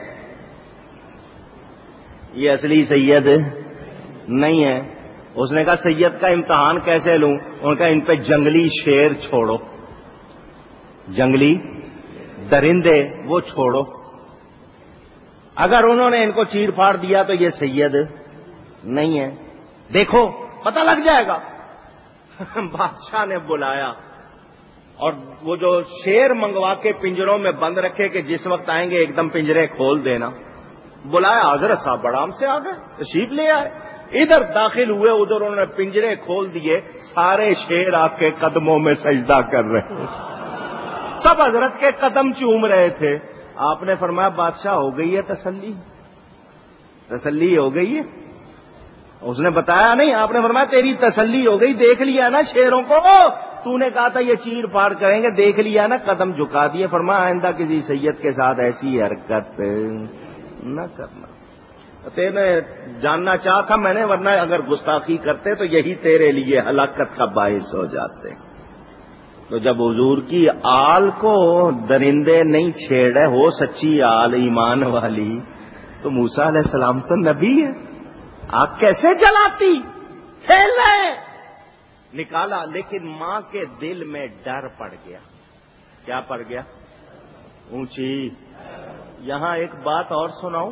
یہ اصلی سید نہیں ہے۔ اس نے کہا سید کا امتحان کیسے لوں؟ ان کا ان پہ جنگلی شیر چھوڑو، جنگلی درندے وہ چھوڑو، اگر انہوں نے ان کو چیر پھاڑ دیا تو یہ سید نہیں ہے، دیکھو پتہ لگ جائے گا۔ بادشاہ نے بلایا اور وہ جو شیر منگوا کے پنجروں میں بند رکھے کہ جس وقت آئیں گے ایک دم پنجرے کھول دینا، بلایا، حضرت صاحب آرام سے آ گئے، تشریف لے آئے، ادھر داخل ہوئے، ادھر انہوں نے پنجرے کھول دیے، سارے شیر آپ کے قدموں میں سجدہ کر رہے ہیں، سب حضرت کے قدم چوم رہے تھے۔ آپ نے فرمایا بادشاہ ہو گئی ہے تسلی، تسلی ہو گئی ہے؟ اس نے بتایا نہیں، آپ نے فرمایا تیری تسلی ہو گئی، دیکھ لیا نا شیروں کو، تو نے کہا تھا یہ چیر پھاڑ کریں گے، دیکھ لیا نا، قدم جھکا دیے۔ فرمایا آئندہ کسی سید کے ساتھ ایسی حرکت نہ کرنا۔ تیرے جاننا چاہا تھا میں نے، ورنہ اگر گستاخی کرتے تو یہی تیرے لیے ہلاکت کا باعث ہو جاتے۔ تو جب حضور کی آل کو درندے نہیں چھیڑے، ہو سچی آل ایمان والی، تو موسیٰ علیہ السلام تو نبی ہے، آگ کیسے جلاتی؟ کھیل رہے، نکالا، لیکن ماں کے دل میں ڈر پڑ گیا۔ کیا پڑ گیا؟ اونچی۔ یہاں ایک بات اور سناؤں؟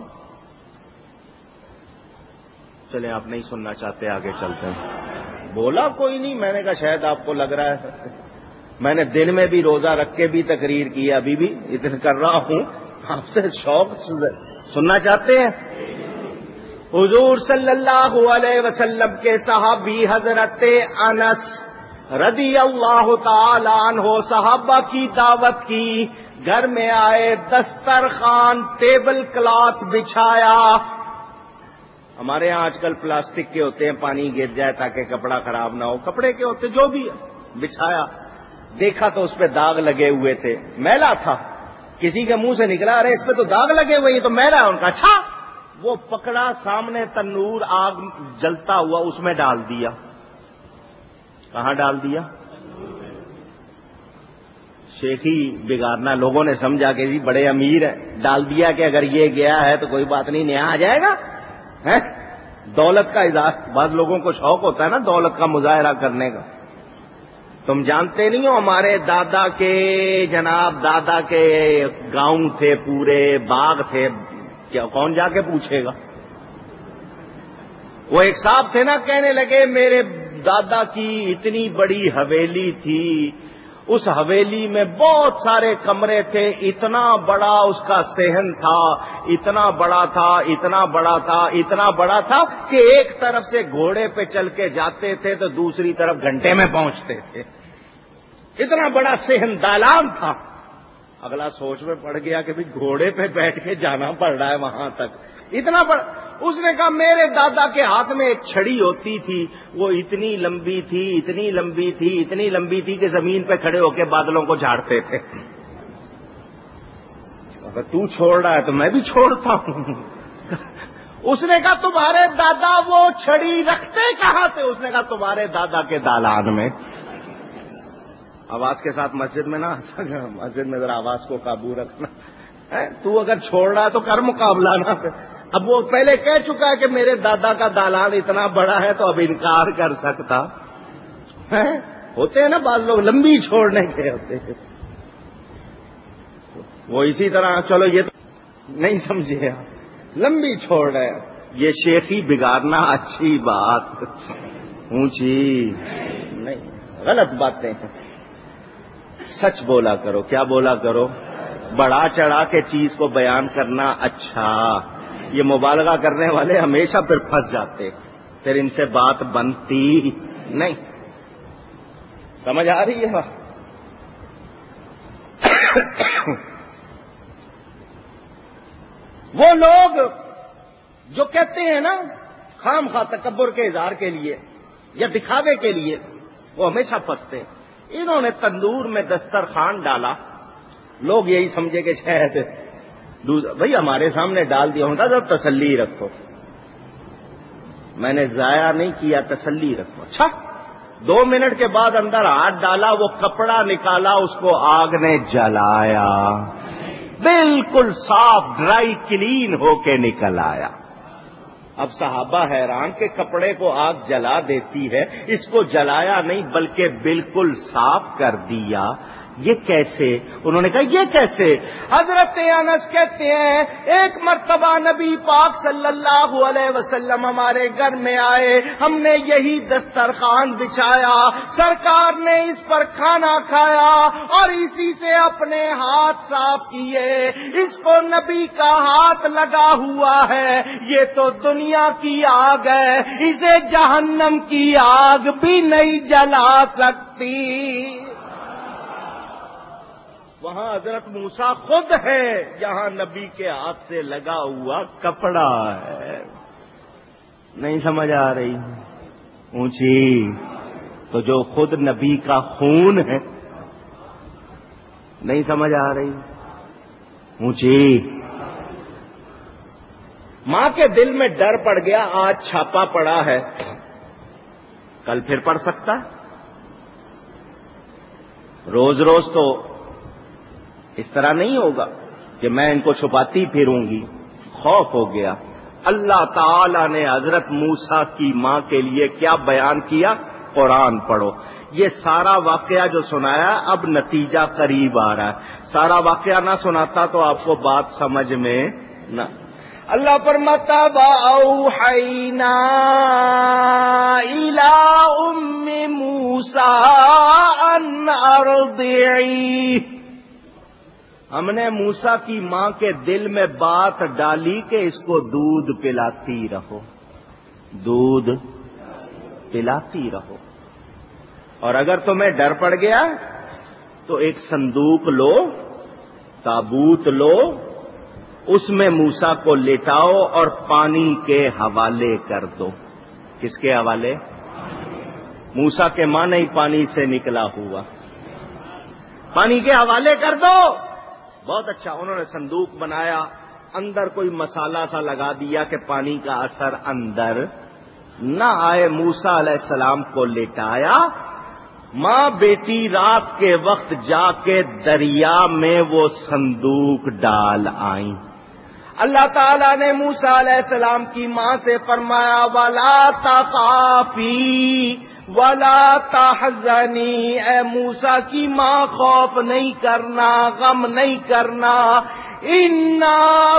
چلیں آپ نہیں سننا چاہتے، آگے چلتے ہیں۔ بولا کوئی نہیں، میں نے کہا شاید آپ کو لگ رہا ہے، میں نے دن میں بھی روزہ رکھ کے بھی تقریر کی، ابھی بھی اتنا کر رہا ہوں، آپ سے شوق سننا چاہتے ہیں؟ حضور صلی اللہ علیہ وسلم کے صحابی حضرت انس رضی اللہ تعالی عنہ صحابہ کی دعوت کی، گھر میں آئے، دسترخوان ٹیبل کلاتھ بچھایا۔ ہمارے یہاں آج کل پلاسٹک کے ہوتے ہیں، پانی گر جائے تاکہ کپڑا خراب نہ ہو، کپڑے کے ہوتے جو بھی ہے، بچھایا، دیکھا تو اس پہ داغ لگے ہوئے تھے، میلا تھا، کسی کے منہ سے نکلا ارے اس پہ تو داغ لگے ہوئے ہیں تو میلا ہے، ان کا اچھا، وہ پکڑا، سامنے تنور آگ جلتا ہوا اس میں ڈال دیا۔ کہاں ڈال دیا؟ شیخی بگاڑنا، لوگوں نے سمجھا کہ جی بڑے امیر ہیں، ڈال دیا کہ اگر یہ گیا ہے تو کوئی بات نہیں، نیا آ جائے گا، دولت کا اظہار، بعض لوگوں کو شوق ہوتا ہے نا دولت کا مظاہرہ کرنے کا۔ تم جانتے نہیں ہو ہمارے دادا کے، جناب دادا کے گاؤں تھے، پورے باغ تھے، کیا کون جا کے پوچھے گا؟ وہ ایک صاحب تھے نا، کہنے لگے میرے دادا کی اتنی بڑی حویلی تھی، اس حویلی میں بہت سارے کمرے تھے، اتنا بڑا اس کا صحن تھا، اتنا بڑا تھا، اتنا بڑا تھا، اتنا بڑا تھا کہ ایک طرف سے گھوڑے پہ چل کے جاتے تھے تو دوسری طرف گھنٹے میں پہنچتے تھے۔ اتنا بڑا صحن دالان تھا. اگلا سوچ میں پڑ گیا کہ بھی گھوڑے پہ بیٹھ کے جانا پڑ رہا ہے وہاں تک, اتنا بڑا. اس نے کہا میرے دادا کے ہاتھ میں ایک چھڑی ہوتی تھی, وہ اتنی لمبی تھی, اتنی لمبی تھی, اتنی لمبی تھی کہ زمین پہ کھڑے ہو کے بادلوں کو جھاڑتے تھے. اگر تو چھوڑ رہا ہے تو میں بھی چھوڑتا ہوں. اس نے کہا تمہارے دادا وہ چھڑی رکھتے کہاں تھے؟ اس نے کہا تمہارے دادا کے دالان میں. آواز کے ساتھ مسجد میں نہ, مسجد میں ذرا آواز کو قابو رکھنا. تو اگر چھوڑ رہا ہے تو کر مقابلہ نا. اب وہ پہلے کہہ چکا ہے کہ میرے دادا کا دالان اتنا بڑا ہے, تو اب انکار کر سکتا ہے؟ ہوتے ہیں نا بعض لوگ لمبی چھوڑنے کے ہوتے ہیں. وہ اسی طرح, چلو یہ تو نہیں سمجھے, لمبی چھوڑ رہے ہیں. یہ شیخی بگاڑنا اچھی بات اونچی نہیں, غلط باتیں ہیں. سچ بولا کرو. کیا بولا کرو؟ بڑا چڑھا کے چیز کو بیان کرنا اچھا. یہ مبالغہ کرنے والے ہمیشہ پھر پھنس جاتے, پھر ان سے بات بنتی نہیں. سمجھ آ رہی ہے؟ وہ لوگ جو کہتے ہیں نا خام خواہ تکبر کے اظہار کے لیے یا دکھاوے کے لیے, وہ ہمیشہ پھنستے ہیں. انہوں نے تندور میں دسترخوان ڈالا, لوگ یہی سمجھے کہ شاید بھئی ہمارے سامنے ڈال دیا ہوتا تو تسلی رکھو. میں نے ضائع نہیں کیا, تسلی رکھو. اچھا 2 منٹ کے بعد اندر ہاتھ ڈالا, وہ کپڑا نکالا, اس کو آگ نے جلایا, بالکل صاف ڈرائی کلین ہو کے نکل آیا. اب صحابہ حیران کہ کپڑے کو آگ جلا دیتی ہے, اس کو جلایا نہیں بلکہ بالکل صاف کر دیا. یہ کیسے؟ انہوں نے کہا یہ کیسے؟ حضرت انس کہتے ہیں ایک مرتبہ نبی پاک صلی اللہ علیہ وسلم ہمارے گھر میں آئے, ہم نے یہی دسترخوان بچھایا, سرکار نے اس پر کھانا کھایا اور اسی سے اپنے ہاتھ صاف کیے. اس کو نبی کا ہاتھ لگا ہوا ہے, یہ تو دنیا کی آگ ہے, اسے جہنم کی آگ بھی نہیں جلا سکتی. وہاں حضرت موسیٰ خود ہے, یہاں نبی کے ہاتھ سے لگا ہوا کپڑا ہے. نہیں سمجھ آ رہی اونچی؟ تو جو خود نبی کا خون ہے, نہیں سمجھ آ رہی اونچی؟ ماں کے دل میں ڈر پڑ گیا, آج چھاپا پڑا ہے, کل پھر پڑ سکتا ہے. روز روز تو اس طرح نہیں ہوگا کہ میں ان کو چھپاتی پھروں گی. خوف ہو گیا. اللہ تعالی نے حضرت موسیٰ کی ماں کے لیے کیا بیان کیا؟ قرآن پڑھو. یہ سارا واقعہ جو سنایا, اب نتیجہ قریب آ رہا ہے. سارا واقعہ نہ سناتا تو آپ کو بات سمجھ میں نہ. اللہ فرماتا وَأَوْحَيْنَا إِلَىٰ أُمِّ مُوسَىٰ أَنْ أَرْضِعِيهِ, ہم نے موسیٰ کی ماں کے دل میں بات ڈالی کہ اس کو دودھ پلاتی رہو, دودھ پلاتی رہو. اور اگر تمہیں ڈر پڑ گیا تو ایک صندوق لو, تابوت لو, اس میں موسیٰ کو لٹاؤ اور پانی کے حوالے کر دو. کس کے حوالے؟ موسیٰ کے ماں نہیں پانی سے نکلا ہوا, پانی کے حوالے کر دو. بہت اچھا. انہوں نے صندوق بنایا, اندر کوئی مسالہ سا لگا دیا کہ پانی کا اثر اندر نہ آئے. موسیٰ علیہ السلام کو لٹایا, ماں بیٹی رات کے وقت جا کے دریا میں وہ صندوق ڈال آئیں. اللہ تعالیٰ نے موسیٰ علیہ السلام کی ماں سے فرمایا وَلَا تَخَافِي وَلَا تَحْزَنِي, اے موسیٰ کی ماں خوف نہیں کرنا, غم نہیں کرنا. إِنَّا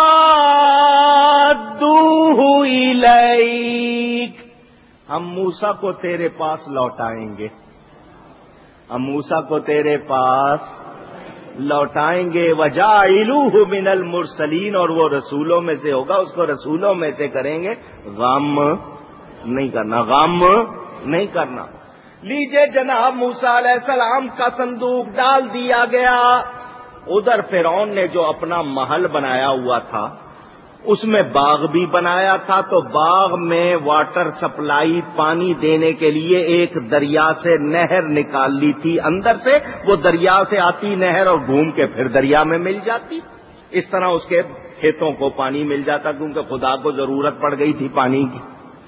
رَادُّوهُ إِلَيْكَ, ہم موسیٰ کو تیرے پاس لوٹائیں گے, ہم موسیٰ کو تیرے پاس لوٹائیں گے. وَجَاعِلُوهُ مِنَ الْمُرْسَلِينَ, اور وہ رسولوں میں سے ہوگا, اس کو رسولوں میں سے کریں گے. غم نہیں کرنا, غم نہیں کرنا. لیجئے جناب موسیٰ علیہ السلام کا صندوق ڈال دیا گیا. ادھر فرعون نے جو اپنا محل بنایا ہوا تھا اس میں باغ بھی بنایا تھا، تو باغ میں واٹر سپلائی پانی دینے کے لیے ایک دریا سے نہر نکال لی تھی اندر سے، وہ دریا سے آتی نہر اور گھوم کے پھر دریا میں مل جاتی. اس طرح اس کے کھیتوں کو پانی مل جاتا کیونکہ خدا کو ضرورت پڑ گئی تھی پانی کی.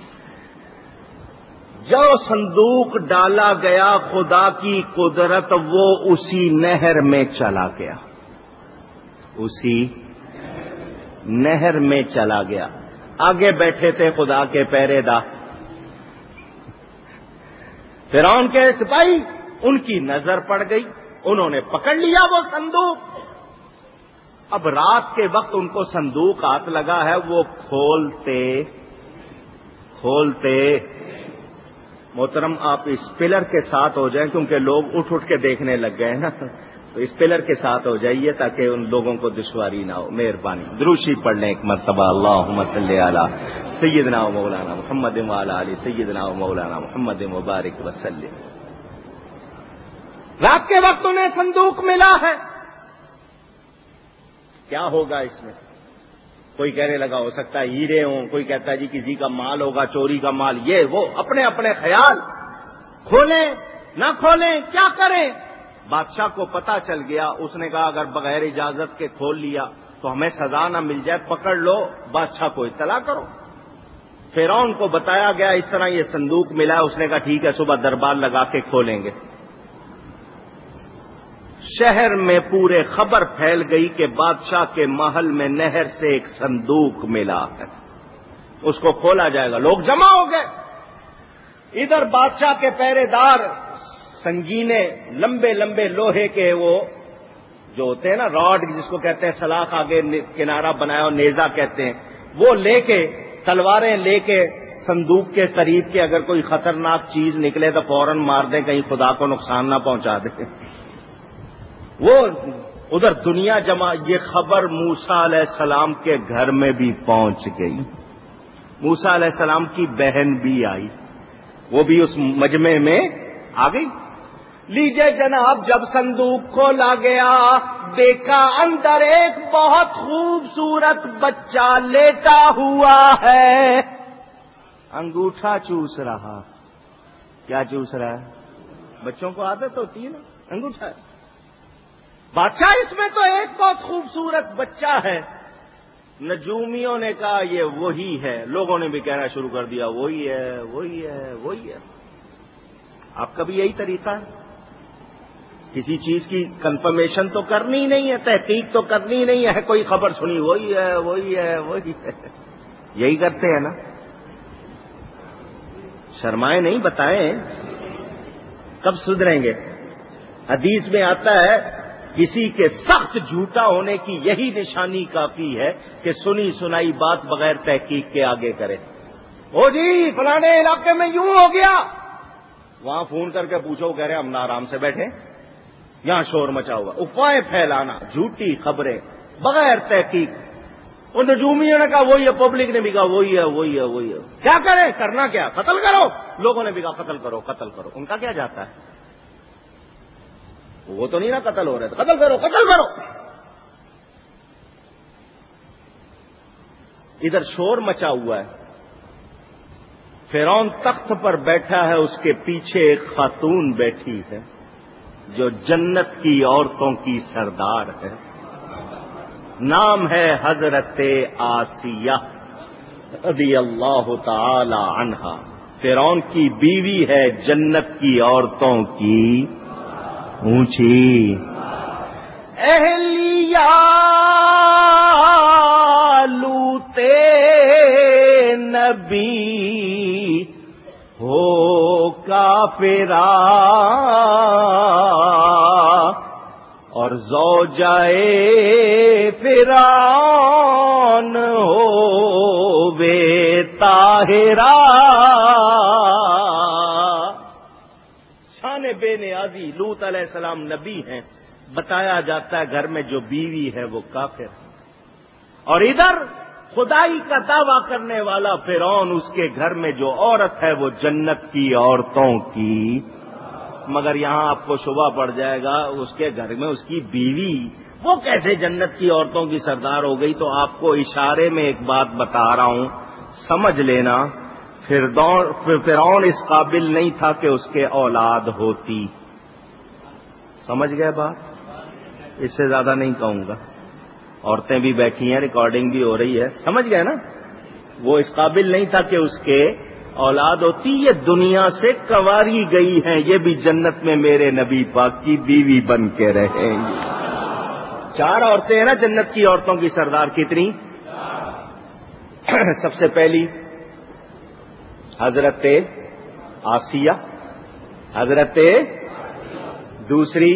جو صندوق ڈالا گیا خدا کی قدرت وہ اسی نہر میں چلا گیا، اسی نہر میں چلا گیا. آگے بیٹھے تھے خدا کے پہرے دار فرعون کے سپاہی، ان کی نظر پڑ گئی، انہوں نے پکڑ لیا وہ صندوق. اب رات کے وقت ان کو صندوق ہاتھ لگا ہے، وہ کھولتے محترم آپ اس پلر کے ساتھ ہو جائیں کیونکہ لوگ اٹھ کے دیکھنے لگ گئے ہیں نا، تو اس پلر کے ساتھ ہو جائیے تاکہ ان لوگوں کو دشواری نہ ہو. مہربانی دروشی پڑھ لیں ایک مرتبہ. اللہم صلی علی سیدنا و مولانا محمد وعلی آل سیدنا و مولانا محمد مبارک وسلم. رات کے وقت انہیں صندوق ملا ہے. کیا ہوگا اس میں؟ کوئی کہنے لگا ہو سکتا ہے ہیرے ہوں، کوئی کہتا ہے جی کسی کا مال ہوگا، چوری کا مال، یہ وہ اپنے اپنے خیال. کھولیں نہ کھولیں کیا کریں؟ بادشاہ کو پتا چل گیا، اس نے کہا اگر بغیر اجازت کے کھول لیا تو ہمیں سزا نہ مل جائے، پکڑ لو بادشاہ کو اطلاع کرو. فرعون کو بتایا گیا اس طرح یہ صندوق ملا ہے، اس نے کہا ٹھیک ہے صبح دربار لگا کے کھولیں گے. شہر میں پورے خبر پھیل گئی کہ بادشاہ کے محل میں نہر سے ایک صندوق ملا ہے، اس کو کھولا جائے گا. لوگ جمع ہو گئے. ادھر بادشاہ کے پہرے دار سنگینے لمبے لمبے لوہے کے وہ جو ہوتے ہیں نا راڈ جس کو کہتے ہیں، سلاخ آگے کنارہ بنایا اور نیزہ کہتے ہیں، وہ لے کے تلواریں لے کے صندوق کے قریب کے اگر کوئی خطرناک چیز نکلے تو فوراً مار دیں کہیں خدا کو نقصان نہ پہنچا دیں. وہ ادھر دنیا جمع. یہ خبر موسیٰ علیہ السلام کے گھر میں بھی پہنچ گئی. موسیٰ علیہ السلام کی بہن بھی آئی، وہ بھی اس مجمع میں آ گئی. لیجئے جناب جب صندوق کھولا گیا دیکھا اندر ایک بہت خوبصورت بچہ لیٹا ہوا ہے، انگوٹھا چوس رہا. کیا چوس رہا ہے؟ بچوں کو عادت ہوتی ہے نا انگوٹھا. بادشاہ اس میں تو ایک بہت خوبصورت بچہ ہے. نجومیوں نے کہا یہ وہی ہے، لوگوں نے بھی کہنا شروع کر دیا وہی ہے وہی ہے وہی ہے. آپ کا بھی یہی طریقہ ہے؟ کسی چیز کی کنفرمیشن تو کرنی نہیں ہے، تحقیق تو کرنی نہیں ہے، کوئی خبر سنی وہی ہے وہی ہے وہی ہے، یہی کرتے ہیں نا. شرمائے نہیں، بتائیں کب سدھریں گے؟ حدیث میں آتا ہے کسی کے سخت جھوٹا ہونے کی یہی نشانی کافی ہے کہ سنی سنائی بات بغیر تحقیق کے آگے کرے. او جی فلانے علاقے میں یوں ہو گیا، وہاں فون کر کے پوچھو، کہہ رہے ہم نہ آرام سے بیٹھے، یہاں شور مچا ہوا. افواہیں پھیلانا، جھوٹی خبریں بغیر تحقیق. وہ نجومیوں نے کہا وہی ہے، پبلک نے بھی کہا وہی ہے وہی ہے وہی ہے. کیا کریں؟ کرنا کیا؟ قتل کرو. لوگوں نے بھی کہا قتل کرو قتل کرو. ان کا کیا جاتا ہے؟ وہ تو نہیں نا قتل ہو رہے تھے، قتل کرو قتل کرو. ادھر شور مچا ہوا ہے. فرعون تخت پر بیٹھا ہے، اس کے پیچھے ایک خاتون بیٹھی ہے جو جنت کی عورتوں کی سردار ہے. نام ہے حضرت آسیہ رضی اللہ تعالی عنہا. فرعون کی بیوی ہے، جنت کی عورتوں کی اونچی اہلیہ. لوتے نبی ہو کافرا اور زوجائے فرعون ہو بے طاہرہ. شان بے نیازی. لوط علیہ السلام نبی ہیں، بتایا جاتا ہے گھر میں جو بیوی ہے وہ کافر ہے. اور ادھر خدائی کا دعویٰ کرنے والا فرعون، اس کے گھر میں جو عورت ہے وہ جنت کی عورتوں کی مگر یہاں آپ کو شبہ پڑ جائے گا اس کے گھر میں اس کی بیوی وہ کیسے جنت کی عورتوں کی سردار ہو گئی. تو آپ کو اشارے میں ایک بات بتا رہا ہوں, سمجھ لینا. فرعون اس قابل نہیں تھا کہ اس کے اولاد ہوتی. سمجھ گئے بات؟ اس سے زیادہ نہیں کہوں گا. عورتیں بھی بیٹھی ہیں, ریکارڈنگ بھی ہو رہی ہے, سمجھ گئے نا. وہ اس قابل نہیں تھا کہ اس کے اولاد ہوتی. یہ دنیا سے کنواری گئی ہیں, یہ بھی جنت میں میرے نبی پاک کی بیوی بن کے رہیں گی. 4 عورتیں ہیں نا جنت کی عورتوں کی سردار. کتنی؟ سب سے پہلی حضرت آسیہ, حضرت دوسری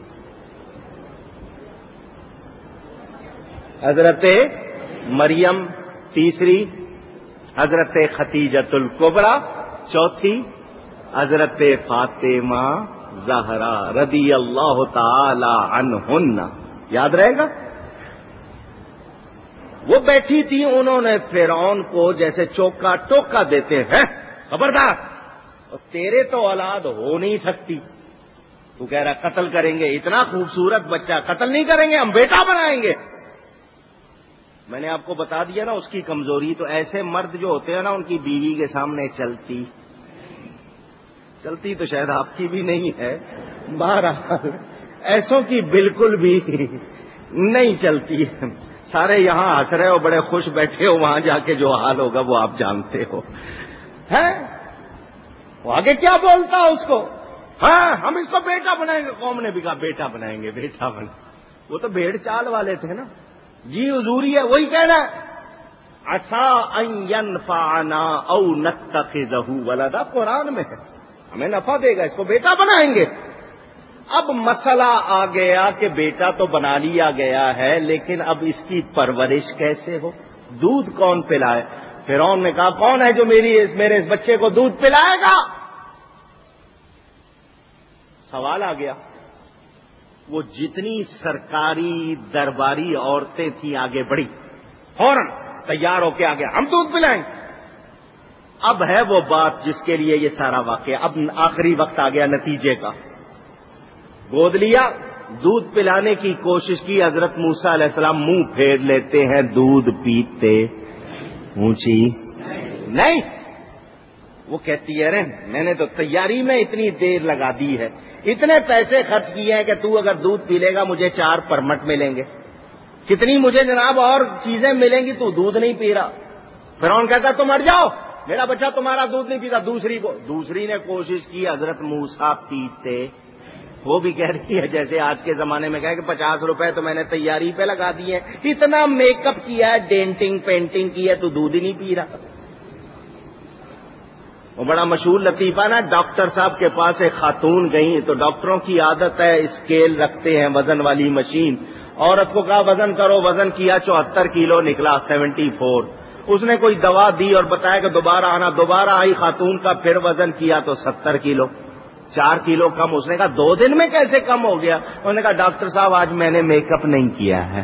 حضرت مریم, تیسری حضرت خدیجۃ الکبریٰ, چوتھی حضرت فاطمہ زہرا رضی اللہ تعالی عنہن. یاد رہے گا؟ وہ بیٹھی تھی, انہوں نے فرعون کو جیسے چوکا ٹوکا دیتے ہیں, خبردار, اور تیرے تو اولاد ہو نہیں سکتی. تو کہہ رہا قتل کریں گے, اتنا خوبصورت بچہ قتل نہیں کریں گے, ہم بیٹا بنائیں گے. میں نے آپ کو بتا دیا نا اس کی کمزوری. تو ایسے مرد جو ہوتے ہیں نا ان کی بیوی کے سامنے چلتی تو شاید آپ کی بھی نہیں ہے, بہرحال ایسوں کی بالکل بھی نہیں چلتی. سارے یہاں ہنس رہے ہو, بڑے خوش بیٹھے ہو, وہاں جا کے جو حال ہوگا وہ آپ جانتے ہو. وہ آگے کیا بولتا اس کو, ہاں ہم اس کو بیٹا بنائیں گے. قوم نے بھی کہا بیٹا بنائیں گے, بیٹا بنائیں. وہ تو بھیڑ چال والے تھے نا. جی حضوری ہے, وہی کہنا عسى ان ينفعنا او نتخذه ولدا, قرآن میں ہے, ہمیں نفع دے گا, اس کو بیٹا بنائیں گے. اب مسئلہ آ گیا کہ بیٹا تو بنا لیا گیا ہے, لیکن اب اس کی پرورش کیسے ہو, دودھ کون پلائے. فرعون نے کہا کون ہے جو میرے اس بچے کو دودھ پلائے گا. سوال آ گیا. وہ جتنی سرکاری درباری عورتیں تھیں آگے بڑھی, فوراً تیار ہو کے آگے, ہم دودھ پلائیں. اب ہے وہ بات جس کے لیے یہ سارا واقعہ. اب آخری وقت آ گیا نتیجے کا. گود لیا, دودھ پلانے کی کوشش کی. حضرت موسیٰ علیہ السلام منہ پھیر لیتے ہیں, دودھ پیتے اونچی نہیں. وہ کہتی ہے میں نے تو تیاری میں اتنی دیر لگا دی ہے, اتنے پیسے خرچ کیے ہیں کہ تو اگر دودھ پی لے گا مجھے 4 پرمٹ ملیں گے, کتنی مجھے جناب اور چیزیں ملیں گی, تو دودھ نہیں پی رہا. فرعون کہتا تم مر جاؤ, میرا بچہ تمہارا دودھ نہیں پیتا. دوسری نے کوشش کی, حضرت موسیٰ پیتے. وہ بھی کہہ رہی ہے جیسے آج کے زمانے میں کہا کہ 50 روپے تو میں نے تیاری پہ لگا دیے, اتنا میک اپ کیا ہے, ڈینٹنگ پینٹنگ کی ہے, تو دودھ ہی نہیں پی رہا. وہ بڑا مشہور لطیفہ نا, ڈاکٹر صاحب کے پاس ایک خاتون گئی, تو ڈاکٹروں کی عادت ہے اسکیل رکھتے ہیں, وزن والی مشین. عورت کو کہا وزن کرو, وزن کیا 74 کلو نکلا, 74. اس نے کوئی دوا دی اور بتایا کہ دوبارہ آنا, دوبارہ آئی خاتون کا, پھر وزن کیا تو 70 کلو, 4 کلو کم. اس نے کہا 2 دن میں کیسے کم ہو گیا. انہوں نے کہا ڈاکٹر صاحب آج میں نے میک اپ نہیں کیا ہے.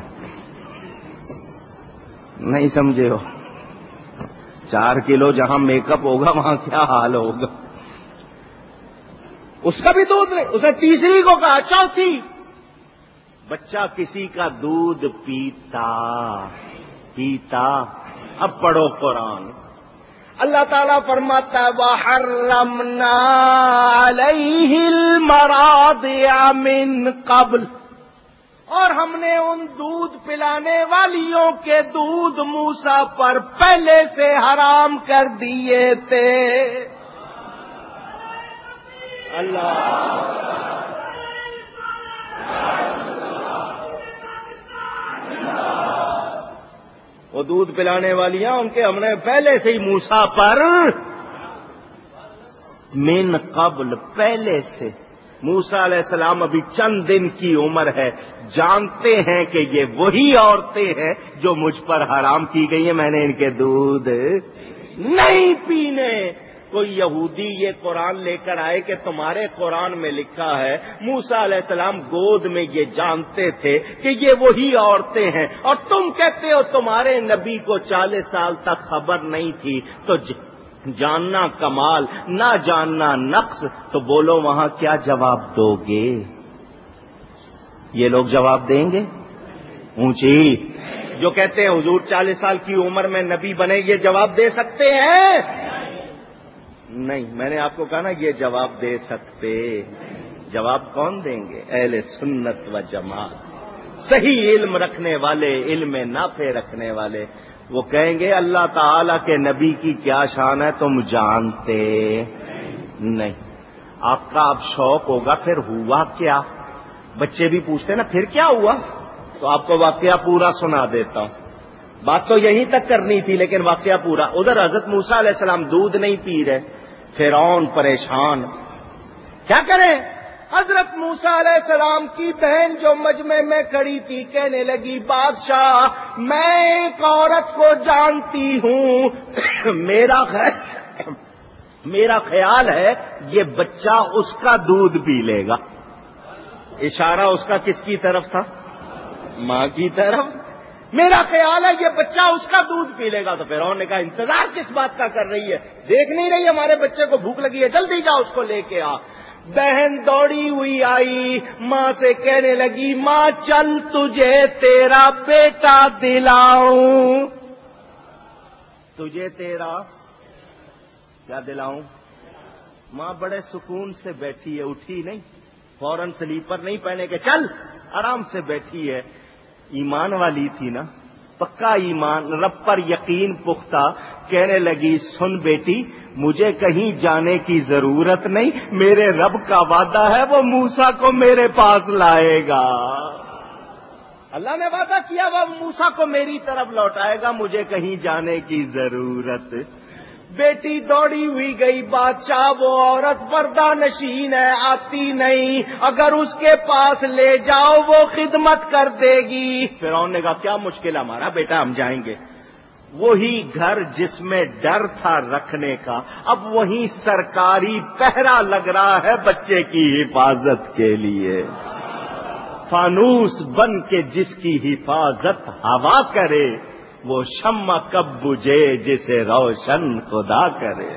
نہیں سمجھے ہو, 4 کلو جہاں میک اپ ہوگا وہاں کیا حال ہوگا. اس کا بھی دودھ نہیں. اس نے تیسری کو کہا, چوتھی, بچہ کسی کا دودھ پیتا. اب پڑھو قرآن. اللہ تعالیٰ فرماتا ہے وَحَرَّمْنَا عَلَيْهِ الْمَرَاضِعَ مِنْ قَبْلِ, اور ہم نے ان دودھ پلانے والیوں کے دودھ موسیٰ پر پہلے سے حرام کر دیے تھے. اللہ وہ دودھ پلانے والیاں ان کے ہم نے پہلے سے ہی موسیٰ پر من قبل, پہلے سے. موسیٰ علیہ السلام ابھی چند دن کی عمر ہے, جانتے ہیں کہ یہ وہی عورتیں ہیں جو مجھ پر حرام کی گئی ہیں, میں نے ان کے دودھ نہیں پینے. کوئی یہودی یہ قرآن لے کر آئے کہ تمہارے قرآن میں لکھا ہے موسیٰ علیہ السلام گود میں یہ جانتے تھے کہ یہ وہی عورتیں ہیں, اور تم کہتے ہو تمہارے نبی کو 40 سال تک خبر نہیں تھی. تو جاننا کمال نہ جاننا نقص، تو بولو وہاں کیا جواب دو گے؟ یہ لوگ جواب دیں گے؟ اونچی جو کہتے ہیں حضور 40 سال کی عمر میں نبی بنے، یہ جواب دے سکتے ہیں؟ نہیں، میں نے آپ کو کہا نا یہ جواب دے سکتے۔ جواب کون دیں گے؟ اہل سنت و جماعت، صحیح علم رکھنے والے، علم نافع رکھنے والے۔ وہ کہیں گے اللہ تعالی کے نبی کی کیا شان ہے تم جانتے نہیں۔ آپ کا اب شوق ہوگا پھر ہوا کیا؟ بچے بھی پوچھتے ہیں نا پھر کیا ہوا، تو آپ کو واقعہ پورا سنا دیتا ہوں۔ بات تو یہیں تک کرنی تھی لیکن واقعہ پورا۔ ادھر حضرت موسیٰ علیہ السلام دودھ نہیں پی رہے، فرعون پریشان، کیا کریں؟ حضرت موسیٰ علیہ السلام کی بہن جو مجمع میں کھڑی تھی کہنے لگی بادشاہ میں ایک عورت کو جانتی ہوں، میرا خیال ہے یہ بچہ اس کا دودھ پی لے گا۔ اشارہ اس کا کس کی طرف تھا؟ ماں کی طرف۔ میرا خیال ہے یہ بچہ اس کا دودھ پی لے گا۔ تو فرعون نے کہا انتظار کس بات کا کر رہی ہے؟ دیکھ نہیں رہی ہمارے بچے کو بھوک لگی ہے؟ جلدی جا اس کو لے کے آ۔ بہن دوڑی ہوئی آئی، ماں سے کہنے لگی ماں چل تجھے تیرا بیٹا دلاؤں۔ تجھے تیرا کیا دلاؤں؟ ماں بڑے سکون سے بیٹھی ہے، اٹھی نہیں، فوراً سلیپر نہیں پہنے کے چل، آرام سے بیٹھی ہے۔ ایمان والی تھی نا، پکا ایمان، رب پر یقین پختہ، کہنے لگی سن بیٹی مجھے کہیں جانے کی ضرورت نہیں، میرے رب کا وعدہ ہے وہ موسیٰ کو میرے پاس لائے گا۔ اللہ نے وعدہ کیا وہ موسیٰ کو میری طرف لوٹائے گا، مجھے کہیں جانے کی ضرورت۔ بیٹی دوڑی ہوئی گئی، بادشاہ وہ عورت پردہ نشین ہے، آتی نہیں، اگر اس کے پاس لے جاؤ وہ خدمت کر دے گی۔ فرعون نے کہا کیا مشکل ہمارا بیٹا، ہم جائیں گے۔ وہی گھر جس میں ڈر تھا رکھنے کا، اب وہیں سرکاری پہرا لگ رہا ہے بچے کی حفاظت کے لیے۔ فانوس بن کے جس کی حفاظت ہوا کرے، وہ شمع کب بجھے جسے روشن خدا کرے۔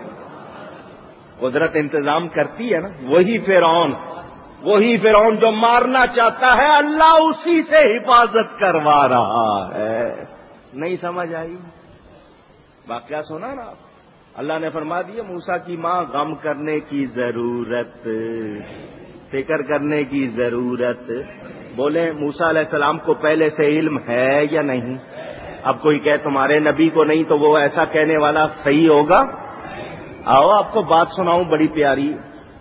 قدرت انتظام کرتی ہے نا۔ وہی فرعون جو مارنا چاہتا ہے اللہ اسی سے حفاظت کروا رہا ہے۔ نہیں سمجھ آئی؟ واقعہ سنا نا آپ؟ اللہ نے فرما دیا موسیٰ کی ماں غم کرنے کی ضرورت، فکر کرنے کی ضرورت۔ بولیں موسیٰ علیہ السلام کو پہلے سے علم ہے یا نہیں؟ اب کوئی کہے تمہارے نبی کو نہیں تو وہ ایسا کہنے والا صحیح ہوگا؟ آؤ آپ کو بات سناؤں بڑی پیاری۔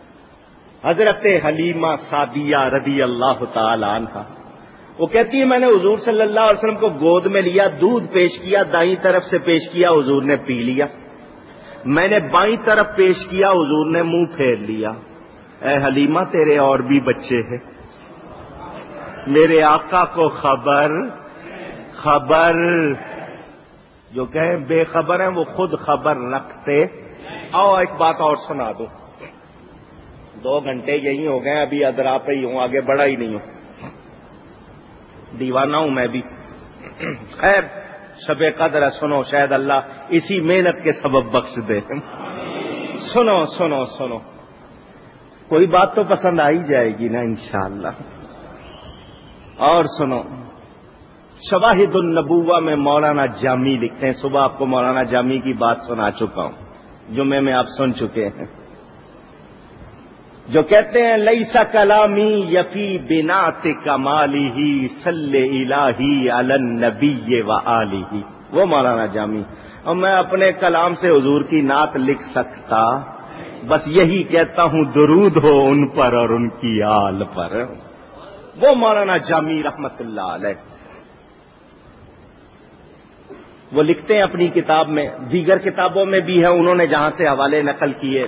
حضرت حلیمہ سعدیہ رضی اللہ تعالی عنہا، وہ کہتی ہے میں نے حضور صلی اللہ علیہ وسلم کو گود میں لیا، دودھ پیش کیا، دائیں طرف سے پیش کیا، حضور نے پی لیا۔ میں نے بائیں طرف پیش کیا، حضور نے منہ پھیر لیا۔ اے حلیمہ تیرے اور بھی بچے ہیں، میرے آقا کو خبر جو کہیں بے خبر ہیں وہ خود خبر رکھتے۔ آؤ ایک بات اور سنا دو، 2 گھنٹے یہی ہو گئے، ابھی ادرا پہ ہی ہوں، آگے بڑھا ہی نہیں ہوں، دیوانہ ہوں میں بھی۔ خیر شب قدر ہے، سنو شاید اللہ اسی محنت کے سبب بخش دے۔ سنو سنو سنو، کوئی بات تو پسند آ ہی جائے گی نا انشاءاللہ۔ اور سنو، شواہد النبوہ میں مولانا جامی لکھتے ہیں، صبح آپ کو مولانا جامی کی بات سنا چکا ہوں، جمعے میں آپ سن چکے ہیں، جو کہتے ہیں لیسا کلامی یفی بنات کمالہ صلی الہی علی النبی و آلہ، وہ مولانا جامی۔ اور میں اپنے کلام سے حضور کی نعت لکھ سکتا، بس یہی کہتا ہوں درود ہو ان پر اور ان کی آل پر۔ وہ مولانا جامی رحمت اللہ علیہ، وہ لکھتے ہیں اپنی کتاب میں، دیگر کتابوں میں بھی ہے انہوں نے جہاں سے حوالے نقل کیے۔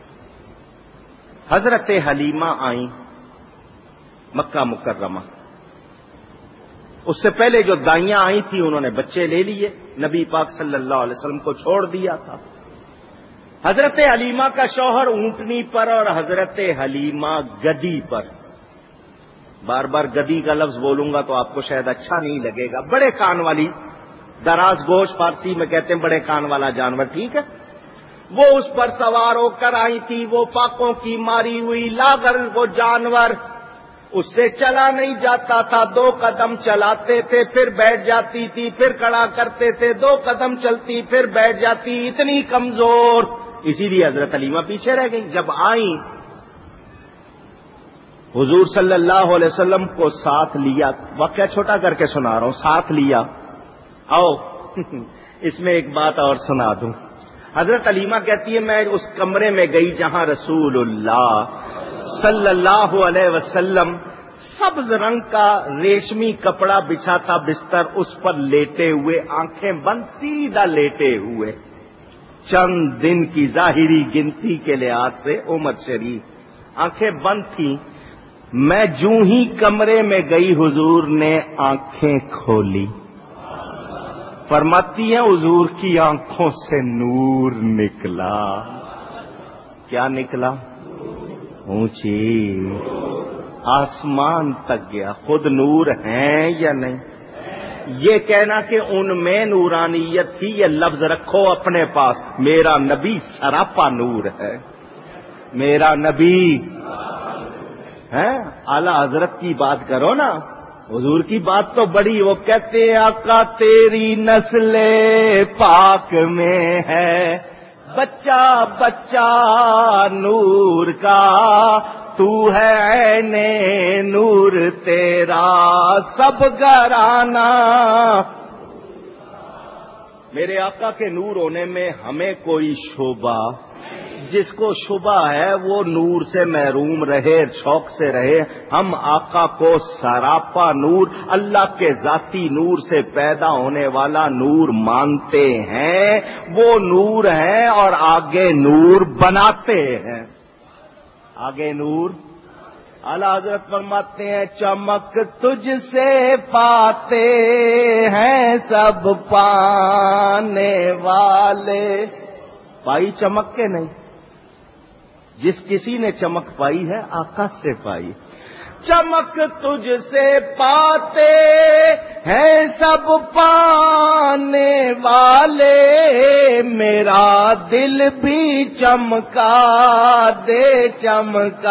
حضرت حلیمہ آئیں مکہ مکرمہ، اس سے پہلے جو دائیاں آئی تھی انہوں نے بچے لے لیے، نبی پاک صلی اللہ علیہ وسلم کو چھوڑ دیا تھا۔ حضرت حلیمہ کا شوہر اونٹنی پر اور حضرت حلیمہ گدی پر۔ بار بار گدی کا لفظ بولوں گا تو آپ کو شاید اچھا نہیں لگے گا، بڑے کان والی، دراز گوش فارسی میں کہتے ہیں بڑے کان والا جانور، ٹھیک ہے۔ وہ اس پر سوار ہو کر آئی تھی، وہ پاکوں کی ماری ہوئی لاغر وہ جانور، اس سے چلا نہیں جاتا تھا، 2 قدم چلاتے تھے پھر بیٹھ جاتی تھی، پھر کھڑا کرتے تھے، 2 قدم چلتی پھر بیٹھ جاتی، اتنی کمزور، اسی لیے حضرت حلیمہ پیچھے رہ گئی۔ جب آئیں حضور صلی اللہ علیہ وسلم کو ساتھ لیا، واقعہ چھوٹا کر کے سنا رہا ہوں، ساتھ لیا، آؤ اس میں ایک بات اور سنا دوں۔ حضرت حلیمہ کہتی ہے میں اس کمرے میں گئی جہاں رسول اللہ صلی اللہ علیہ وسلم سبز رنگ کا ریشمی کپڑا بچھا تھا بستر، اس پر لیٹے ہوئے، آنکھیں بند، سیدھا لیٹے ہوئے، چند دن کی ظاہری گنتی کے لحاظ سے عمر شریف، آنکھیں بند تھیں۔ میں جوں ہی کمرے میں گئی حضور نے آنکھیں کھولی، فرماتی ہیں حضور کی آنکھوں سے نور نکلا۔ کیا نکلا؟ اونچی آسمان تک گیا۔ خود نور ہیں یا نہیں؟ یہ کہنا کہ ان میں نورانیت تھی، یہ لفظ رکھو اپنے پاس، میرا نبی سراپا نور ہے، میرا نبی ہے۔ اعلی حضرت کی بات کرو نا، حضور کی بات تو بڑی، وہ کہتے ہیں آقا تیری نسل پاک میں ہے بچہ بچہ نور کا، تو ہے عین نور تیرا سب گھرانہ۔ میرے آقا کے نور ہونے میں ہمیں کوئی شبہ، جس کو شبہ ہے وہ نور سے محروم رہے، شوق سے رہے۔ ہم آقا کو سراپا نور، اللہ کے ذاتی نور سے پیدا ہونے والا نور مانتے ہیں، وہ نور ہیں اور آگے نور بناتے ہیں، آگے نور۔ اعلی حضرت فرماتے ہیں چمک تجھ سے پاتے ہیں سب پانے والے، پائی چمک کے نہیں، جس کسی نے چمک پائی ہے آقا سے پائی۔ چمک تجھ سے پاتے ہیں سب پانے والے، میرا دل بھی چمکا دے چمکانے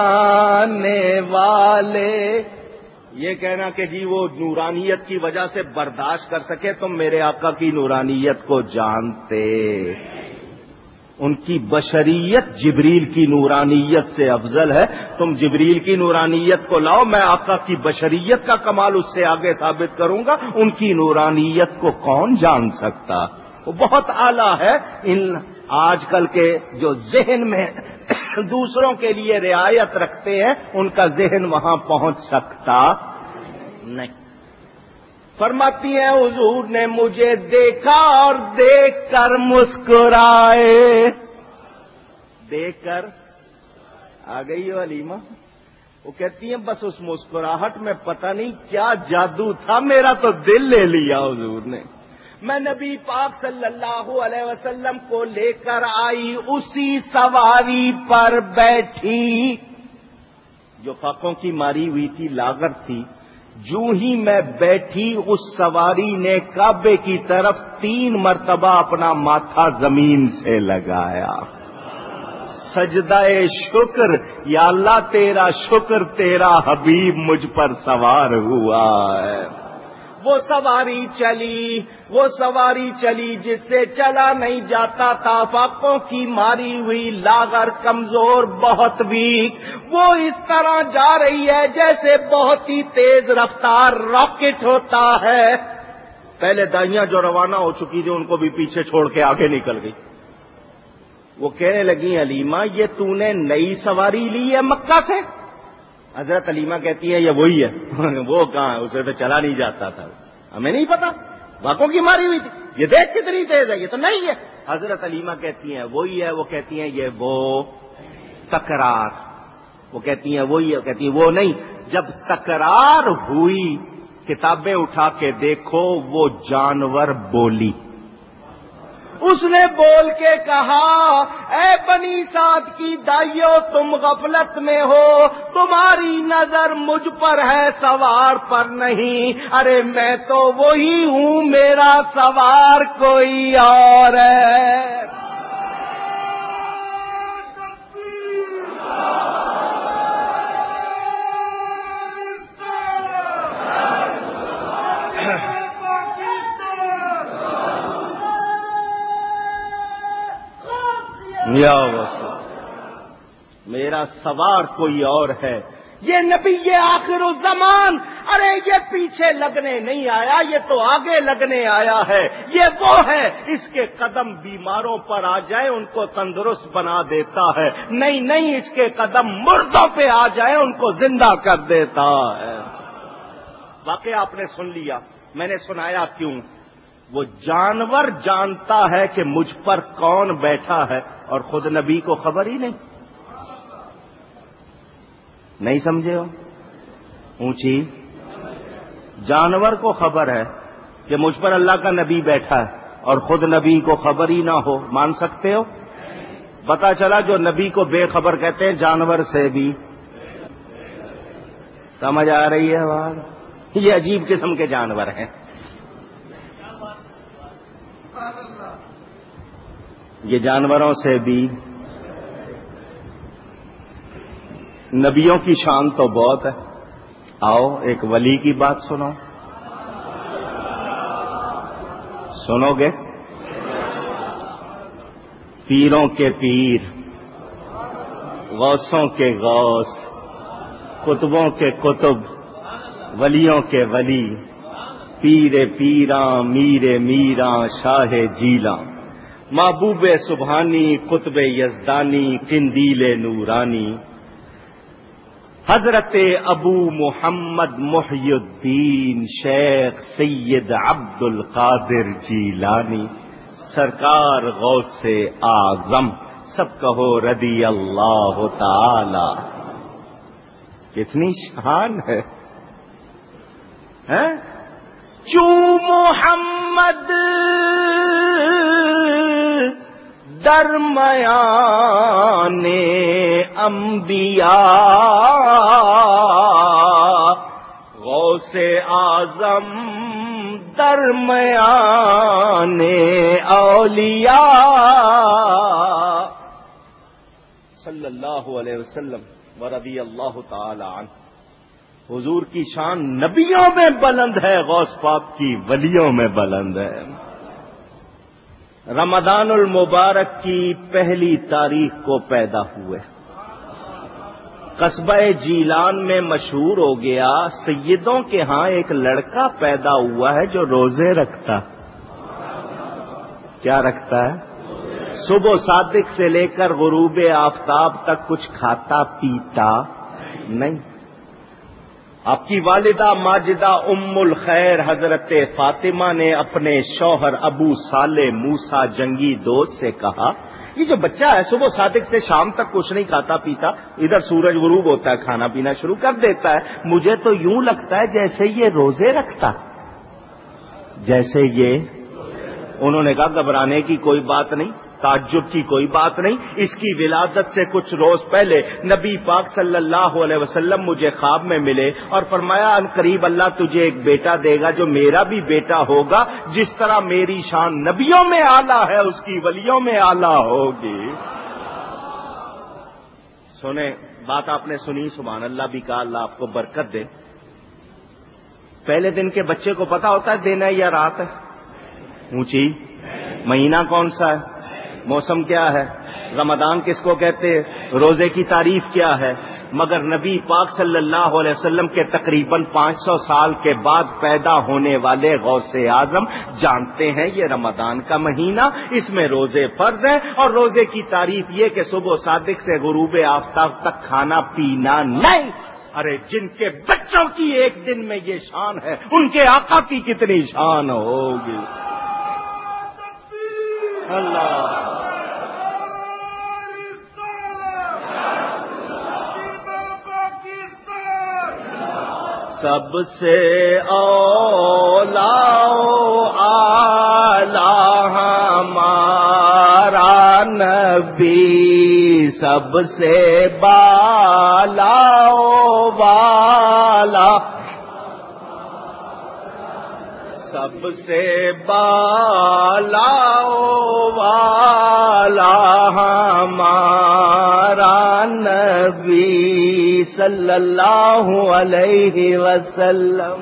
والے۔ یہ کہنا کہ جی وہ نورانیت کی وجہ سے برداشت کر سکے، تم میرے آقا کی نورانیت کو جانتے؟ ان کی بشریت جبریل کی نورانیت سے افضل ہے، تم جبریل کی نورانیت کو لاؤ، میں آقا کی بشریت کا کمال اس سے آگے ثابت کروں گا، ان کی نورانیت کو کون جان سکتا؟ وہ بہت اعلیٰ ہے۔ ان آج کل کے جو ذہن میں دوسروں کے لیے رعایت رکھتے ہیں، ان کا ذہن وہاں پہنچ سکتا نہیں۔ فرماتی ہیں حضور نے مجھے دیکھا اور دیکھ کر مسکرائے، دیکھ کر آ گئی ہو حلیمہ۔ وہ کہتی ہیں بس اس مسکراہٹ میں پتہ نہیں کیا جادو تھا، میرا تو دل لے لیا حضور نے۔ میں نبی پاک صلی اللہ علیہ وسلم کو لے کر آئی، اسی سواری پر بیٹھی جو فاقوں کی ماری ہوئی تھی، لاغر تھی۔ جو ہی میں بیٹھی اس سواری نے کعبے کی طرف 3 مرتبہ اپنا ماتھا زمین سے لگایا، سجدہ شکر، یا اللہ تیرا شکر، تیرا حبیب مجھ پر سوار ہوا ہے۔ وہ سواری چلی جس سے چلا نہیں جاتا تھا، فاقوں کی ماری ہوئی لاغر، کمزور، بہت ویک، وہ اس طرح جا رہی ہے جیسے بہت ہی تیز رفتار راکٹ ہوتا ہے۔ پہلے دائیاں جو روانہ ہو چکی تھی ان کو بھی پیچھے چھوڑ کے آگے نکل گئی۔ وہ کہنے لگی حلیمہ یہ تو نے نئی سواری لی ہے مکہ سے؟ حضرت حلیمہ کہتی ہے یہ وہی ہے۔ وہ کہاں، اسے تو چلا نہیں جاتا تھا، ہمیں نہیں پتا، باقوں کی ماری ہوئی تھی، یہ دیکھ کتنی تیز ہے، یہ تو نہیں ہے۔ حضرت حلیمہ کہتی ہیں وہی ہے، وہ کہتی ہیں یہ وہ تکرار، وہ کہتی ہیں وہی ہے، وہ کہتی ہیں وہ نہیں۔ جب تکرار ہوئی کتابیں اٹھا کے دیکھو، وہ جانور بولی، اس نے بول کے کہا اے بنی سعد کی دائیو تم غفلت میں ہو، تمہاری نظر مجھ پر ہے سوار پر نہیں، ارے میں تو وہی ہوں، میرا سوار کوئی اور ہے۔ یا وسلم، میرا سوار کوئی اور ہے، یہ نبی یہ آخر الزمان، ارے یہ پیچھے لگنے نہیں آیا، یہ تو آگے لگنے آیا ہے، یہ وہ ہے، اس کے قدم بیماروں پر آ جائیں ان کو تندرست بنا دیتا ہے، نہیں نہیں اس کے قدم مردوں پہ آ جائیں ان کو زندہ کر دیتا ہے۔ واقعہ آپ نے سن لیا، میں نے سنایا کیوں؟ وہ جانور جانتا ہے کہ مجھ پر کون بیٹھا ہے اور خود نبی کو خبر ہی نہیں سمجھے ہو؟ اونچی جانور کو خبر ہے کہ مجھ پر اللہ کا نبی بیٹھا ہے اور خود نبی کو خبر ہی نہ ہو، مان سکتے ہو؟ پتا چلا جو نبی کو بے خبر کہتے ہیں جانور سے بھی۔ سمجھ آ رہی ہے بات؟ یہ عجیب قسم کے جانور ہیں۔ یہ جانوروں سے بھی، نبیوں کی شان تو بہت ہے۔ آؤ ایک ولی کی بات سنو، سنو گے؟ پیروں کے پیر، غوثوں کے غوث، قطبوں کے قطب، ولیوں کے ولی، پیر پیراں میر میراں شاہ جیلاں، محبوب سبحانی قطب یزدانی قندیل نورانی، حضرت ابو محمد محی الدین شیخ سید عبد القادر جیلانی، سرکار غوث اعظم، سب کہو رضی اللہ تعالی۔ کتنی شان ہے، چو محمد درمیان انبیاء، غوث اعظم درمیان اولیاء، صلی اللہ علیہ وسلم ورضی اللہ تعالی عنہ۔ حضور کی شان نبیوں میں بلند ہے، غوث پاک کی ولیوں میں بلند ہے۔ رمضان المبارک کی پہلی تاریخ کو پیدا ہوئے، قصبہ جیلان میں مشہور ہو گیا، سیدوں کے ہاں ایک لڑکا پیدا ہوا ہے جو روزے رکھتا۔ کیا رکھتا ہے؟ صبح صادق سے لے کر غروب آفتاب تک کچھ کھاتا پیتا نہیں۔ آپ کی والدہ ماجدہ ام الخیر حضرت فاطمہ نے اپنے شوہر ابو صالح موسیٰ جنگی دوست سے کہا، یہ جو بچہ ہے صبح صادق سے شام تک کچھ نہیں کھاتا پیتا، ادھر سورج غروب ہوتا ہے کھانا پینا شروع کر دیتا ہے، مجھے تو یوں لگتا ہے جیسے یہ روزے رکھتا، جیسے یہ۔ انہوں نے کہا گھبرانے کی کوئی بات نہیں، تعجب کی کوئی بات نہیں، اس کی ولادت سے کچھ روز پہلے نبی پاک صلی اللہ علیہ وسلم مجھے خواب میں ملے اور فرمایا ان قریب اللہ تجھے ایک بیٹا دے گا جو میرا بھی بیٹا ہوگا، جس طرح میری شان نبیوں میں اعلیٰ ہے اس کی ولیوں میں اعلیٰ ہوگی۔ سنیں بات آپ نے سنی، سبحان اللہ بھی کہا، اللہ آپ کو برکت دے۔ پہلے دن کے بچے کو پتا ہوتا ہے دن ہے یا رات ہے؟ اونچی مہینہ کون سا ہے؟ موسم کیا ہے؟ رمضان کس کو کہتے ہیں؟ روزے کی تعریف کیا ہے؟ مگر نبی پاک صلی اللہ علیہ وسلم کے تقریباً 500 سال کے بعد پیدا ہونے والے غوث اعظم جانتے ہیں یہ رمضان کا مہینہ، اس میں روزے فرض ہیں، اور روزے کی تعریف یہ کہ صبح صادق سے غروب آفتاب تک کھانا پینا نہیں۔ ارے جن کے بچوں کی ایک دن میں یہ شان ہے، ان کے آقا کی کتنی شان ہوگی۔ اللہ سب سے اولا اعلی ہمارا نبی، سب سے بالا والا، سب سے بالا والا ہمارا نبی صلی اللہ علیہ وسلم۔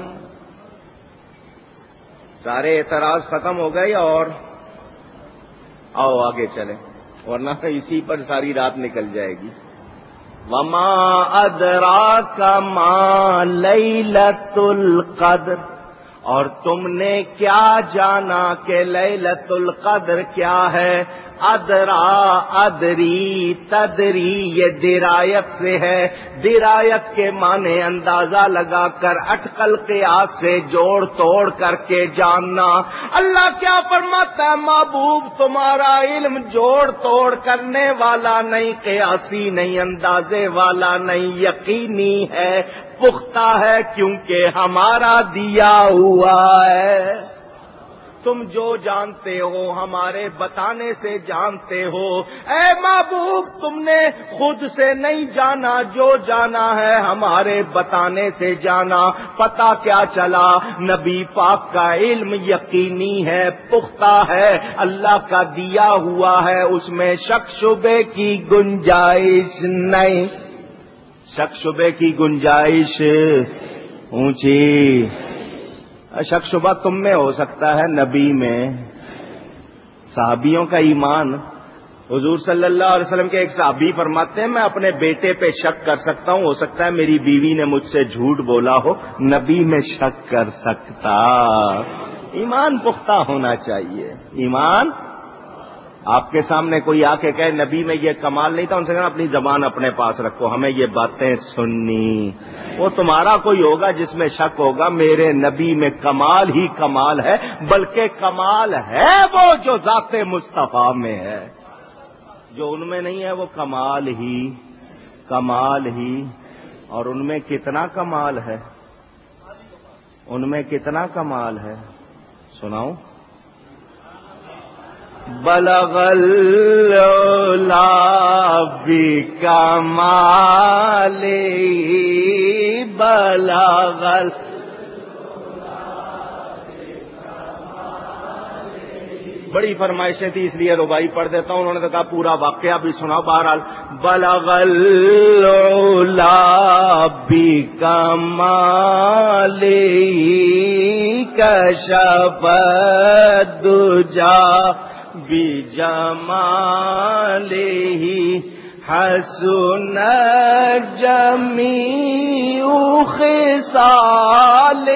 سارے اعتراض ختم ہو گئے اور آؤ آگے چلیں۔ ورنہ اسی پر ساری رات نکل جائے گی. وما ادراک ما لیلۃ القدر، اور تم نے کیا جانا کہ لیلۃ القدر کیا ہے. ادرا ادری تدری یہ درایت سے ہے. درایت کے معنی اندازہ لگا کر اٹکل قیاس سے جوڑ توڑ کر کے جاننا. اللہ کیا فرماتا ہے؟ محبوب تمہارا علم جوڑ توڑ کرنے والا نہیں، قیاسی نہیں، اندازے والا نہیں، یقینی ہے، پختہ ہے، کیونکہ ہمارا دیا ہوا ہے. تم جو جانتے ہو ہمارے بتانے سے جانتے ہو. اے محبوب تم نے خود سے نہیں جانا، جو جانا ہے ہمارے بتانے سے جانا. پتہ کیا چلا؟ نبی پاک کا علم یقینی ہے، پختہ ہے، اللہ کا دیا ہوا ہے، اس میں شک شبے کی گنجائش نہیں. شک شبے کی گنجائش اونچی. شک شبہ تم میں ہو سکتا ہے، نبی میں. صحابیوں کا ایمان. حضور صلی اللہ علیہ وسلم کے ایک صحابی فرماتے ہیں میں اپنے بیٹے پہ شک کر سکتا ہوں، ہو سکتا ہے میری بیوی نے مجھ سے جھوٹ بولا ہو، نبی میں شک کر سکتا. ایمان پختہ ہونا چاہیے. ایمان. آپ کے سامنے کوئی آ کے کہے نبی میں یہ کمال نہیں تھا، ان سے کہنا اپنی زبان اپنے پاس رکھو، ہمیں یہ باتیں سننی. وہ تمہارا کوئی ہوگا جس میں شک ہوگا. میرے نبی میں کمال ہی کمال ہے، بلکہ کمال ہے وہ جو ذات مصطفیٰ میں ہے. جو ان میں نہیں ہے وہ کمال ہی. اور ان میں کتنا کمال ہے؟ ان میں کتنا کمال ہے سناؤں؟ بلغ العلا بکمالہ بلغ. بڑی فرمائشیں تھی اس لیے ربائی پڑھ دیتا ہوں. انہوں نے کہا پورا واقعہ بھی سنا. بہرحال بلغ العلا بکمالہ کشف الدجا بجمالہ حسن جمیع خصالہ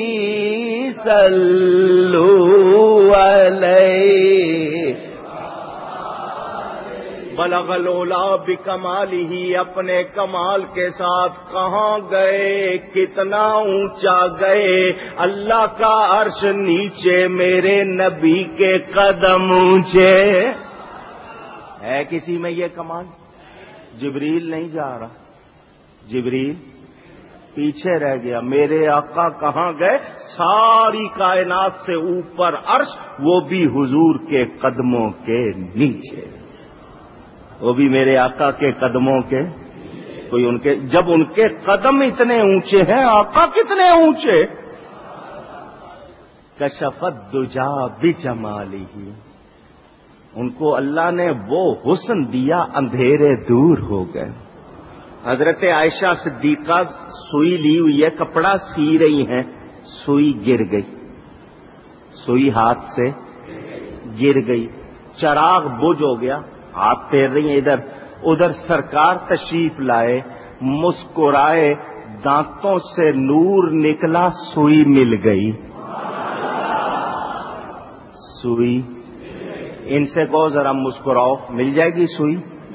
صلوا علیہ. بلغ العلا بکمالہ، اپنے کمال کے ساتھ کہاں گئے، کتنا اونچا گئے. اللہ کا عرش نیچے، میرے نبی کے قدم اونچے. ہے کسی میں یہ کمال؟ جبریل نہیں جا رہا، جبریل پیچھے رہ گیا. میرے آقا کہاں گئے؟ ساری کائنات سے اوپر عرش، وہ بھی حضور کے قدموں کے نیچے. وہ بھی میرے آقا کے قدموں کے کوئی ان کے. جب ان کے قدم اتنے اونچے ہیں، آقا کتنے اونچے. کشف الدجا بجمالہ، ان کو اللہ نے وہ حسن دیا اندھیرے دور ہو گئے. حضرت عائشہ صدیقہ سوئی لی ہوئی ہے، کپڑا سی رہی ہیں، سوئی گر گئی، سوئی ہاتھ سے گر گئی. چراغ بجھ ہو گیا، ہاتھ پھیر رہی ہیں ادھر ادھر. سرکار تشریف لائے، مسکرائے، دانتوں سے نور نکلا، سوئی مل گئی. سوئی. ان سے کہو ذرا مسکراؤ، مل جائے گی سوئی.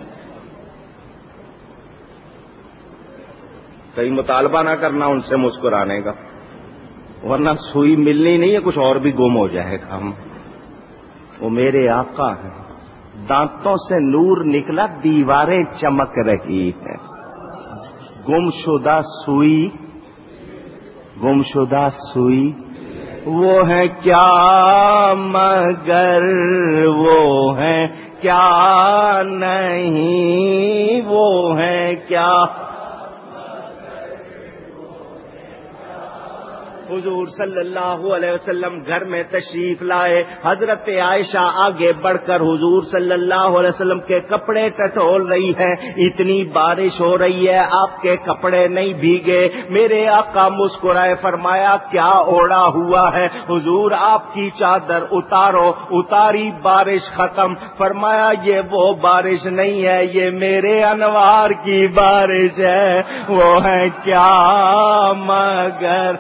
کہیں مطالبہ نہ کرنا ان سے مسکرانے کا، ورنہ سوئی ملنی نہیں ہے، کچھ اور بھی گم ہو جائے گا. وہ میرے آقا ہیں. دانتوں سے نور نکلا، دیواریں چمک رہی ہیں. گمشدہ سوئی، گمشدہ سوئی. وہ ہے کیا مگر وہ ہے کیا نہیں، وہ ہے کیا. حضور صلی اللہ علیہ وسلم گھر میں تشریف لائے. حضرت عائشہ آگے بڑھ کر حضور صلی اللہ علیہ وسلم کے کپڑے ٹٹول رہی ہے. اتنی بارش ہو رہی ہے آپ کے کپڑے نہیں بھیگے. میرے آقا مسکرائے, فرمایا کیا اوڑا ہوا ہے؟ حضور آپ کی چادر اتارو. اتاری, بارش ختم. فرمایا یہ وہ بارش نہیں ہے, یہ میرے انوار کی بارش ہے. وہ ہے کیا مگر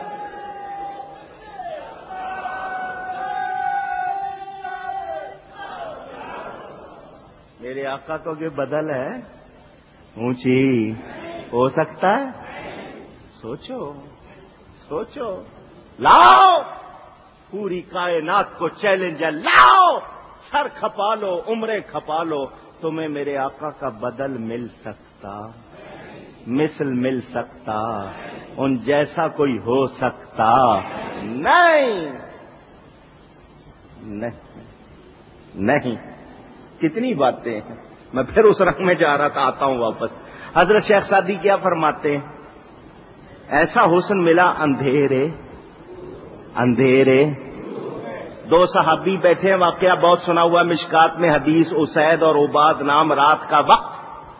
میرے آقا کو کہ بدل ہے اونچی ہو سکتا ہے؟ سوچو سوچو. لاؤ, پوری کائنات کو چیلنج ہے, لاؤ سر کھپا لو, عمریں کھپا لو, تمہیں میرے آقا کا بدل مل سکتا, مثل مل سکتا, ان جیسا کوئی ہو سکتا نہیں. نہیں. کتنی باتیں ہیں. میں پھر اس رنگ میں جا رہا تھا, آتا ہوں واپس. حضرت شیخ سعدی کیا فرماتے ہیں؟ ایسا حسن ملا اندھیرے اندھیرے. دو صحابی بیٹھے ہیں, واقعہ بہت سنا ہوا مشکات میں حدیث, اسید اور عباد نام. رات کا وقت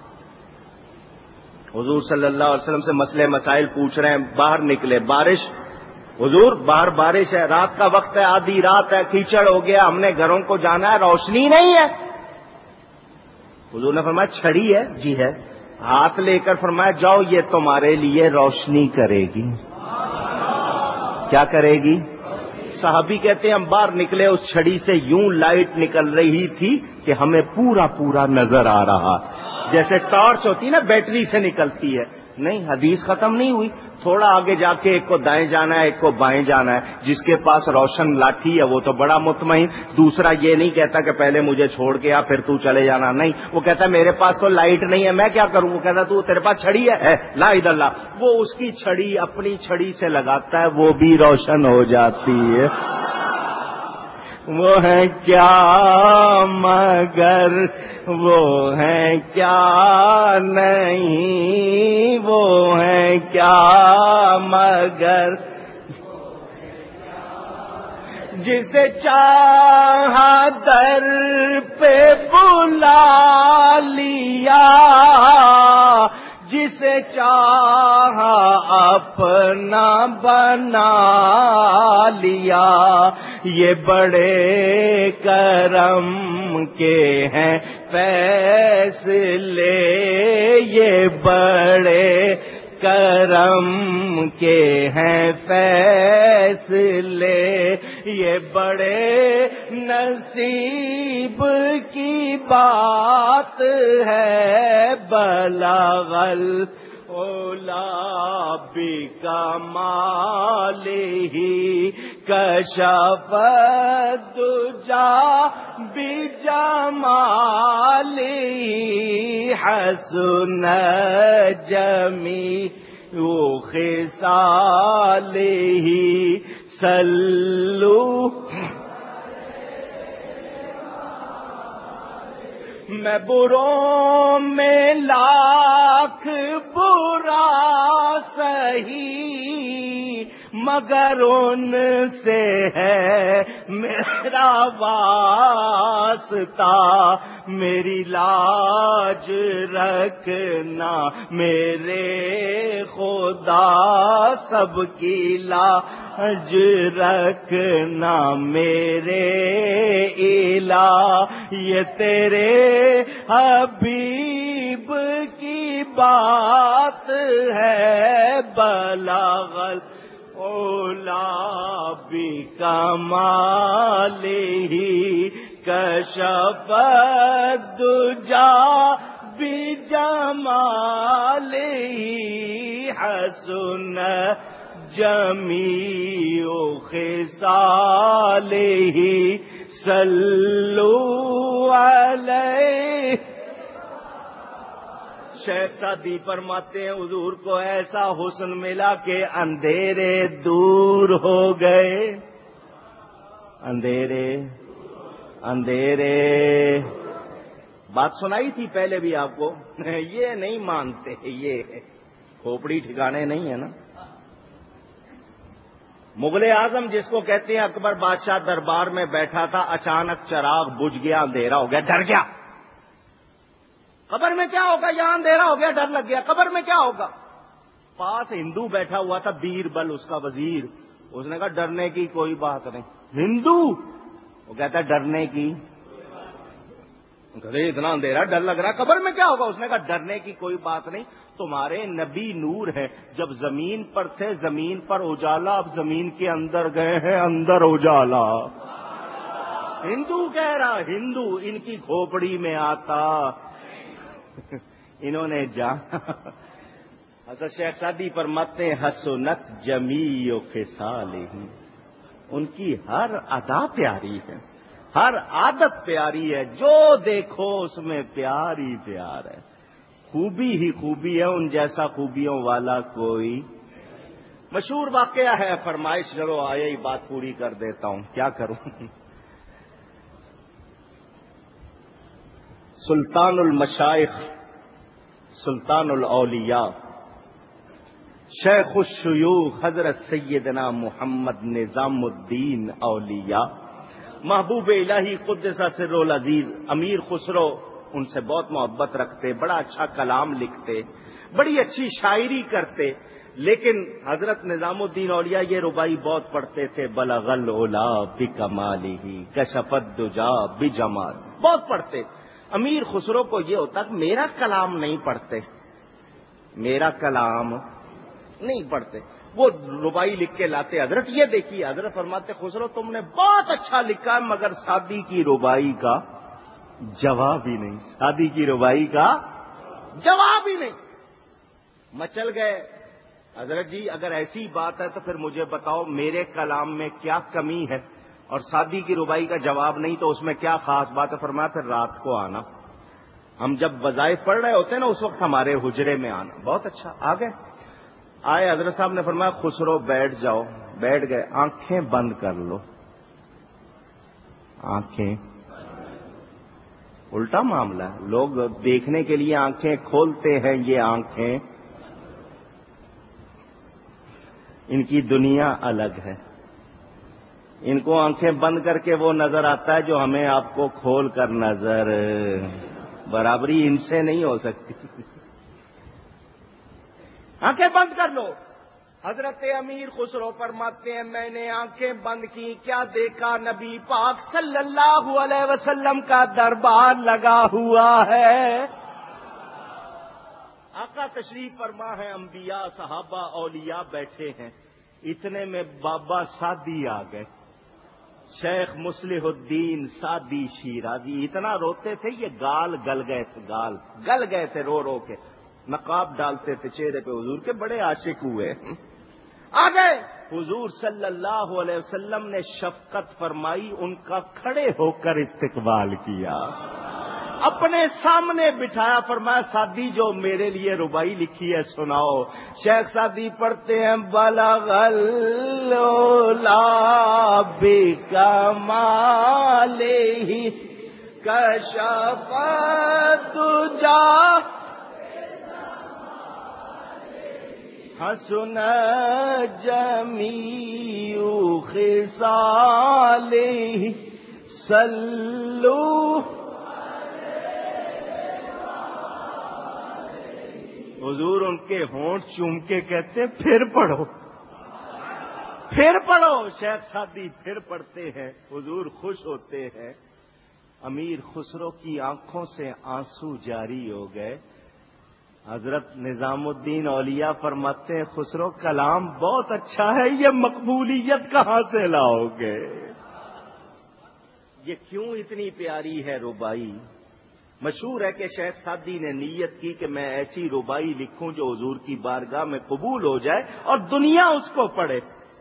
حضور صلی اللہ علیہ وسلم سے مسئلے مسائل پوچھ رہے ہیں. باہر نکلے, بارش. حضور باہر بارش ہے, رات کا وقت ہے, آدھی رات ہے, کیچڑ ہو گیا, ہم نے گھروں کو جانا ہے, روشنی نہیں ہے. حضور نے فرمایا چھڑی ہے؟ جی ہے. ہاتھ لے کر فرمایا جاؤ, یہ تمہارے لیے روشنی کرے گی. کیا کرے گی؟ صحابی کہتے ہیں ہم باہر نکلے, اس چھڑی سے یوں لائٹ نکل رہی تھی کہ ہمیں پورا پورا نظر آ رہا, جیسے ٹارچ ہوتی ہے نا بیٹری سے نکلتی ہے. نہیں, حدیث ختم نہیں ہوئی. تھوڑا آگے جا کے ایک کو دائیں جانا ہے, ایک کو بائیں جانا ہے. جس کے پاس روشن لاٹھی ہے وہ تو بڑا مطمئن. دوسرا یہ نہیں کہتا کہ پہلے مجھے چھوڑ کے آ پھر تو چلے جانا, نہیں, وہ کہتا ہے میرے پاس تو لائٹ نہیں ہے, میں کیا کروں. وہ کہتا تو تیرے پاس چھڑی ہے, لا الہ الا اللہ. وہ اس کی چھڑی اپنی چھڑی سے لگاتا ہے, وہ بھی روشن ہو جاتی ہے. وہ ہے کیا مگر وہ ہے کیا نہیں, وہ ہے کیا مگر جسے چاہا در پہ بلا لیا, جسے چاہا اپنا بنا لیا. یہ بڑے کرم کے ہیں فیصلے, یہ بڑے کرم کے ہیں فیصلے, یہ بڑے نصیب کی بات ہے. بلغل اولا بکمالہ کشف الدجا بجمالہ حسن جمیع خصالہ صلو. میں بروں میں لاکھ برا سہی, مگر ان سے ہے میرا واسطہ. میری لاج رکھنا میرے خدا, سب کی لاج رکھنا میرے الہ. یہ تیرے حبیب کی بات ہے. بلغل اولا بکمالہ کشف الدجا بجمالہ حسن جمیع خصالہ صلو علیہ. شیخ سعدی فرماتے ہیں حضور کو ایسا حسن ملا کہ اندھیرے دور ہو گئے. اندھیرے اندھیرے. بات سنائی تھی پہلے بھی آپ کو, یہ نہیں مانتے, یہ کھوپڑی ٹھکانے نہیں ہے نا. مغل اعظم جس کو کہتے ہیں اکبر بادشاہ دربار میں بیٹھا تھا، اچانک چراغ بجھ گیا، اندھیرا ہو گیا، ڈر گیا۔ قبر میں کیا ہوگا؟ یہاں اندھیرا ہو گیا، ڈر لگ گیا، قبر میں کیا ہوگا؟ پاس ہندو بیٹھا ہوا تھا، بیربل اس کا وزیر، اس نے کہا ڈرنے کی کوئی بات نہیں۔ ہندو وہ کہتا ہے ڈرنے کی، اتنا اندھیرا ڈر لگ رہا، قبر میں کیا ہوگا؟ اس نے کہا ڈرنے کی کوئی بات نہیں، تمہارے نبی نور ہے، جب زمین پر تھے زمین پر اجالا، اب زمین کے اندر گئے ہیں اندر اجالا۔ ہندو کہہ رہا، ہندو ان کی کھوپڑی میں آتا انہوں نے جانا۔ حضرت شیخ سعدی فرماتے ہیں حسنت جمیع خصالہ، ان کی ہر ادا پیاری ہے، ہر عادت پیاری ہے، جو دیکھو اس میں پیار ہی پیار ہے، خوبی ہی خوبی ہے، ان جیسا خوبیوں والا کوئی۔ مشہور واقعہ ہے، فرمائش کرو آئے ہی بات پوری کر دیتا ہوں، کیا کروں۔ سلطان المشائخ، سلطان الاولیاء، شیخ الشیوخ حضرت سیدنا محمد نظام الدین اولیاء، محبوب الہی قدس سر العزیز امیر خسرو ان سے بہت محبت رکھتے، بڑا اچھا کلام لکھتے، بڑی اچھی شاعری کرتے، لیکن حضرت نظام الدین اولیاء یہ ربائی بہت پڑھتے تھے، بلغ العلا بکمالہ کشف الدجا بجمال، بہت پڑھتے۔ امیر خسرو کو یہ ہوتا کہ میرا کلام نہیں پڑھتے، میرا کلام نہیں پڑھتے، وہ ربائی لکھ کے لاتے، حضرت یہ دیکھیے، حضرت فرماتے خسرو تم نے بہت اچھا لکھا ہے مگر سعدی کی ربائی کا جواب ہی نہیں، سعدی کی ربائی کا جواب ہی نہیں۔ مچل گئے، حضرت جی اگر ایسی بات ہے تو پھر مجھے بتاؤ میرے کلام میں کیا کمی ہے، اور سعدی کی ربائی کا جواب نہیں تو اس میں کیا خاص بات ہے؟ فرمایا پھر رات کو آنا، ہم جب وظائف پڑھ رہے ہوتے ہیں نا اس وقت ہمارے حجرے میں آنا۔ بہت اچھا، آ گئے، آئے، حضرت صاحب نے فرمایا خسرو بیٹھ جاؤ، بیٹھ گئے، آنکھیں بند کر لو، آنکھیں، الٹا معاملہ ہے، لوگ دیکھنے کے لیے آنکھیں کھولتے ہیں، یہ آنکھیں ان کی دنیا الگ ہے، ان کو آنکھیں بند کر کے وہ نظر آتا ہے جو ہمیں آپ کو کھول کر نظر، برابری ان سے نہیں ہو سکتی۔ آنکھیں بند کر لو۔ حضرت امیر خسرو فرماتے ہیں میں نے آنکھیں بند کی، کیا دیکھا؟ نبی پاک صلی اللہ علیہ وسلم کا دربار لگا ہوا ہے، آقا تشریف فرما ہے، انبیاء صحابہ اولیاء بیٹھے ہیں، اتنے میں بابا سعدی آ گئے، شیخ مصلح الدین سعدی شیرازی، اتنا روتے تھے یہ گال گل گئے تھے، گال گل گئے تھے رو رو کے، نقاب ڈالتے تھے چہرے پہ، حضور کے بڑے عاشق ہوئے، آ گئے، حضور صلی اللہ علیہ وسلم نے شفقت فرمائی، ان کا کھڑے ہو کر استقبال کیا، اپنے سامنے بٹھایا، فرمایا سعدی جو میرے لیے ربائی لکھی ہے سناؤ۔ شیخ سعدی پڑھتے ہیں بلغ العلا بکمالہ کشف الدجا حسن جمیع خصالہ صلو۔ حضور ان کے ہونٹ چوم کے کہتے پھر پڑھو، پھر پڑھو، شیخ سعدی پھر پڑھتے ہیں، حضور خوش ہوتے ہیں، امیر خسرو کی آنکھوں سے آنسو جاری ہو گئے۔ حضرت نظام الدین اولیاء فرماتے ہیں خسرو کلام بہت اچھا ہے، یہ مقبولیت کہاں سے لاؤ گے؟ یہ کیوں اتنی پیاری ہے ربائی؟ مشہور ہے کہ شیخ سعدی نے نیت کی کہ میں ایسی ربائی لکھوں جو حضور کی بارگاہ میں قبول ہو جائے اور دنیا اس کو پڑھے۔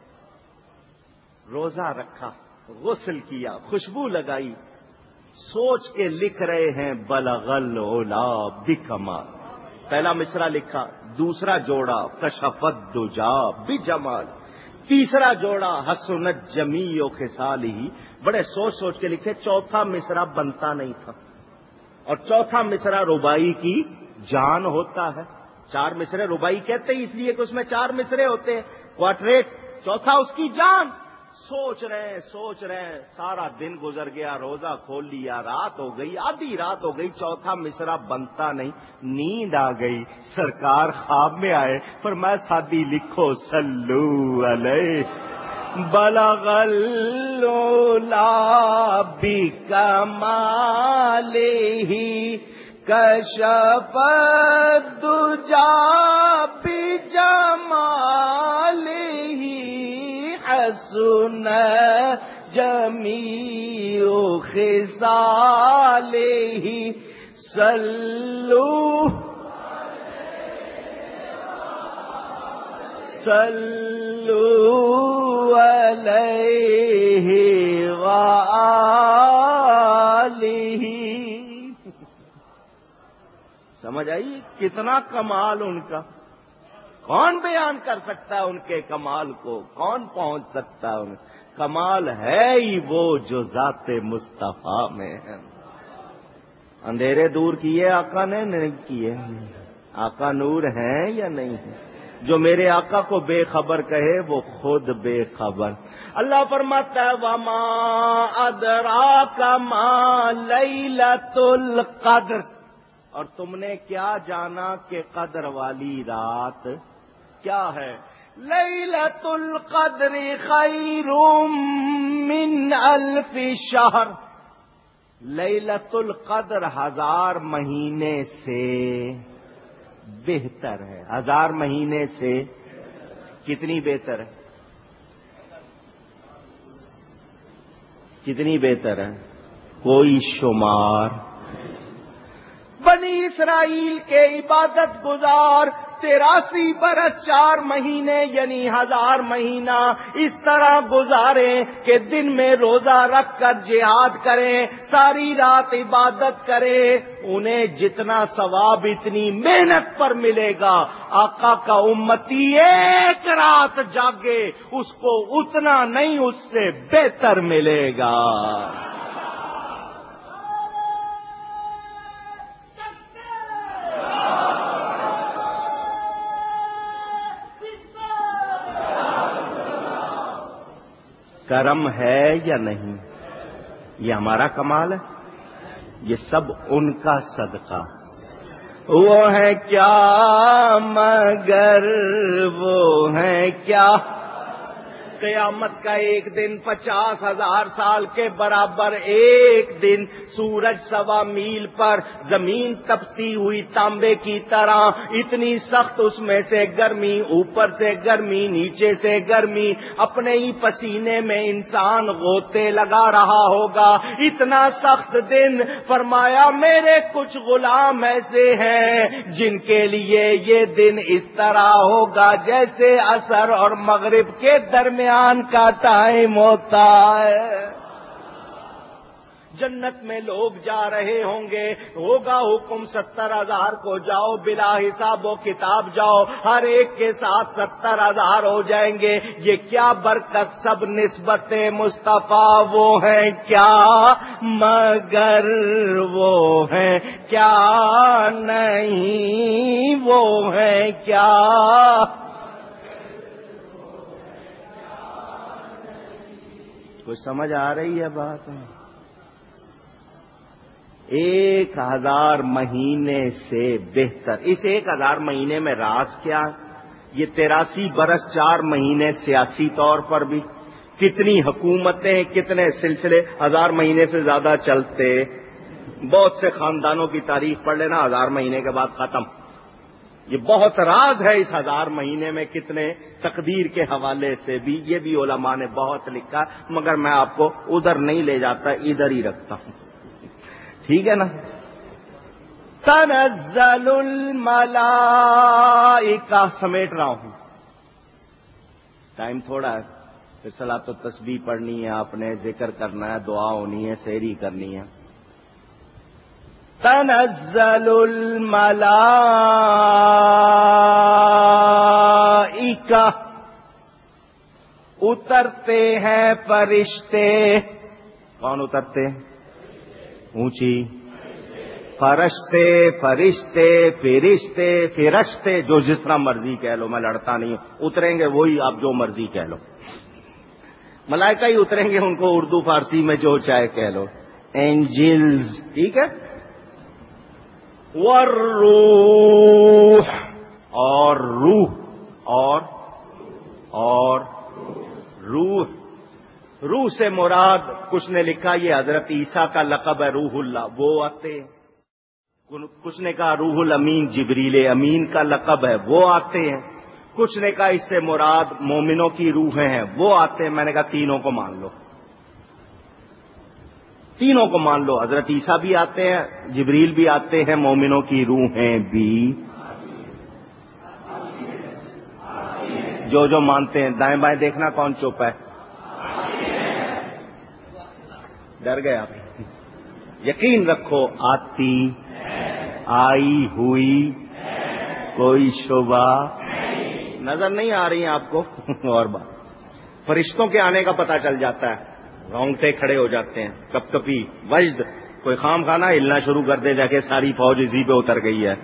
روزہ رکھا، غسل کیا، خوشبو لگائی، سوچ کے لکھ رہے ہیں بلغ العلا بکمال، پہلا مصرع لکھا، دوسرا جوڑا کشف الدجا بجمال، تیسرا جوڑا حسنت جمیع خصالہ، بڑے سوچ سوچ کے لکھے، چوتھا مصرع بنتا نہیں تھا، اور چوتھا مصرع ربائی کی جان ہوتا ہے۔ چار مصرے ربائی کہتے ہیں اس لیے کہ اس میں چار مصرے ہوتے ہیں، کوارٹریٹ چوتھا اس کی جان. سوچ رہے ہیں سارا دن گزر گیا, روزہ کھول لیا, رات ہو گئی, آدھی رات ہو گئی, چوتھا مصرع بنتا نہیں, نیند آ گئی. سرکار خواب میں آئے, فرمایا سادی لکھو صلو علیہ. بلغ العلا بکمالہ کشف الدجا بجمالہ حسن جمیع خصالہ صلو علیہ وآلہ. سمجھ آئی کتنا کمال ان کا؟ کون بیان کر سکتا ہے ان کے کمال کو؟ کون پہنچ سکتا ہے ان؟ کمال ہے ہی وہ جو ذات مصطفیٰ میں ہے. اندھیرے دور کیے آقا نے نہیں کیے؟ آقا نور ہیں یا نہیں ہے؟ جو میرے آقا کو بے خبر کہے وہ خود بے خبر. اللہ فرماتا ہے وما ادراک ما لیلۃ القدر. اور تم نے کیا جانا کہ قدر والی رات کیا ہے؟ لیلۃ القدر خیر من الف شہر. لیلۃ القدر 1000 مہینے سے بہتر ہے. 1000 مہینے سے کتنی بہتر ہے؟ کتنی بہتر ہے؟ کوئی شمار. بنی اسرائیل کے عبادت گزار 83 برس 4 مہینے یعنی 1000 مہینہ اس طرح گزارے کہ دن میں روزہ رکھ کر جہاد کریں, ساری رات عبادت کریں. انہیں جتنا ثواب اتنی محنت پر ملے گا. آقا کا امتی ایک رات جاگے اس کو اتنا نہیں, اس سے بہتر ملے گا. کرم ہے یا نہیں؟ یہ ہمارا کمال ہے. یہ سب ان کا صدقہ. وہ ہے کیا مگر وہ ہے کیا؟ قیامت کا ایک دن 50,000 سال کے برابر. ایک دن سورج 1.25 میل پر, زمین تپتی ہوئی تانبے کی طرح, اتنی سخت, اس میں سے گرمی, اوپر سے گرمی, نیچے سے گرمی. اپنے ہی پسینے میں انسان غوطے لگا رہا ہوگا. اتنا سخت دن. فرمایا میرے کچھ غلام ایسے ہیں جن کے لیے یہ دن اس طرح ہوگا جیسے عصر اور مغرب کے درمیان کا ٹائم ہوتا ہے. جنت میں لوگ جا رہے ہوں گے, ہوگا حکم 70,000 کو جاؤ, بلا حساب و کتاب جاؤ, ہر ایک کے ساتھ 70,000 ہو جائیں گے. یہ کیا برکت, سب نسبت مصطفیٰ. وہ ہیں کیا مگر وہ ہیں کیا نہیں, وہ ہیں کیا. کچھ سمجھ آ رہی ہے بات؟ 1000 مہینے سے بہتر. اس 1000 مہینے میں راز کیا؟ یہ 83 برس 4 مہینے سیاسی طور پر بھی, کتنی حکومتیں, کتنے سلسلے 1000 مہینے سے زیادہ چلتے. بہت سے خاندانوں کی تاریخ پڑھ لینا, 1000 مہینے کے بعد ختم. یہ بہت راز ہے اس 1000 مہینے میں, کتنے تقدیر کے حوالے سے بھی. یہ بھی علماء نے بہت لکھا, مگر میں آپ کو ادھر نہیں لے جاتا, ادھر ہی رکھتا ہوں. ٹھیک ہے نا؟ تنزل الملائکہ. سمیٹ رہا ہوں, ٹائم تھوڑا ہے. پھر صلاۃ و تسبیح پڑھنی ہے آپ نے, ذکر کرنا ہے, دعا ہونی ہے, سحری کرنی ہے. تنزل الملائکہ. اترتے ہیں فرشتے. کون اترتے؟ اونچی. فرشتے, فرشتے, فرشتے, فرشتے, جو جس طرح مرضی کہہ لو, میں لڑتا نہیں ہوں. اتریں گے وہی, آپ جو مرضی کہہ لو. ملائکہ ہی اتریں گے، ان کو اردو فارسی میں جو چاہے کہہ لو، اینجلز، ٹھیک ہے. والروح، اور روح، اور روح. روح سے مراد کچھ نے لکھا یہ حضرت عیسیٰ کا لقب ہے روح اللہ، وہ آتے ہیں. کچھ نے کہا روح الامین جبریل امین کا لقب ہے، وہ آتے ہیں. کچھ نے کہا اس سے مراد مومنوں کی روحیں ہیں، وہ آتے ہیں. میں نے کہا تینوں کو مان لو، تینوں کو مان لو. حضرت عیسیٰ بھی آتے ہیں، جبریل بھی آتے ہیں، مومنوں کی روحیں بھی. جو مانتے ہیں دائیں بائیں دیکھنا کون چپ ہے. ڈر گئے آپ؟ یقین رکھو آتی، آئی ہوئی، کوئی شبہ نظر نہیں آ رہی ہیں آپ کو. اور بات فرشتوں کے آنے کا پتہ چل جاتا ہے، رونگٹے کھڑے ہو جاتے ہیں، کپ کپی وجد، کوئی خام خانہ ہلنا شروع کر دے جا کے ساری فوج اسی پہ اتر گئی ہے.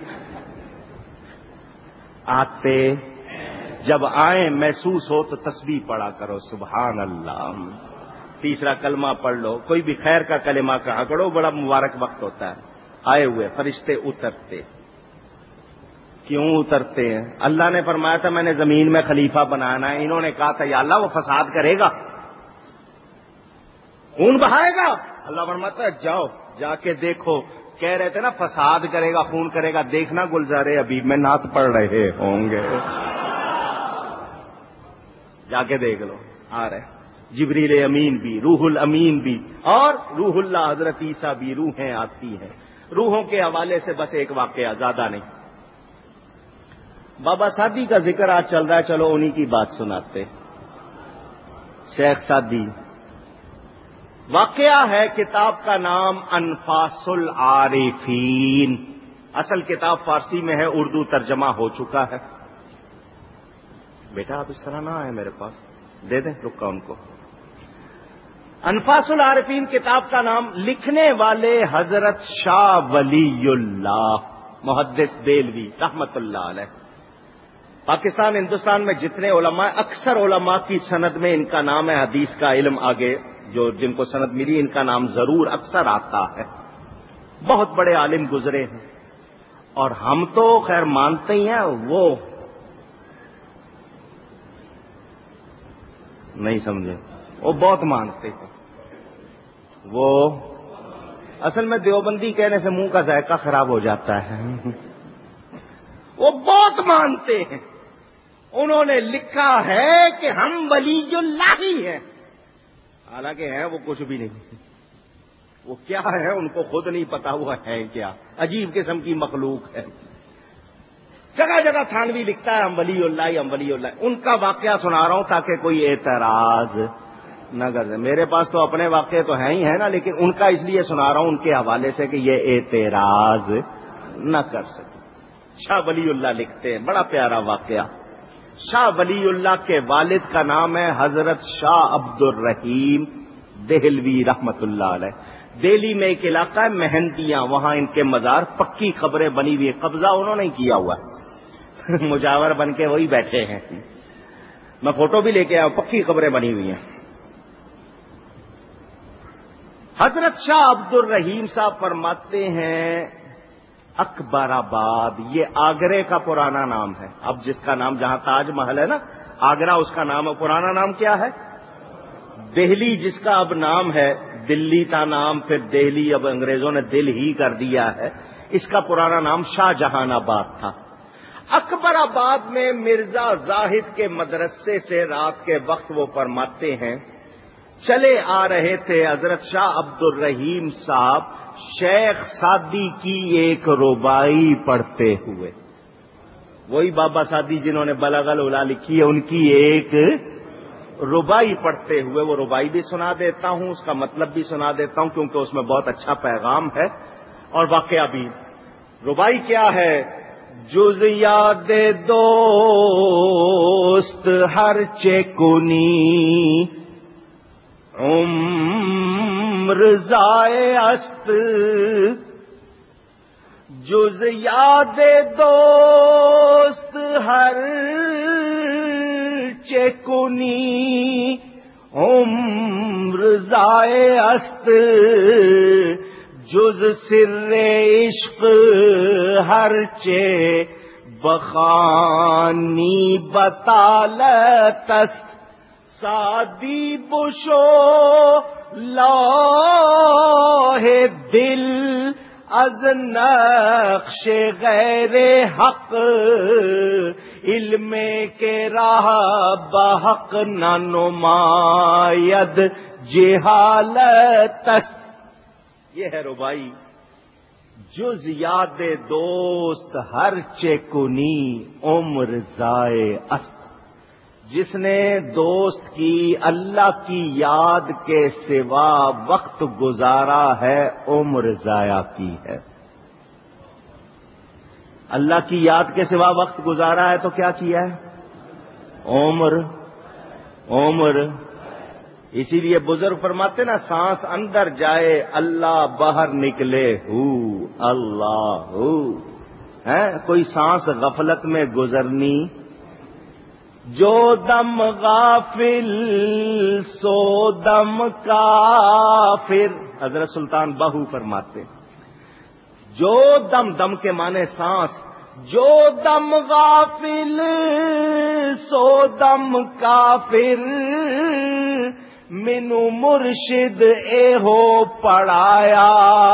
آتے جب آئیں محسوس ہو تو تسبیح پڑھا کرو سبحان اللہ. تیسرا کلمہ پڑھ لو، کوئی بھی خیر کا کلمہ کہا کرو، بڑا مبارک وقت ہوتا ہے. آئے ہوئے فرشتے اترتے. کیوں اترتے ہیں؟ اللہ نے فرمایا تھا میں نے زمین میں خلیفہ بنانا ہے. انہوں نے کہا تھا یا اللہ وہ فساد کرے گا، خون بہائے گا. اللہ فرماتا ہے جاؤ جا کے دیکھو. کہہ رہے تھے نا فساد کرے گا، خون کرے گا، دیکھنا گلزار حبیب میں نعت پڑھ رہے ہوں گے، جا کے دیکھ لو. آ رہے جبریل امین بھی، روح الامین بھی، اور روح اللہ حضرت عیسیٰ بھی. روحیں آتی ہیں. روحوں کے حوالے سے بس ایک واقعہ، زیادہ نہیں. بابا سعدی کا ذکر آج چل رہا ہے، چلو انہی کی بات سناتے. شیخ سعدی. واقعہ ہے، کتاب کا نام انفاس العارفین. اصل کتاب فارسی میں ہے، اردو ترجمہ ہو چکا ہے. بیٹا آپ اس طرح نہ آئے میرے پاس، دے دیں رکا ان کو. انفاس العارفین کتاب کا نام. لکھنے والے حضرت شاہ ولی اللہ محدث دہلوی رحمت اللہ علیہ. پاکستان ہندوستان میں جتنے علماء، اکثر علماء کی سند میں ان کا نام ہے. حدیث کا علم آگے جو جن کو سند ملی ان کا نام ضرور اکثر آتا ہے. بہت بڑے عالم گزرے ہیں، اور ہم تو خیر مانتے ہی ہیں. وہ نہیں سمجھے، وہ بہت مانتے ہیں. وہ اصل میں دیوبندی کہنے سے منہ کا ذائقہ خراب ہو جاتا ہے. وہ بہت مانتے ہیں. انہوں نے لکھا ہے کہ ہم ولی اللہ ہی ہیں، حالانکہ ہیں وہ کچھ بھی نہیں. وہ کیا ہے ان کو خود نہیں پتا ہوا ہے کیا. عجیب قسم کی مخلوق ہے. جگہ جگہ تھانوی لکھتا ہے ہم ولی اللہ ہم ولی اللہ. ان کا واقعہ سنا رہا ہوں تاکہ کوئی اعتراض نہ کر دے. میرے پاس تو اپنے واقعے تو ہیں ہی ہیں نا، لیکن ان کا اس لیے سنا رہا ہوں ان کے حوالے سے کہ یہ اعتراض نہ کر سکے. شاہ ولی اللہ لکھتے ہیں، بڑا پیارا واقعہ. شاہ ولی اللہ کے والد کا نام ہے حضرت شاہ عبد الرحیم دہلوی رحمت اللہ علیہ. دہلی میں ایک علاقہ ہے مہندیاں، وہاں ان کے مزار، پکی خبریں بنی ہوئی. قبضہ انہوں نے کیا ہوا ہے، مجاور بن کے وہی بیٹھے ہیں. میں فوٹو بھی لے کے آیا، پکی خبریں بنی ہوئی ہیں. حضرت شاہ عبد الرحیم صاحب فرماتے ہیں اکبر آباد، یہ آگرے کا پرانا نام ہے. اب جس کا نام جہاں تاج محل ہے نا آگرہ، اس کا نام ہے. پرانا نام کیا ہے؟ دہلی، جس کا اب نام ہے دلی کا نام، پھر دہلی اب انگریزوں نے دل ہی کر دیا ہے. اس کا پرانا نام شاہ جہان آباد تھا. اکبر آباد میں مرزا زاہد کے مدرسے سے رات کے وقت وہ فرماتے ہیں چلے آ رہے تھے حضرت شاہ عبد الرحیم صاحب شیخ سعدی کی ایک ربائی پڑھتے ہوئے. وہی بابا سعدی جنہوں نے بلغ العلا لکھی ہے، ان کی ایک ربائی پڑھتے ہوئے. وہ ربائی بھی سنا دیتا ہوں، اس کا مطلب بھی سنا دیتا ہوں کیونکہ اس میں بہت اچھا پیغام ہے اور واقعہ بھی. ربائی کیا ہے؟ جز یاد دوست ہر چکنی عمر ضائع است، جز یاد دوست ہر چکنی عمر ضائع است جز سر عشق ہر چے بخانی بطالت است سادی بشو لوح دل از نقش غیر حق علم کے راہ بحق نہ نماید جہالت است. یہ ہے ربائی. جز یاد دوست ہر چے کنی عمر ضائع است. جس نے دوست کی اللہ کی یاد کے سوا وقت گزارا ہے عمر ضائع کی ہے. اللہ کی یاد کے سوا وقت گزارا ہے تو کیا کیا ہے؟ عمر. اسی لیے بزرگ فرماتے نا سانس اندر جائے اللہ باہر نکلے اللہ ہے. کوئی سانس غفلت میں گزرنی جو دم غافل سو دم کافر. حضرت سلطان باہو فرماتے جو دم دم کے معنی سانس جو دم غافل سو دم کافر مینو مرشد اے ہو پڑھایا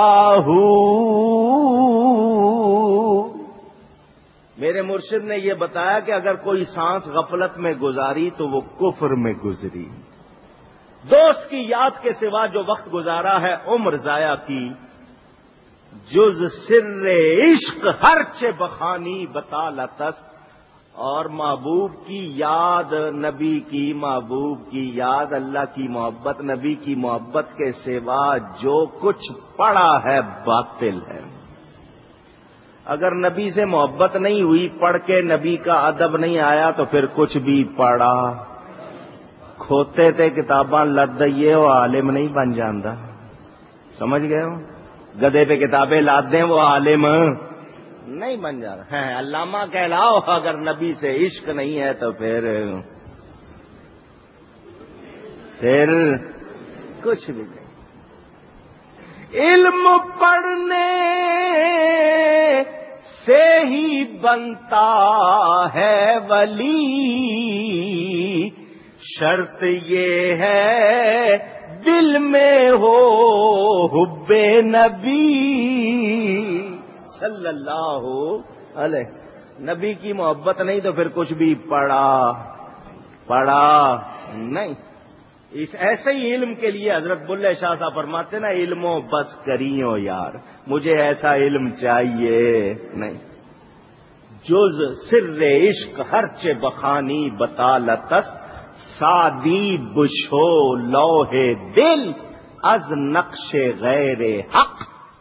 میرے مرشد نے یہ بتایا کہ اگر کوئی سانس غفلت میں گزاری تو وہ کفر میں گزری. دوست کی یاد کے سوا جو وقت گزارا ہے عمر ضائع کی. جز سر عشق ہر چے بخانی بطالت است. اور محبوب کی یاد نبی کی محبوب کی یاد اللہ کی محبت نبی کی محبت کے سوا جو کچھ پڑا ہے باطل ہے. اگر نبی سے محبت نہیں ہوئی پڑھ کے نبی کا ادب نہیں آیا تو پھر کچھ بھی پڑھا. کھوتے تے کتاباں لد دئیے وہ عالم نہیں بن جاندہ. سمجھ گئے ہو؟ گدے پہ کتابیں لاد دیں وہ عالم نہیں بن جا رہا ہے. علامہ کہلاؤ اگر نبی سے عشق نہیں ہے تو پھر کچھ بھی نہیں. علم پڑھنے سے ہی بنتا ہے ولی شرط یہ ہے دل میں ہو حب نبی صلی اللہ علیہ. نبی کی محبت نہیں تو پھر کچھ بھی پڑھا نہیں. اس ایسے ہی علم کے لیے حضرت بلے شاہ صاحب فرماتے نا علم و بس کریو یار مجھے ایسا علم چاہیے نہیں. جز سر عشق ہر چے بخانی بطالت است سادی بشو لوح دل از نقش غیر حق.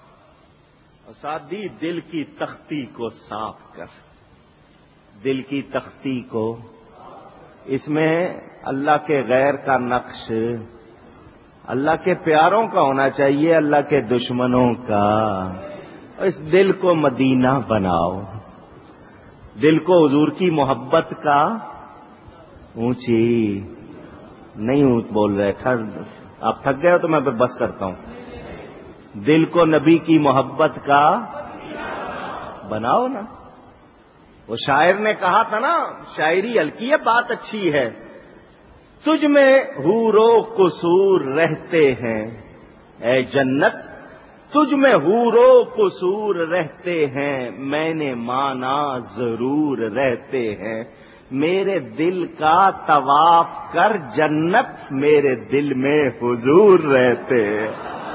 سادی دل کی تختی کو صاف کر. دل کی تختی کو اس میں اللہ کے غیر کا نقش اللہ کے پیاروں کا ہونا چاہیے اللہ کے دشمنوں کا. اس دل کو مدینہ بناؤ. دل کو حضور کی محبت کا اونچی نہیں بول رہے آپ تھک گئے ہو تو میں بس کرتا ہوں. دل کو نبی کی محبت کا بناؤ نا. وہ شاعر نے کہا تھا نا شاعری ہلکی ہے بات اچھی ہے. تجھ میں حور و قصور رہتے ہیں اے جنت تجھ میں حور و قصور رہتے ہیں میں نے مانا ضرور رہتے ہیں. میرے دل کا طواف کر جنت میرے دل میں حضور رہتے ہیں.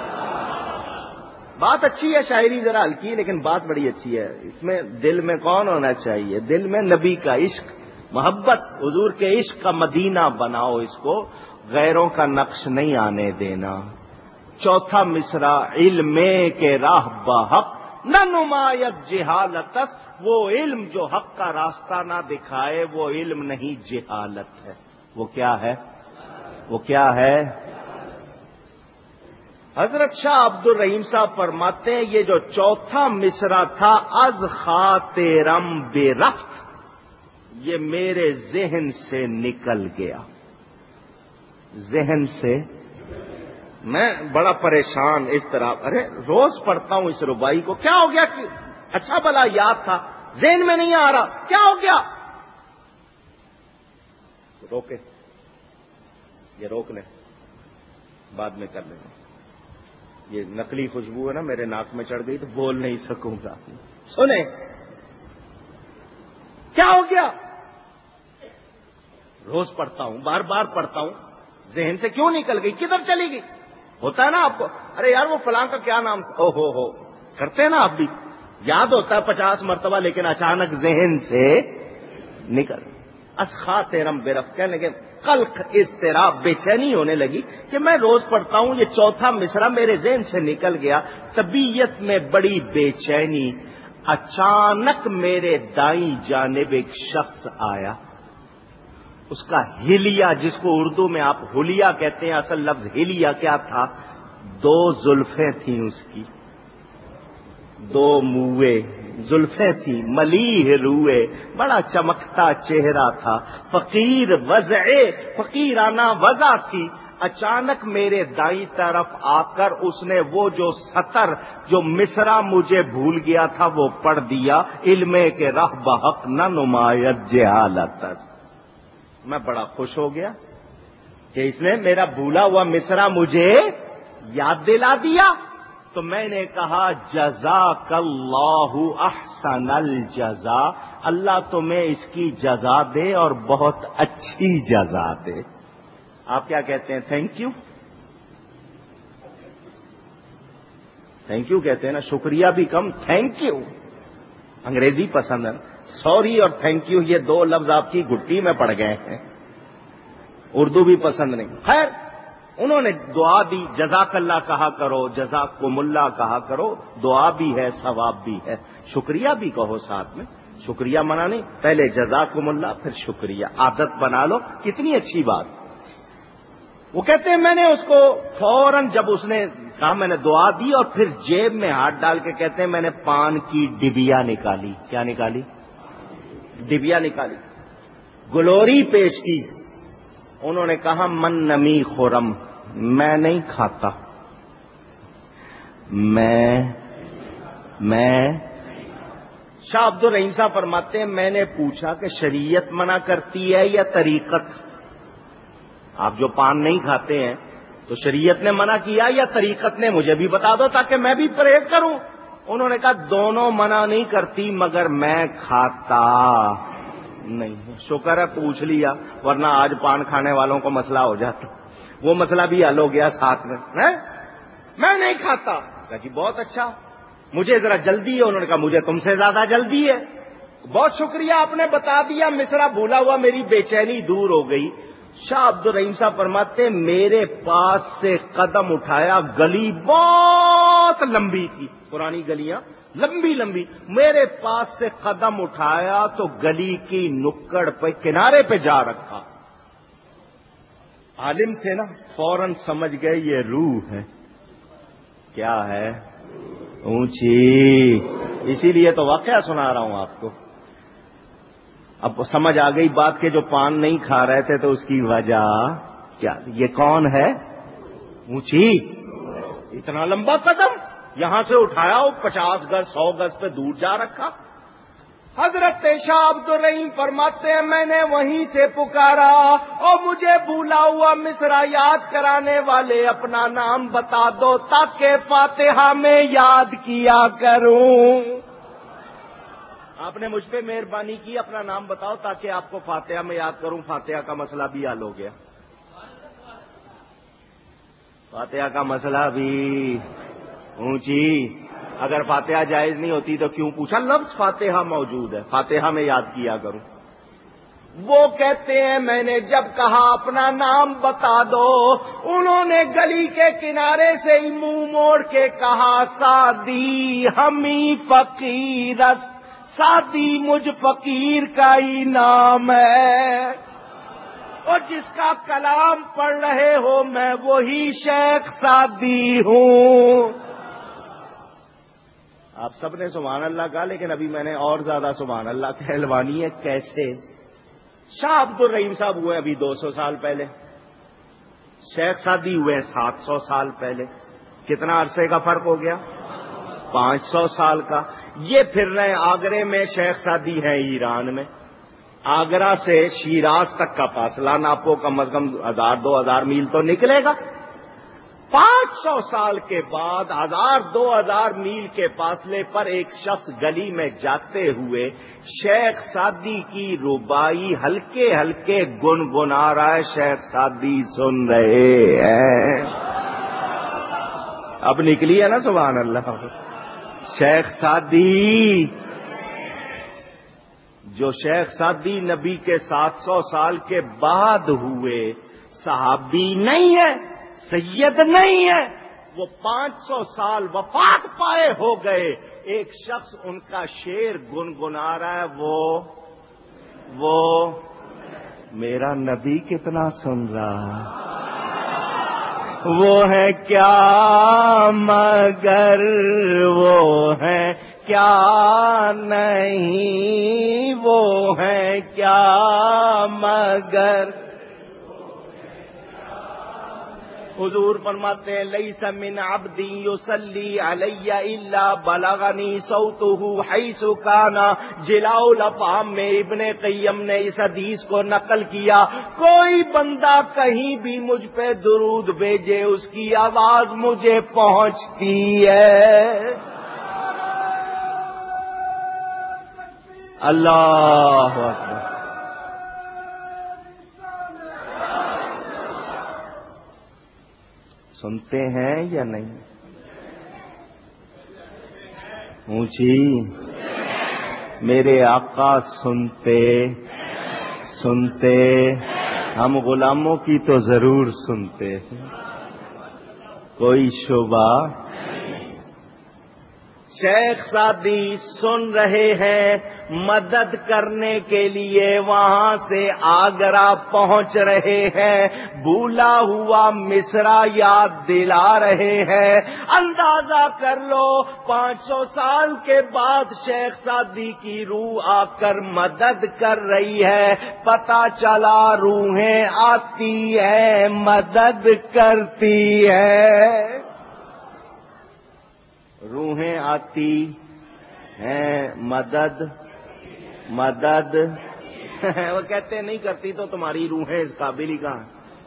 بات اچھی ہے شاعری ذرا ہلکی لیکن بات بڑی اچھی ہے. اس میں دل میں کون ہونا چاہیے؟ دل میں نبی کا عشق محبت حضور کے عشق کا مدینہ بناؤ. اس کو غیروں کا نقش نہیں آنے دینا. چوتھا مصرع علم کے راہ بحق نہ نمایت جہالت. وہ علم جو حق کا راستہ نہ دکھائے وہ علم نہیں جہالت ہے. وہ کیا ہے؟ حضرت شاہ عبد الرحیم صاحب فرماتے ہیں یہ جو چوتھا مصرع تھا از خاطرم بے رفت یہ میرے ذہن سے نکل گیا. ذہن سے میں بڑا پریشان اس طرح، ارے روز پڑھتا ہوں اس ربائی کو، کیا ہو گیا کہ اچھا بلا یاد تھا، ذہن میں نہیں آ رہا، کیا ہو گیا؟ روکے، یہ روک لیں، بعد میں کر لیں. یہ نقلی خوشبو ہے نا میرے ناک میں چڑھ گئی تو بول نہیں سکوں گا. سنیں، کیا ہو گیا؟ روز پڑھتا ہوں، بار بار پڑھتا ہوں، ذہن سے کیوں نکل گئی، کدھر چلی گئی؟ ہوتا ہے نا آپ کو، ارے یار وہ فلاں کا کیا نام، او ہو کرتے ہیں نا آپ بھی، یاد ہوتا ہے 50 مرتبہ لیکن اچانک ذہن سے نکل. اسخا تیرم برف کہنے لگے، قلق اضطراب، بے چینی ہونے لگی کہ میں روز پڑھتا ہوں، یہ چوتھا مصرع میرے ذہن سے نکل گیا. طبیعت میں بڑی بے چینی. اچانک میرے دائیں جانب ایک شخص آیا، اس کا ہلیا، جس کو اردو میں آپ ہولیا کہتے ہیں، اصل لفظ ہلیا کیا تھا؟ 2 زلفیں تھیں اس کی، 2 موئے زلفیں تھیں، ملیح روئے، بڑا چمکتا چہرہ تھا، فقیر وضعے، فقیرانہ وضع تھی. اچانک میرے دائیں طرف آ کر اس نے وہ جو سطر، جو مصرع مجھے بھول گیا تھا وہ پڑھ دیا، علم کے رہ بحق نہ نمایت جہالت. میں بڑا خوش ہو گیا کہ اس نے میرا بھولا ہوا مصرع مجھے یاد دلا دیا. تو میں نے کہا جزاک اللہ احسن الجزا، اللہ تمہیں اس کی جزا دے اور بہت اچھی جزا دے. آپ کیا کہتے ہیں؟ Thank you. تھینک یو کہتے ہیں نا، شکریہ بھی کم، تھینک یو. انگریزی پسند ہے، سوری اور تھینک یو یہ 2 لفظ آپ کی گٹی میں پڑ گئے ہیں، اردو بھی پسند نہیں. خیر، انہوں نے دعا دی، جزاک اللہ کہا کرو، جزاکم اللہ کہا کرو، دعا بھی ہے ثواب بھی ہے، شکریہ بھی کہو ساتھ میں. شکریہ منع نہیں، پہلے جزاکم اللہ پھر شکریہ، عادت بنا لو، کتنی اچھی بات. وہ کہتے ہیں میں نے اس کو فوراً جب اس نے کہا میں نے دعا دی اور پھر جیب میں ہاتھ ڈال کے کہتے ہیں میں نے پان کی ڈبیا نکالی. کیا نکالی؟ ڈبیا نکالی، گلوری پیش کی. انہوں نے کہا من نمی خورم، میں نہیں کھاتا، میں شاہ عبد الرحیم صاحب فرماتے ہیں میں نے پوچھا کہ شریعت منع کرتی ہے یا طریقت؟ آپ جو پان نہیں کھاتے ہیں تو شریعت نے منع کیا یا طریقت نے؟ مجھے بھی بتا دو تاکہ میں بھی پرہیز کروں. انہوں نے کہا دونوں منع نہیں کرتی مگر میں کھاتا نہیں. شکر ہے پوچھ لیا، ورنہ آج پان کھانے والوں کو مسئلہ ہو جاتا. وہ مسئلہ بھی حل ہو گیا ساتھ میں. میں نہیں کھاتا. کہا جی بہت اچھا، مجھے ذرا جلدی ہے. انہوں نے کہا مجھے تم سے زیادہ جلدی ہے. بہت شکریہ آپ نے بتا دیا، مصرع بھولا ہوا، میری بے چینی دور ہو گئی. شاہ عبد الرحیم صاحب فرماتے میرے پاس سے قدم اٹھایا، گلی بہت لمبی تھی، پرانی گلیاں لمبی لمبی، میرے پاس سے قدم اٹھایا تو گلی کی نکڑ پہ کنارے پہ جا رکھا. عالم تھے نا، فوراً سمجھ گئے یہ روح ہے. کیا ہے؟ اونچی. اسی لیے تو واقعہ سنا رہا ہوں آپ کو. اب سمجھ آ گئی بات کہ جو پان نہیں کھا رہے تھے تو اس کی وجہ کیا؟ یہ کون ہے؟ اونچی. اتنا لمبا قدم یہاں سے اٹھایا، 50 گز 100 گز پہ دور جا رکھا. حضرت شاہ عبد الرحیم فرماتے ہیں میں نے وہیں سے پکارا اور مجھے بھولا ہوا مصرع یاد کرانے والے اپنا نام بتا دو تاکہ فاتحہ میں یاد کیا کروں. آپ نے مجھ پہ مہربانی کی، اپنا نام بتاؤ تاکہ آپ کو فاتحہ میں یاد کروں. فاتحہ کا مسئلہ بھی حل ہو گیا. فاتحہ کا مسئلہ بھی اونچی. اگر فاتحہ جائز نہیں ہوتی تو کیوں پوچھا؟ لفظ فاتحہ موجود ہے، فاتحہ میں یاد کیا کروں. وہ کہتے ہیں میں نے جب کہا اپنا نام بتا دو، انہوں نے گلی کے کنارے سے ہی منہ موڑ کے کہا سادی ہمی فقیرت، سادی مجھ فقیر کا ہی نام ہے، اور جس کا کلام پڑھ رہے ہو میں وہی شیخ سادی ہوں. آپ سب نے سبحان اللہ کہا، لیکن ابھی میں نے اور زیادہ سبحان اللہ کہلوانی ہے. کیسے؟ شاہ عبد الرحیم صاحب ہوئے ابھی 200 سال پہلے. شیخ سعدی ہوئے 700 سال پہلے. کتنا عرصے کا فرق ہو گیا؟ 500 سال کا. یہ پھر رہے آگرے میں، شیخ سعدی ہیں ایران میں. آگرہ سے شیراز تک کا فاصلہ ناپو، کم از کم 1000-2000 میل تو نکلے گا. 500 سال کے بعد 1000-2000 میل کے فاصلے پر ایک شخص گلی میں جاتے ہوئے شیخ سعدی کی ربائی ہلکے ہلکے گنگنا رہا ہے. شیخ سعدی سن رہے ہیں. اب نکلی ہے نا سبحان اللہ. شیخ سعدی، جو شیخ سعدی نبی کے 700 سال کے بعد ہوئے، صحابی نہیں ہے، سید نہیں ہے. وہ 500 سال وفات پائے ہو گئے. ایک شخص ان کا شعر گنگنا رہا ہے. وہ میرا نبی کتنا سن رہا. وہ ہے کیا مگر وہ ہے کیا نہیں، وہ ہے کیا مگر. حضور فرماتے ہیں لیس من عبد یصلی علی الا بلغنی صوته حیث کان. جلاء الافہام میں ابن قیم نے اس حدیث کو نقل کیا. کوئی بندہ کہیں بھی مجھ پہ درود بھیجے، اس کی آواز مجھے پہنچتی ہے. اللہ اکبر. سنتے ہیں یا نہیں؟ اونچی میرے آقا سنتے ہم غلاموں کی تو ضرور سنتے ہیں، کوئی شبہ. شیخ سعدی سن رہے ہیں، مدد کرنے کے لیے وہاں سے آگرہ پہنچ رہے ہیں. بھولا ہوا مصرع یاد دلا رہے ہیں. اندازہ کر لو 500 سال کے بعد شیخ سعدی کی روح آ کر مدد کر رہی ہے. پتہ چلا روحیں آتی ہیں، مدد کرتی ہے. روحیں آتی ہیں، مدد وہ کہتے ہیں نہیں کرتی تو تمہاری روحیں اس قابل ہی کہاں.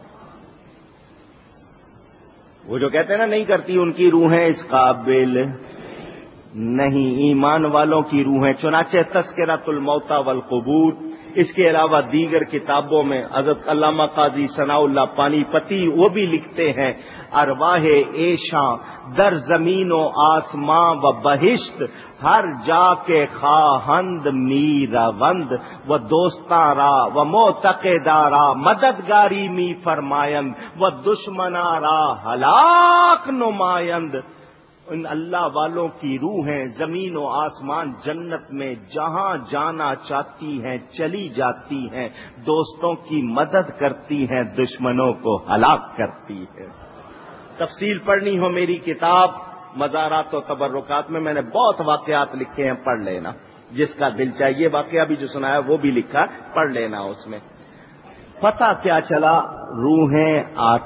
وہ جو کہتے ہیں نا نہیں کرتی، ان کی روحیں اس قابل نہیں. ایمان والوں کی روحیں. چنانچہ تذکرۃ الموتى والقبور، اس کے علاوہ دیگر کتابوں میں حضرت علامہ قاضی ثناء اللہ پانی پتی وہ بھی لکھتے ہیں ارواح ایشاں در زمین و آسماں و بہشت ہر جا کے خواہند میروند و دوستاں را و معتقداں را مددگاری می فرمایند و دشمناں را ہلاک نمایند. ان اللہ والوں کی روحیں زمین و آسمان جنت میں جہاں جانا چاہتی ہیں چلی جاتی ہیں، دوستوں کی مدد کرتی ہیں، دشمنوں کو ہلاک کرتی ہیں. تفصیل پڑھنی ہو میری کتاب مزارات و تبرکات میں نے بہت واقعات لکھے ہیں، پڑھ لینا. جس کا دل چاہیے واقعہ بھی جو سنایا وہ بھی لکھا، پڑھ لینا. اس میں پتہ کیا چلا، روحیں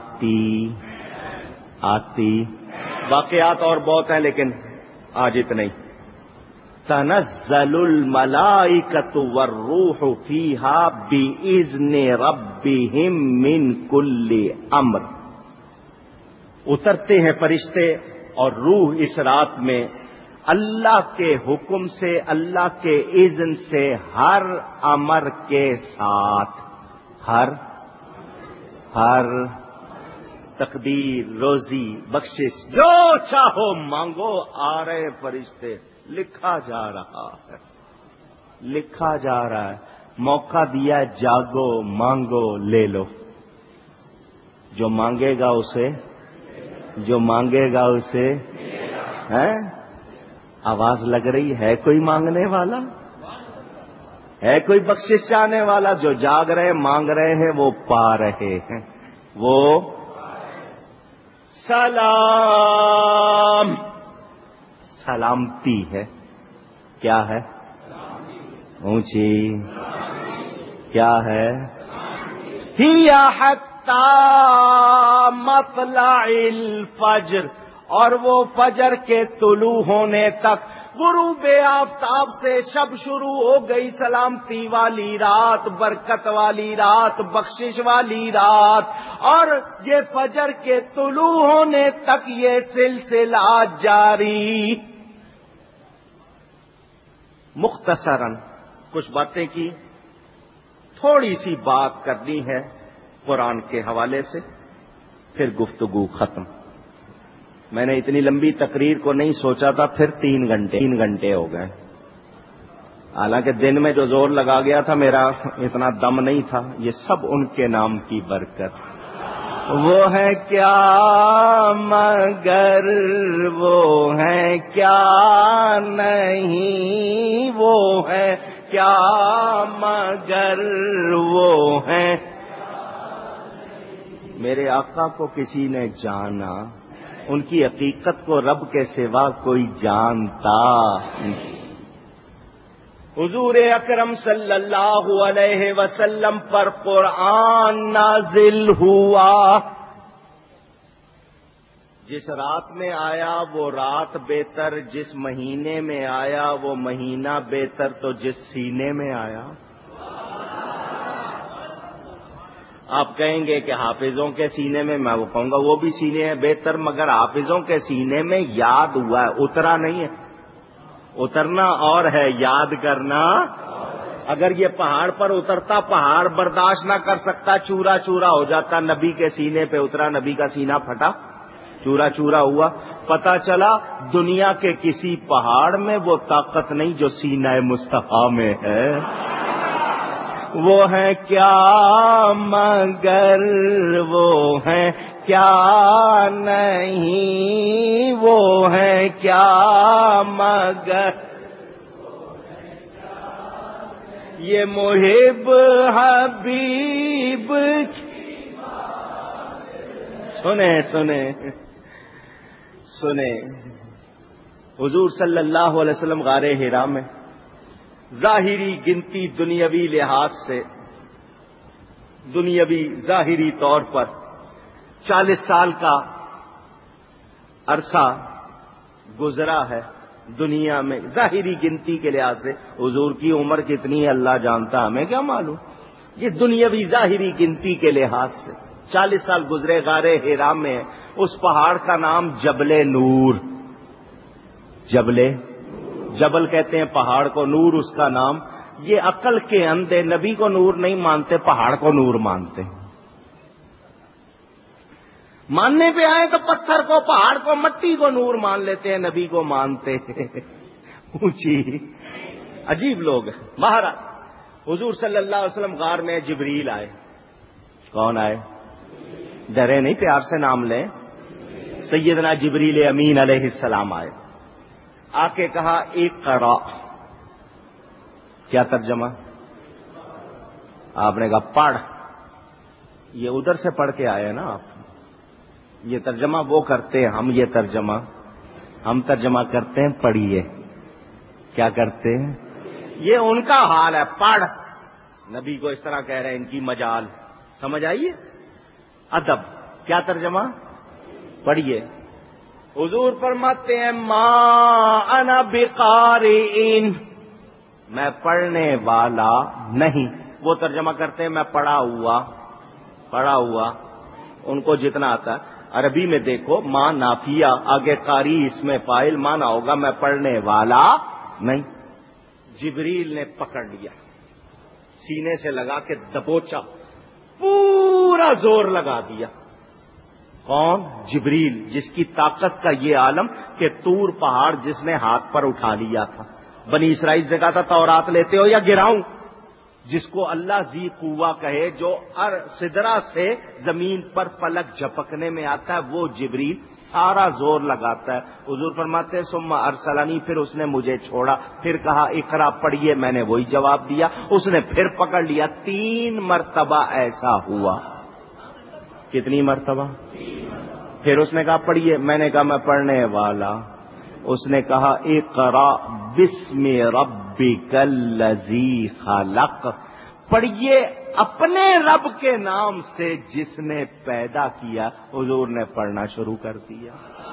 آتی. واقعات اور بہت ہیں لیکن آج اتنے ہی. تنزل الملائکۃ والروح فیہا بإذن ربہم من کل امر. اترتے ہیں فرشتے اور روح اس رات میں اللہ کے حکم سے، اللہ کے اذن سے، ہر امر کے ساتھ. ہر تقدیر، روزی، بخشش جو چاہو مانگو. آ رہے فرشتے، لکھا جا رہا ہے. موقع دیا، جاگو، مانگو، لے لو. جو مانگے گا اسے آواز لگ رہی ہے. کوئی مانگنے والا ہے، کوئی بخشش چاہنے والا. جو جاگ رہے مانگ رہے ہیں وہ پا رہے ہیں. وہ سلامتی ہے. کیا ہے؟ اونچی. کیا ہے؟ ہی حتی مطلع الفجر، اور وہ فجر کے طلوع ہونے تک، غروب آفتاب سے شب شروع ہو گئی، سلامتی والی رات، برکت والی رات، بخشش والی رات، اور یہ فجر کے طلوع ہونے تک یہ سلسلہ جاری۔ مختصراً کچھ باتیں کی، تھوڑی سی بات کرنی ہے قرآن کے حوالے سے، پھر گفتگو ختم۔ میں نے اتنی لمبی تقریر کو نہیں سوچا تھا، پھر 3 گھنٹے ہو گئے۔ حالانکہ دن میں جو زور لگا گیا تھا میرا اتنا دم نہیں تھا، یہ سب ان کے نام کی برکت۔ وہ ہے کیا مگر وہ ہے کیا نہیں، وہ ہے کیا مگر وہ ہے۔ میرے آقا کو کسی نے جانا، ان کی حقیقت کو رب کے سوا کوئی جانتا نہیں۔ حضور اکرم صلی اللہ علیہ وسلم پر قرآن نازل ہوا، جس رات میں آیا وہ رات بہتر، جس مہینے میں آیا وہ مہینہ بہتر، تو جس سینے میں آیا۔ آپ کہیں گے کہ حافظوں کے سینے میں وہ کہوں گا وہ بھی سینے ہیں بہتر، مگر حافظوں کے سینے میں یاد ہوا ہے، اترا نہیں ہے۔ اترنا اور ہے، یاد کرنا۔ اگر یہ پہاڑ پر اترتا، پہاڑ برداشت نہ کر سکتا، چورا چورا ہو جاتا، نبی کے سینے پہ اترا، نبی کا سینہ پھٹا، چورا چورا ہوا۔ پتہ چلا دنیا کے کسی پہاڑ میں وہ طاقت نہیں جو سینہ مصطفیٰ میں ہے۔ وہ ہے کیا مگر وہ ہے کیا نہیں، وہ ہے کیا مگر یہ محب حبیب۔ سنیں سنیں سنیں، حضور صلی اللہ علیہ وسلم غار حرا میں، ظاہری گنتی دنیاوی لحاظ سے، دنیاوی ظاہری طور پر 40 سال کا عرصہ گزرا ہے دنیا میں، ظاہری گنتی کے لحاظ سے۔ حضور کی عمر کتنی ہے اللہ جانتا، ہمیں کیا معلوم۔ یہ دنیاوی ظاہری گنتی کے لحاظ سے 40 سال گزرے غار حرا میں۔ اس پہاڑ کا نام جبل نور، جبل کہتے ہیں پہاڑ کو، نور اس کا نام۔ یہ عقل کے اندھے نبی کو نور نہیں مانتے، پہاڑ کو نور مانتے۔ ماننے پہ آئے تو پتھر کو، پہاڑ کو، مٹی کو نور مان لیتے ہیں، نبی کو مانتے اونچی عجیب لوگ ہیں۔ مہاراج حضور صلی اللہ علیہ وسلم غار میں، جبریل آئے۔ کون آئے؟ ڈرے نہیں، پیار سے نام لیں، سیدنا جبریل امین علیہ السلام آئے۔ آ کے کہا اقرا۔ کیا ترجمہ؟ آپ نے کہا پڑھ۔ یہ ادھر سے پڑھ کے آئے نا آپ، یہ ترجمہ وہ کرتے ہیں، ہم ترجمہ کرتے ہیں پڑھیے۔ کیا کرتے ہیں؟ یہ ان کا حال ہے، پڑھ۔ نبی کو اس طرح کہہ رہے ہیں، ان کی مجال سمجھ آئیے، ادب۔ کیا ترجمہ؟ پڑھیے۔ حضور فرماتے ہیں ما انا بقارئ، میں پڑھنے والا نہیں۔ وہ ترجمہ کرتے ہیں میں پڑھا ہوا، ان کو جتنا آتا ہے۔ عربی میں دیکھو، ما نافیہ، آگے قاری اس میں فاعل، مانا ہوگا میں پڑھنے والا نہیں۔ جبریل نے پکڑ لیا، سینے سے لگا کے دبوچا، پورا زور لگا دیا۔ کون؟ جبریل، جس کی طاقت کا یہ عالم کہ طور پہاڑ جس نے ہاتھ پر اٹھا لیا تھا۔ بنی اسرائیل سے کہا تھا تورات لیتے ہو یا گراؤں؟ جس کو اللہ ذی قوہ کہے، جو سدرہ سے زمین پر پلک جھپکنے میں آتا ہے، وہ جبریل سارا زور لگاتا ہے۔ حضور فرماتے ہیں ثم ارسلنی، پھر اس نے مجھے چھوڑا، پھر کہا اقرا پڑھیے، میں نے وہی جواب دیا، اس نے پھر پکڑ لیا۔ 3 مرتبہ ایسا ہوا۔ کتنی مرتبہ؟ پھر اس نے کہا پڑھیے، میں نے کہا میں پڑھنے والا۔ اس نے کہا اقرا بسم ربک الذی خلق، پڑھیے اپنے رب کے نام سے جس نے پیدا کیا، حضور نے پڑھنا شروع کر دیا۔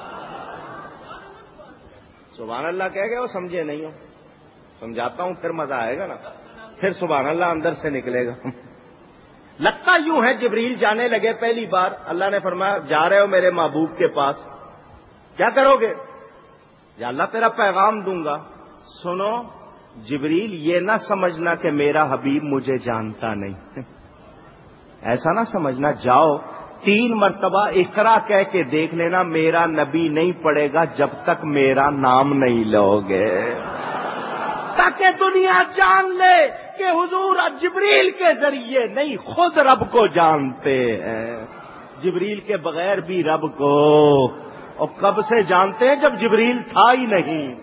سبحان اللہ کہہ گئے ہو، سمجھے نہیں ہو؟ سمجھاتا ہوں پھر مزہ آئے گا نا، پھر سبحان اللہ اندر سے نکلے گا۔ لگتا یوں ہے جبریل جانے لگے پہلی بار، اللہ نے فرمایا جا رہے ہو میرے محبوب کے پاس، کیا کرو گے؟ یا اللہ تیرا پیغام دوں گا۔ سنو جبریل، یہ نہ سمجھنا کہ میرا حبیب مجھے جانتا نہیں، ایسا نہ سمجھنا۔ جاؤ 3 مرتبہ اقرا کہہ کے دیکھ لینا، میرا نبی نہیں پڑھے گا جب تک میرا نام نہیں لو گے، تاکہ دنیا جان لے کہ حضور جبریل کے ذریعے نہیں خود رب کو جانتے ہیں۔ جبریل کے بغیر بھی رب کو، اور کب سے جانتے ہیں؟ جب جبریل تھا ہی نہیں۔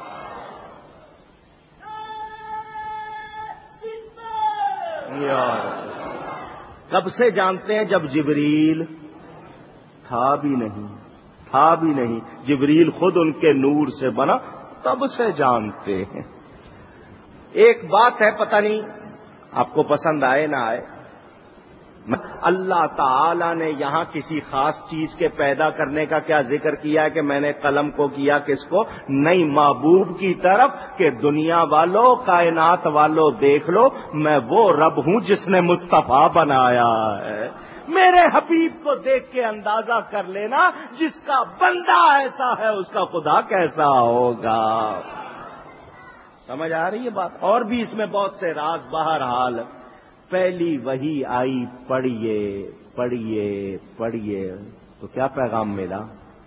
کب سے جانتے ہیں؟ جب جبریل تھا بھی نہیں، جبریل خود ان کے نور سے بنا، تب سے جانتے ہیں۔ ایک بات ہے، پتہ نہیں آپ کو پسند آئے نہ آئے، اللہ تعالی نے یہاں کسی خاص چیز کے پیدا کرنے کا کیا ذکر کیا ہے کہ میں نے قلم کو کیا کس کو؟ نہیں، محبوب کی طرف کہ دنیا والوں، کائنات والوں دیکھ لو، میں وہ رب ہوں جس نے مصطفیٰ بنایا ہے۔ میرے حبیب کو دیکھ کے اندازہ کر لینا، جس کا بندہ ایسا ہے اس کا خدا کیسا ہوگا۔ سمجھ آ رہی ہے بات؟ اور بھی اس میں بہت سے راز۔ بہرحال پہلی وحی آئی، پڑھیے پڑھیے پڑھیے، تو کیا پیغام ملا؟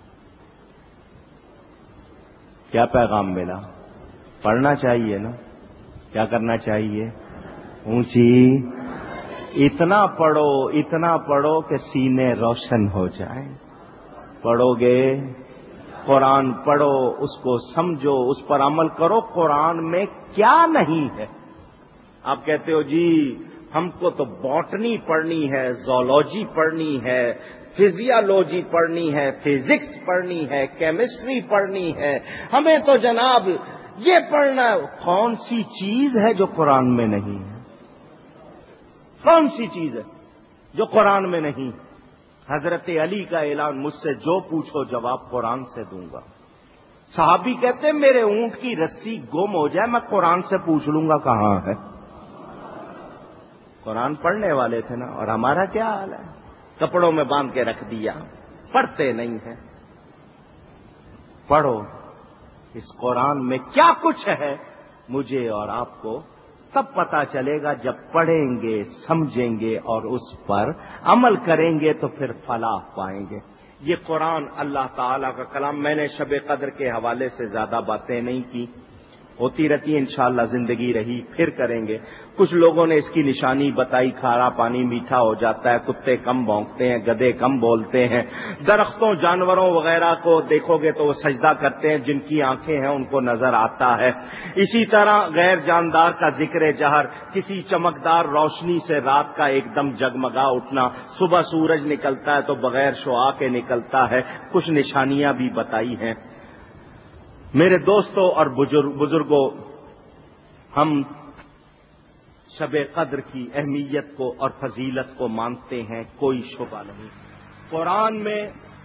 کیا پیغام ملا؟ پڑھنا چاہیے نا، کیا کرنا چاہیے؟ اونچی، اتنا پڑھو کہ سینے روشن ہو جائیں۔ پڑھو گے قرآن، پڑھو اس کو سمجھو، اس پر عمل کرو۔ قرآن میں کیا نہیں ہے؟ آپ کہتے ہو جی ہم کو تو باٹنی پڑھنی ہے، زولوجی پڑھنی ہے، فزیالوجی پڑھنی ہے، فزکس پڑھنی ہے، کیمسٹری پڑھنی ہے، ہمیں تو جناب یہ پڑھنا ہے۔ کون سی چیز ہے جو قرآن میں نہیں ہے؟ کون سی چیز ہے جو قرآن میں نہیں؟ حضرت علی کا اعلان، مجھ سے جو پوچھو جواب قرآن سے دوں گا۔ صحابی کہتے میرے اونٹ کی رسی گم ہو جائے میں قرآن سے پوچھ لوں گا کہاں ہے۔ قرآن پڑھنے والے تھے نا، اور ہمارا کیا حال ہے؟ کپڑوں میں باندھ کے رکھ دیا، پڑھتے نہیں ہیں۔ پڑھو، اس قرآن میں کیا کچھ ہے مجھے اور آپ کو تب پتا چلے گا جب پڑھیں گے، سمجھیں گے اور اس پر عمل کریں گے تو پھر فلاح پائیں گے۔ یہ قرآن اللہ تعالی کا کلام۔ میں نے شب قدر کے حوالے سے زیادہ باتیں نہیں کی، ہوتی رہتی ہیں انشاءاللہ، زندگی رہی پھر کریں گے۔ کچھ لوگوں نے اس کی نشانی بتائی، کھارا پانی میٹھا ہو جاتا ہے، کتے کم بھونکتے ہیں، گدھے کم بولتے ہیں، درختوں جانوروں وغیرہ کو دیکھو گے تو وہ سجدہ کرتے ہیں، جن کی آنکھیں ہیں ان کو نظر آتا ہے۔ اسی طرح غیر جاندار کا ذکر جہر، کسی چمکدار روشنی سے رات کا ایک دم جگمگا اٹھنا، صبح سورج نکلتا ہے تو بغیر شعاع کے نکلتا ہے، کچھ نشانیاں بھی بتائی ہیں۔ میرے دوستوں اور بزرگوں، ہم شب قدر کی اہمیت کو اور فضیلت کو مانتے ہیں، کوئی شبہ نہیں۔ قرآن میں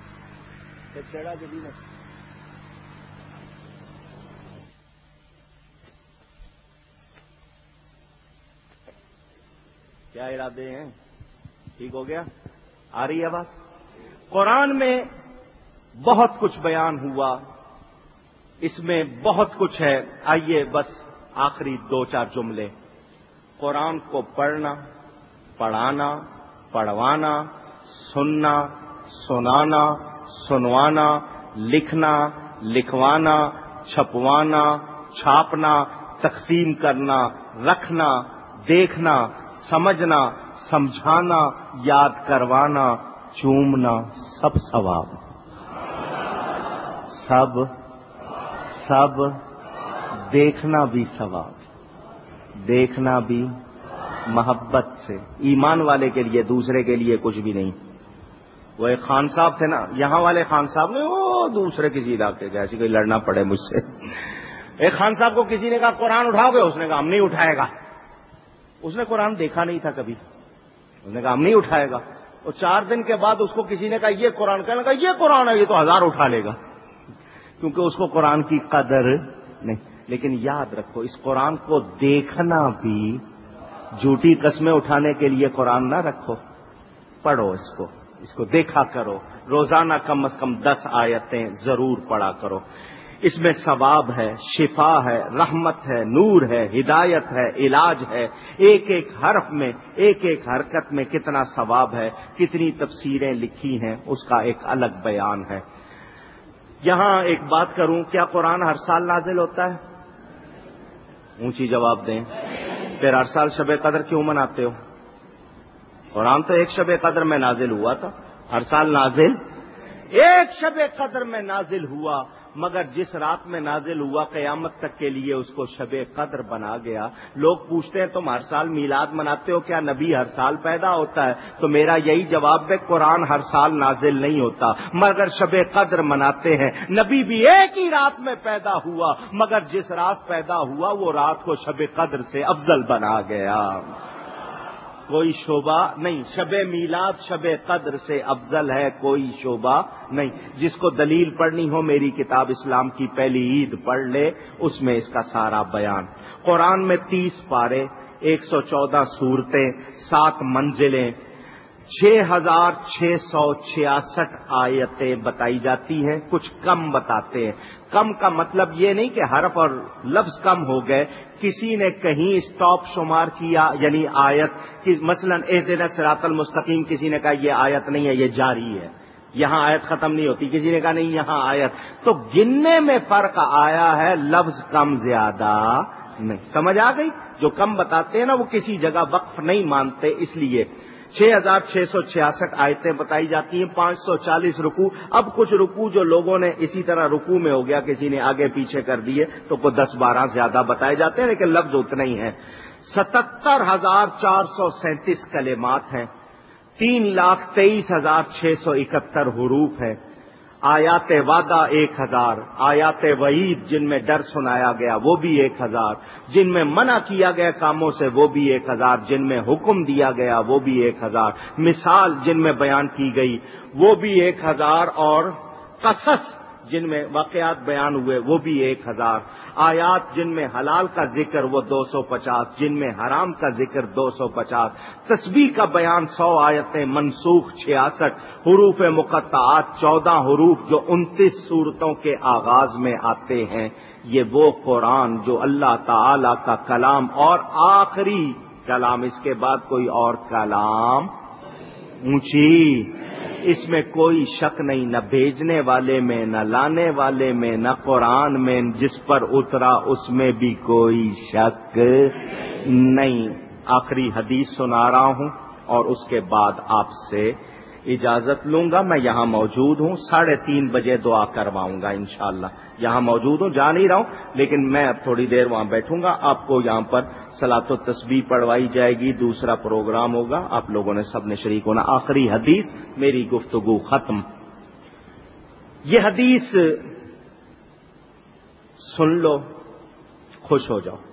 کیا ارادے ہیں؟ ٹھیک ہو گیا؟ آ رہی ہے بات؟ قرآن میں بہت کچھ بیان ہوا، اس میں بہت کچھ ہے۔ آئیے بس آخری 2-4 جملے۔ قرآن کو پڑھنا، پڑھانا، پڑھوانا، سننا، سنانا، سنوانا، لکھنا، لکھوانا، چھپوانا، چھاپنا، تقسیم کرنا، رکھنا، دیکھنا، سمجھنا، سمجھانا، یاد کروانا، چومنا، سب ثواب، سب دیکھنا بھی ثواب، دیکھنا بھی محبت سے، ایمان والے کے لیے، دوسرے کے لیے کچھ بھی نہیں۔ وہ ایک خان صاحب تھے نا، یہاں والے خان صاحب نے، وہ دوسرے کسی علاقے کے، ایسی کوئی لڑنا پڑے مجھ سے۔ ایک خان صاحب کو کسی نے کہا قرآن اٹھاؤ گے؟ اس نے کہا ہم نہیں اٹھائے گا۔ اس نے قرآن دیکھا نہیں تھا کبھی، اس نے کہا ہم نہیں اٹھائے گا. اور 4 دن کے بعد اس کو کسی نے کہا یہ قرآن, کہنے لگا یہ قرآن ہے, یہ تو 1000 اٹھا لے گا, کیونکہ اس کو قرآن کی قدر نہیں. لیکن یاد رکھو اس قرآن کو دیکھنا بھی, جھوٹی قسمیں اٹھانے کے لیے قرآن نہ رکھو, پڑھو اس کو دیکھا کرو, روزانہ کم از کم 10 آیتیں ضرور پڑھا کرو. اس میں ثواب ہے, شفا ہے, رحمت ہے, نور ہے, ہدایت ہے, علاج ہے. ایک ایک حرف میں, ایک ایک حرکت میں کتنا ثواب ہے, کتنی تفسیریں لکھی ہیں, اس کا ایک الگ بیان ہے. یہاں ایک بات کروں, کیا قرآن ہر سال نازل ہوتا ہے؟ اونچی جواب دیں. پھر ہر سال شب قدر کیوں مناتے ہو؟ قرآن تو ایک شب قدر میں نازل ہوا تھا. ہر سال نازل ایک شب قدر میں نازل ہوا, مگر جس رات میں نازل ہوا قیامت تک کے لیے اس کو شب قدر بنا گیا. لوگ پوچھتے ہیں تم ہر سال میلاد مناتے ہو, کیا نبی ہر سال پیدا ہوتا ہے؟ تو میرا یہی جواب ہے, قرآن ہر سال نازل نہیں ہوتا مگر شب قدر مناتے ہیں. نبی بھی ایک ہی رات میں پیدا ہوا, مگر جس رات پیدا ہوا وہ رات کو شب قدر سے افضل بنا گیا. کوئی شعبہ نہیں, شب میلاد شب قدر سے افضل ہے, کوئی شعبہ نہیں. جس کو دلیل پڑھنی ہو میری کتاب اسلام کی پہلی عید پڑھ لے, اس میں اس کا سارا بیان. قرآن میں 30 پارے, 114 سورتیں, 7 منزلیں, 6666 آیتیں بتائی جاتی ہیں. کچھ کم بتاتے ہیں. کم کا مطلب یہ نہیں کہ حرف اور لفظ کم ہو گئے, کسی نے کہیں اسٹاپ شمار کیا, یعنی آیت کہ مثلا اہدنا الصراط المستقیم, کسی نے کہا یہ آیت نہیں ہے, یہ جاری ہے, یہاں آیت ختم نہیں ہوتی. کسی نے کہا نہیں یہاں آیت, تو گننے میں فرق آیا ہے, لفظ کم زیادہ نہیں. سمجھ آ گئی؟ جو کم بتاتے ہیں نا وہ کسی جگہ وقف نہیں مانتے, اس لیے 6666 آیتیں بتائی جاتی ہیں, 540 رکوع. اب کچھ رکوع جو لوگوں نے اسی طرح رکوع میں ہو گیا, کسی نے آگے پیچھے کر دیے, تو کوئی 10-12 زیادہ بتائے جاتے ہیں, لیکن لفظ اتنے ہی ہیں. 77,437 کلمات ہیں, 3,23,671 حروف ہیں. آیات وعدہ 1000, آیات وعید جن میں ڈر سنایا گیا وہ بھی 1000, جن میں منع کیا گیا کاموں سے وہ بھی 1000, جن میں حکم دیا گیا وہ بھی 1000, مثال جن میں بیان کی گئی وہ بھی 1000, اور قصص جن میں واقعات بیان ہوئے وہ بھی 1000. آیات جن میں حلال کا ذکر وہ 250, جن میں حرام کا ذکر 250. تسبیح کا بیان 100 آیتیں, منسوخ 66, حروف مقطعات 14 حروف جو 29 سورتوں کے آغاز میں آتے ہیں. یہ وہ قرآن جو اللہ تعالی کا کلام اور آخری کلام, اس کے بعد کوئی اور کلام اونچی, اس میں کوئی شک نہیں, نہ بھیجنے والے میں, نہ لانے والے میں, نہ قرآن میں جس پر اترا اس میں بھی کوئی شک نہیں. آخری حدیث سنا رہا ہوں اور اس کے بعد آپ سے اجازت لوں گا. میں یہاں موجود ہوں, 3:30 بجے دعا کرواؤں گا انشاءاللہ. یہاں موجود ہوں, جا نہیں رہا ہوں, لیکن میں اب تھوڑی دیر وہاں بیٹھوں گا. آپ کو یہاں پر صلاۃ و تسبیح پڑھوائی جائے گی, دوسرا پروگرام ہوگا, آپ لوگوں نے سب نے شریک ہونا. آخری حدیث, میری گفتگو ختم. یہ حدیث سن لو, خوش ہو جاؤ.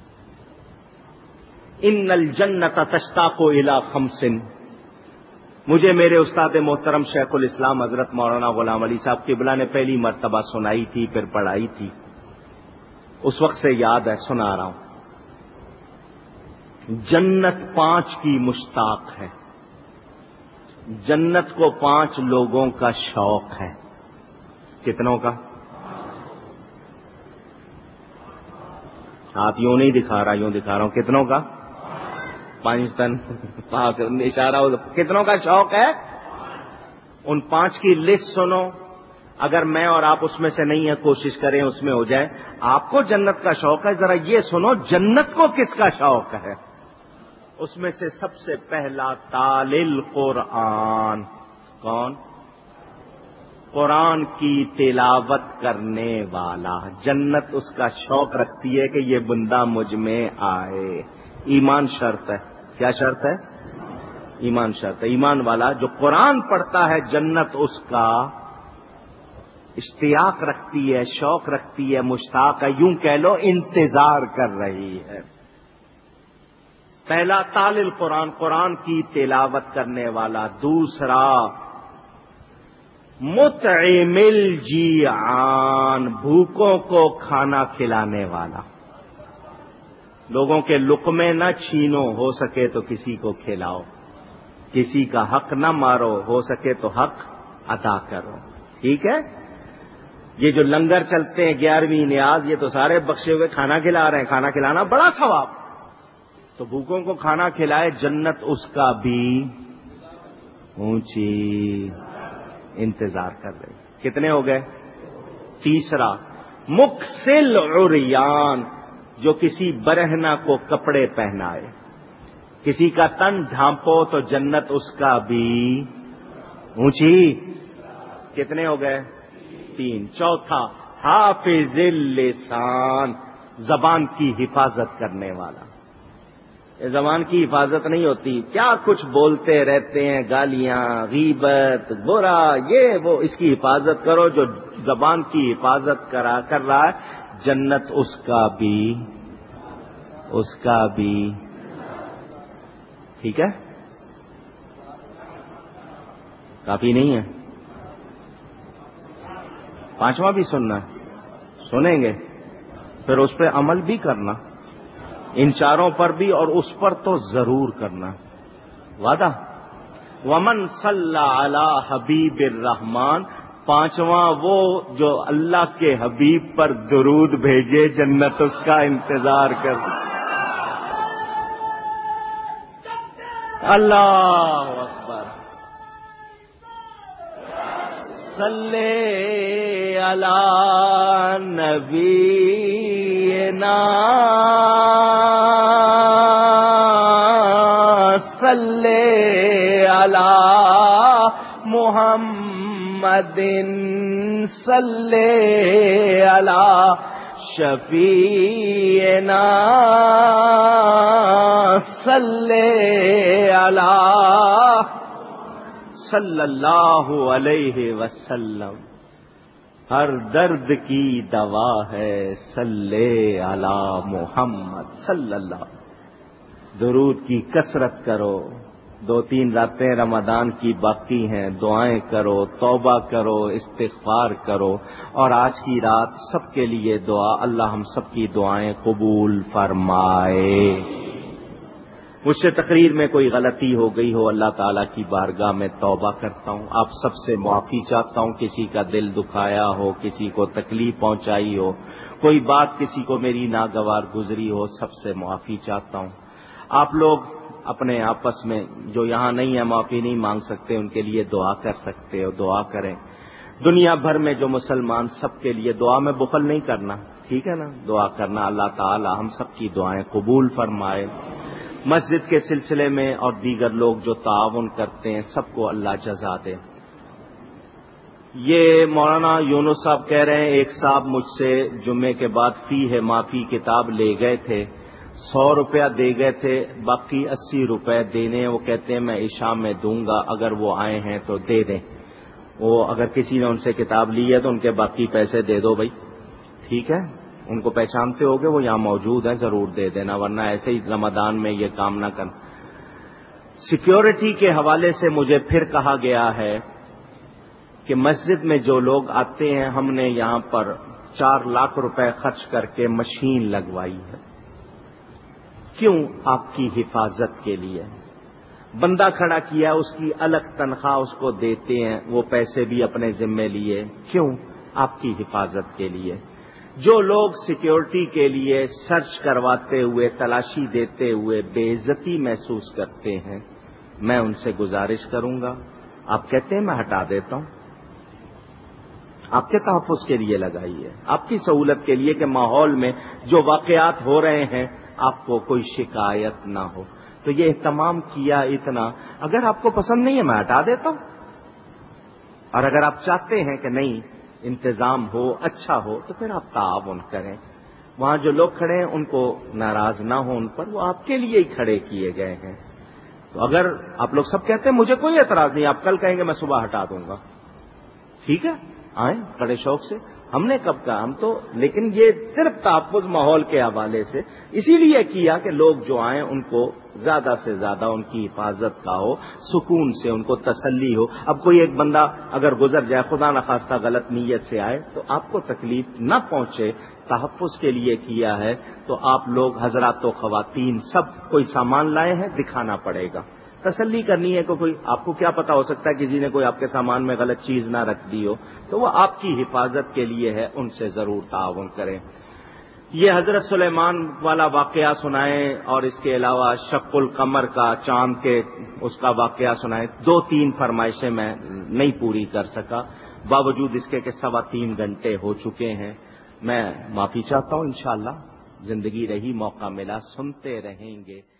ان الجنت تشتاق الی 5. مجھے میرے استاد محترم شیخ الاسلام حضرت مولانا غلام علی صاحب قبلہ نے پہلی مرتبہ سنائی تھی, پھر پڑھائی تھی, اس وقت سے یاد ہے, سنا رہا ہوں. جنت 5 کی مشتاق ہے. جنت کو 5 لوگوں کا شوق ہے. کتنوں کا؟ ہاتھ یوں نہیں دکھا رہا, یوں دکھا رہا ہوں. کتنوں کا؟ 5 تن اشارہ ہو. کتنوں کا شوق ہے؟ ان 5 کی لسٹ سنو. اگر میں اور آپ اس میں سے نہیں ہیں, کوشش کریں اس میں ہو جائے. آپ کو جنت کا شوق ہے, ذرا یہ سنو جنت کو کس کا شوق ہے. اس میں سے سب سے پہلا تالل قرآن. کون؟ قرآن کی تلاوت کرنے والا. جنت اس کا شوق رکھتی ہے کہ یہ بندہ مجھ میں آئے. ایمان شرط ہے. کیا شرط ہے؟ ایمان شرط ہے. ایمان والا جو قرآن پڑھتا ہے جنت اس کا اشتیاق رکھتی ہے, شوق رکھتی ہے, مشتاق ہے, یوں کہہ لو انتظار کر رہی ہے. پہلا تال القرآن، قرآن کی تلاوت کرنے والا، دوسرا مطعم الجیعان، بھوکوں کو کھانا کھلانے والا، لوگوں کے لقمے نہ چھینو، ہو سکے تو کسی کو کھلاؤ، کسی کا حق نہ مارو، ہو سکے تو حق ادا کرو، ٹھیک ہے؟ یہ جو لنگر چلتے ہیں 11ویں نیاز، یہ تو سارے بخشے ہوئے کھانا کھلا رہے ہیں، کھانا کھلانا بڑا ثواب، تو بھوکوں کو کھانا کھلائے، جنت اس کا بھی اونچی انتظار کر رہی۔ کتنے ہو گئے؟ تیسرا مکسل عریان، جو کسی برہنہ کو کپڑے پہنائے، کسی کا تن ڈھانپو تو جنت اس کا بھی اونچی۔ کتنے ہو گئے؟ 3۔ چوتھا حافظ اللسان، زبان کی حفاظت کرنے والا۔ یہ زبان کی حفاظت نہیں ہوتی، کیا کچھ بولتے رہتے ہیں، گالیاں، غیبت، برا، یہ وہ، اس کی حفاظت کرو۔ جو زبان کی حفاظت کر رہا ہے، جنت اس کا بھی ٹھیک ہے۔ کافی نہیں ہے، 5واں بھی سننا ہے، سنیں گے پھر اس پہ عمل بھی کرنا، ان چاروں پر بھی، اور اس پر تو ضرور کرنا، وعدہ۔ ومن صلی علی حبیب الرحمان، 5واں وہ جو اللہ کے حبیب پر درود بھیجے، جنت اس کا انتظار کر۔ اللہ اکبر۔ صلی علی نبینا صلی علی محمد صلی علی شفیعنا صلی علی صلی اللہ علیہ وسلم۔ ہر درد کی دوا ہے صلی علی محمد صلی اللہ۔ درود کی کثرت کرو، 2-3 راتیں رمضان کی باقی ہیں، دعائیں کرو، توبہ کرو، استغفار کرو، اور آج کی رات سب کے لیے دعا، اللہ ہم سب کی دعائیں قبول فرمائے۔ مجھ سے تقریر میں کوئی غلطی ہو گئی ہو، اللہ تعالیٰ کی بارگاہ میں توبہ کرتا ہوں، آپ سب سے معافی چاہتا ہوں، کسی کا دل دکھایا ہو، کسی کو تکلیف پہنچائی ہو، کوئی بات کسی کو میری ناگوار گزری ہو، سب سے معافی چاہتا ہوں۔ آپ لوگ اپنے آپس میں جو یہاں نہیں ہے، معافی نہیں مانگ سکتے، ان کے لیے دعا کر سکتے ہو، دعا کریں۔ دنیا بھر میں جو مسلمان، سب کے لیے دعا میں بخل نہیں کرنا، ٹھیک ہے نا؟ دعا کرنا، اللہ تعالی ہم سب کی دعائیں قبول فرمائے۔ مسجد کے سلسلے میں اور دیگر لوگ جو تعاون کرتے ہیں، سب کو اللہ جزا دے۔ یہ مولانا یونس صاحب کہہ رہے ہیں، ایک صاحب مجھ سے جمعے کے بعد فی ہے معافی کتاب لے گئے تھے، 100 روپیہ دے گئے تھے، باقی 80 روپے دینے، وہ کہتے ہیں میں عشاء میں دوں گا، اگر وہ آئے ہیں تو دے دیں۔ وہ اگر کسی نے ان سے کتاب لی ہے تو ان کے باقی پیسے دے دو بھائی، ٹھیک ہے؟ ان کو پہچانتے ہوگے، وہ یہاں موجود ہیں، ضرور دے دینا، ورنہ ایسے ہی رمضان میں یہ کام نہ کرنا۔ سیکیورٹی کے حوالے سے مجھے پھر کہا گیا ہے کہ مسجد میں جو لوگ آتے ہیں، ہم نے یہاں پر 4 لاکھ روپے خرچ کر کے مشین لگوائی ہے۔ کیوں؟ آپ کی حفاظت کے لیے۔ بندہ کھڑا کیا، اس کی الگ تنخواہ اس کو دیتے ہیں، وہ پیسے بھی اپنے ذمے لیے، کیوں؟ آپ کی حفاظت کے لیے۔ جو لوگ سیکیورٹی کے لیے سرچ کرواتے ہوئے، تلاشی دیتے ہوئے بے عزتی محسوس کرتے ہیں، میں ان سے گزارش کروں گا، آپ کہتے ہیں میں ہٹا دیتا ہوں، آپ کے تحفظ کے لیے لگائیے، آپ کی سہولت کے لیے کہ ماحول میں جو واقعات ہو رہے ہیں آپ کو کوئی شکایت نہ ہو۔ تو یہ اہتمام کیا اتنا، اگر آپ کو پسند نہیں ہے میں ہٹا دیتا ہوں، اور اگر آپ چاہتے ہیں کہ نہیں انتظام ہو، اچھا ہو، تو پھر آپ تعاون کریں۔ وہاں جو لوگ کھڑے ہیں ان کو ناراض نہ ہو ان پر، وہ آپ کے لیے ہی کھڑے کیے گئے ہیں۔ تو اگر آپ لوگ سب کہتے ہیں مجھے کوئی اعتراض نہیں، آپ کل کہیں گے میں صبح ہٹا دوں گا، ٹھیک ہے؟ آئیں بڑے شوق سے، ہم نے کب کہا؟ ہم تو لیکن یہ صرف تحفظ ماحول کے حوالے سے اسی لیے کیا کہ لوگ جو آئیں ان کو زیادہ سے زیادہ ان کی حفاظت کا ہو، سکون سے ان کو تسلی ہو۔ اب کوئی ایک بندہ اگر گزر جائے، خدا نخواستہ غلط نیت سے آئے تو آپ کو تکلیف نہ پہنچے، تحفظ کے لیے کیا ہے۔ تو آپ لوگ حضرات و خواتین سب کوئی سامان لائے ہیں، دکھانا پڑے گا، تسلی کرنی ہے کہ کوئی آپ کو کیا پتا، ہو سکتا ہے کسی نے کوئی آپ کے سامان میں غلط چیز نہ رکھ دی ہو، تو وہ آپ کی حفاظت کے لیے ہے، ان سے ضرور تعاون کریں۔ یہ حضرت سلیمان والا واقعہ سنائیں اور اس کے علاوہ شق القمر کا، چاند کے اس کا واقعہ سنائیں۔ 2-3 فرمائشیں میں نہیں پوری کر سکا، باوجود اس کے کہ 3.25 گھنٹے ہو چکے ہیں۔ میں معافی چاہتا ہوں، انشاءاللہ زندگی رہی موقع ملا سنتے رہیں گے۔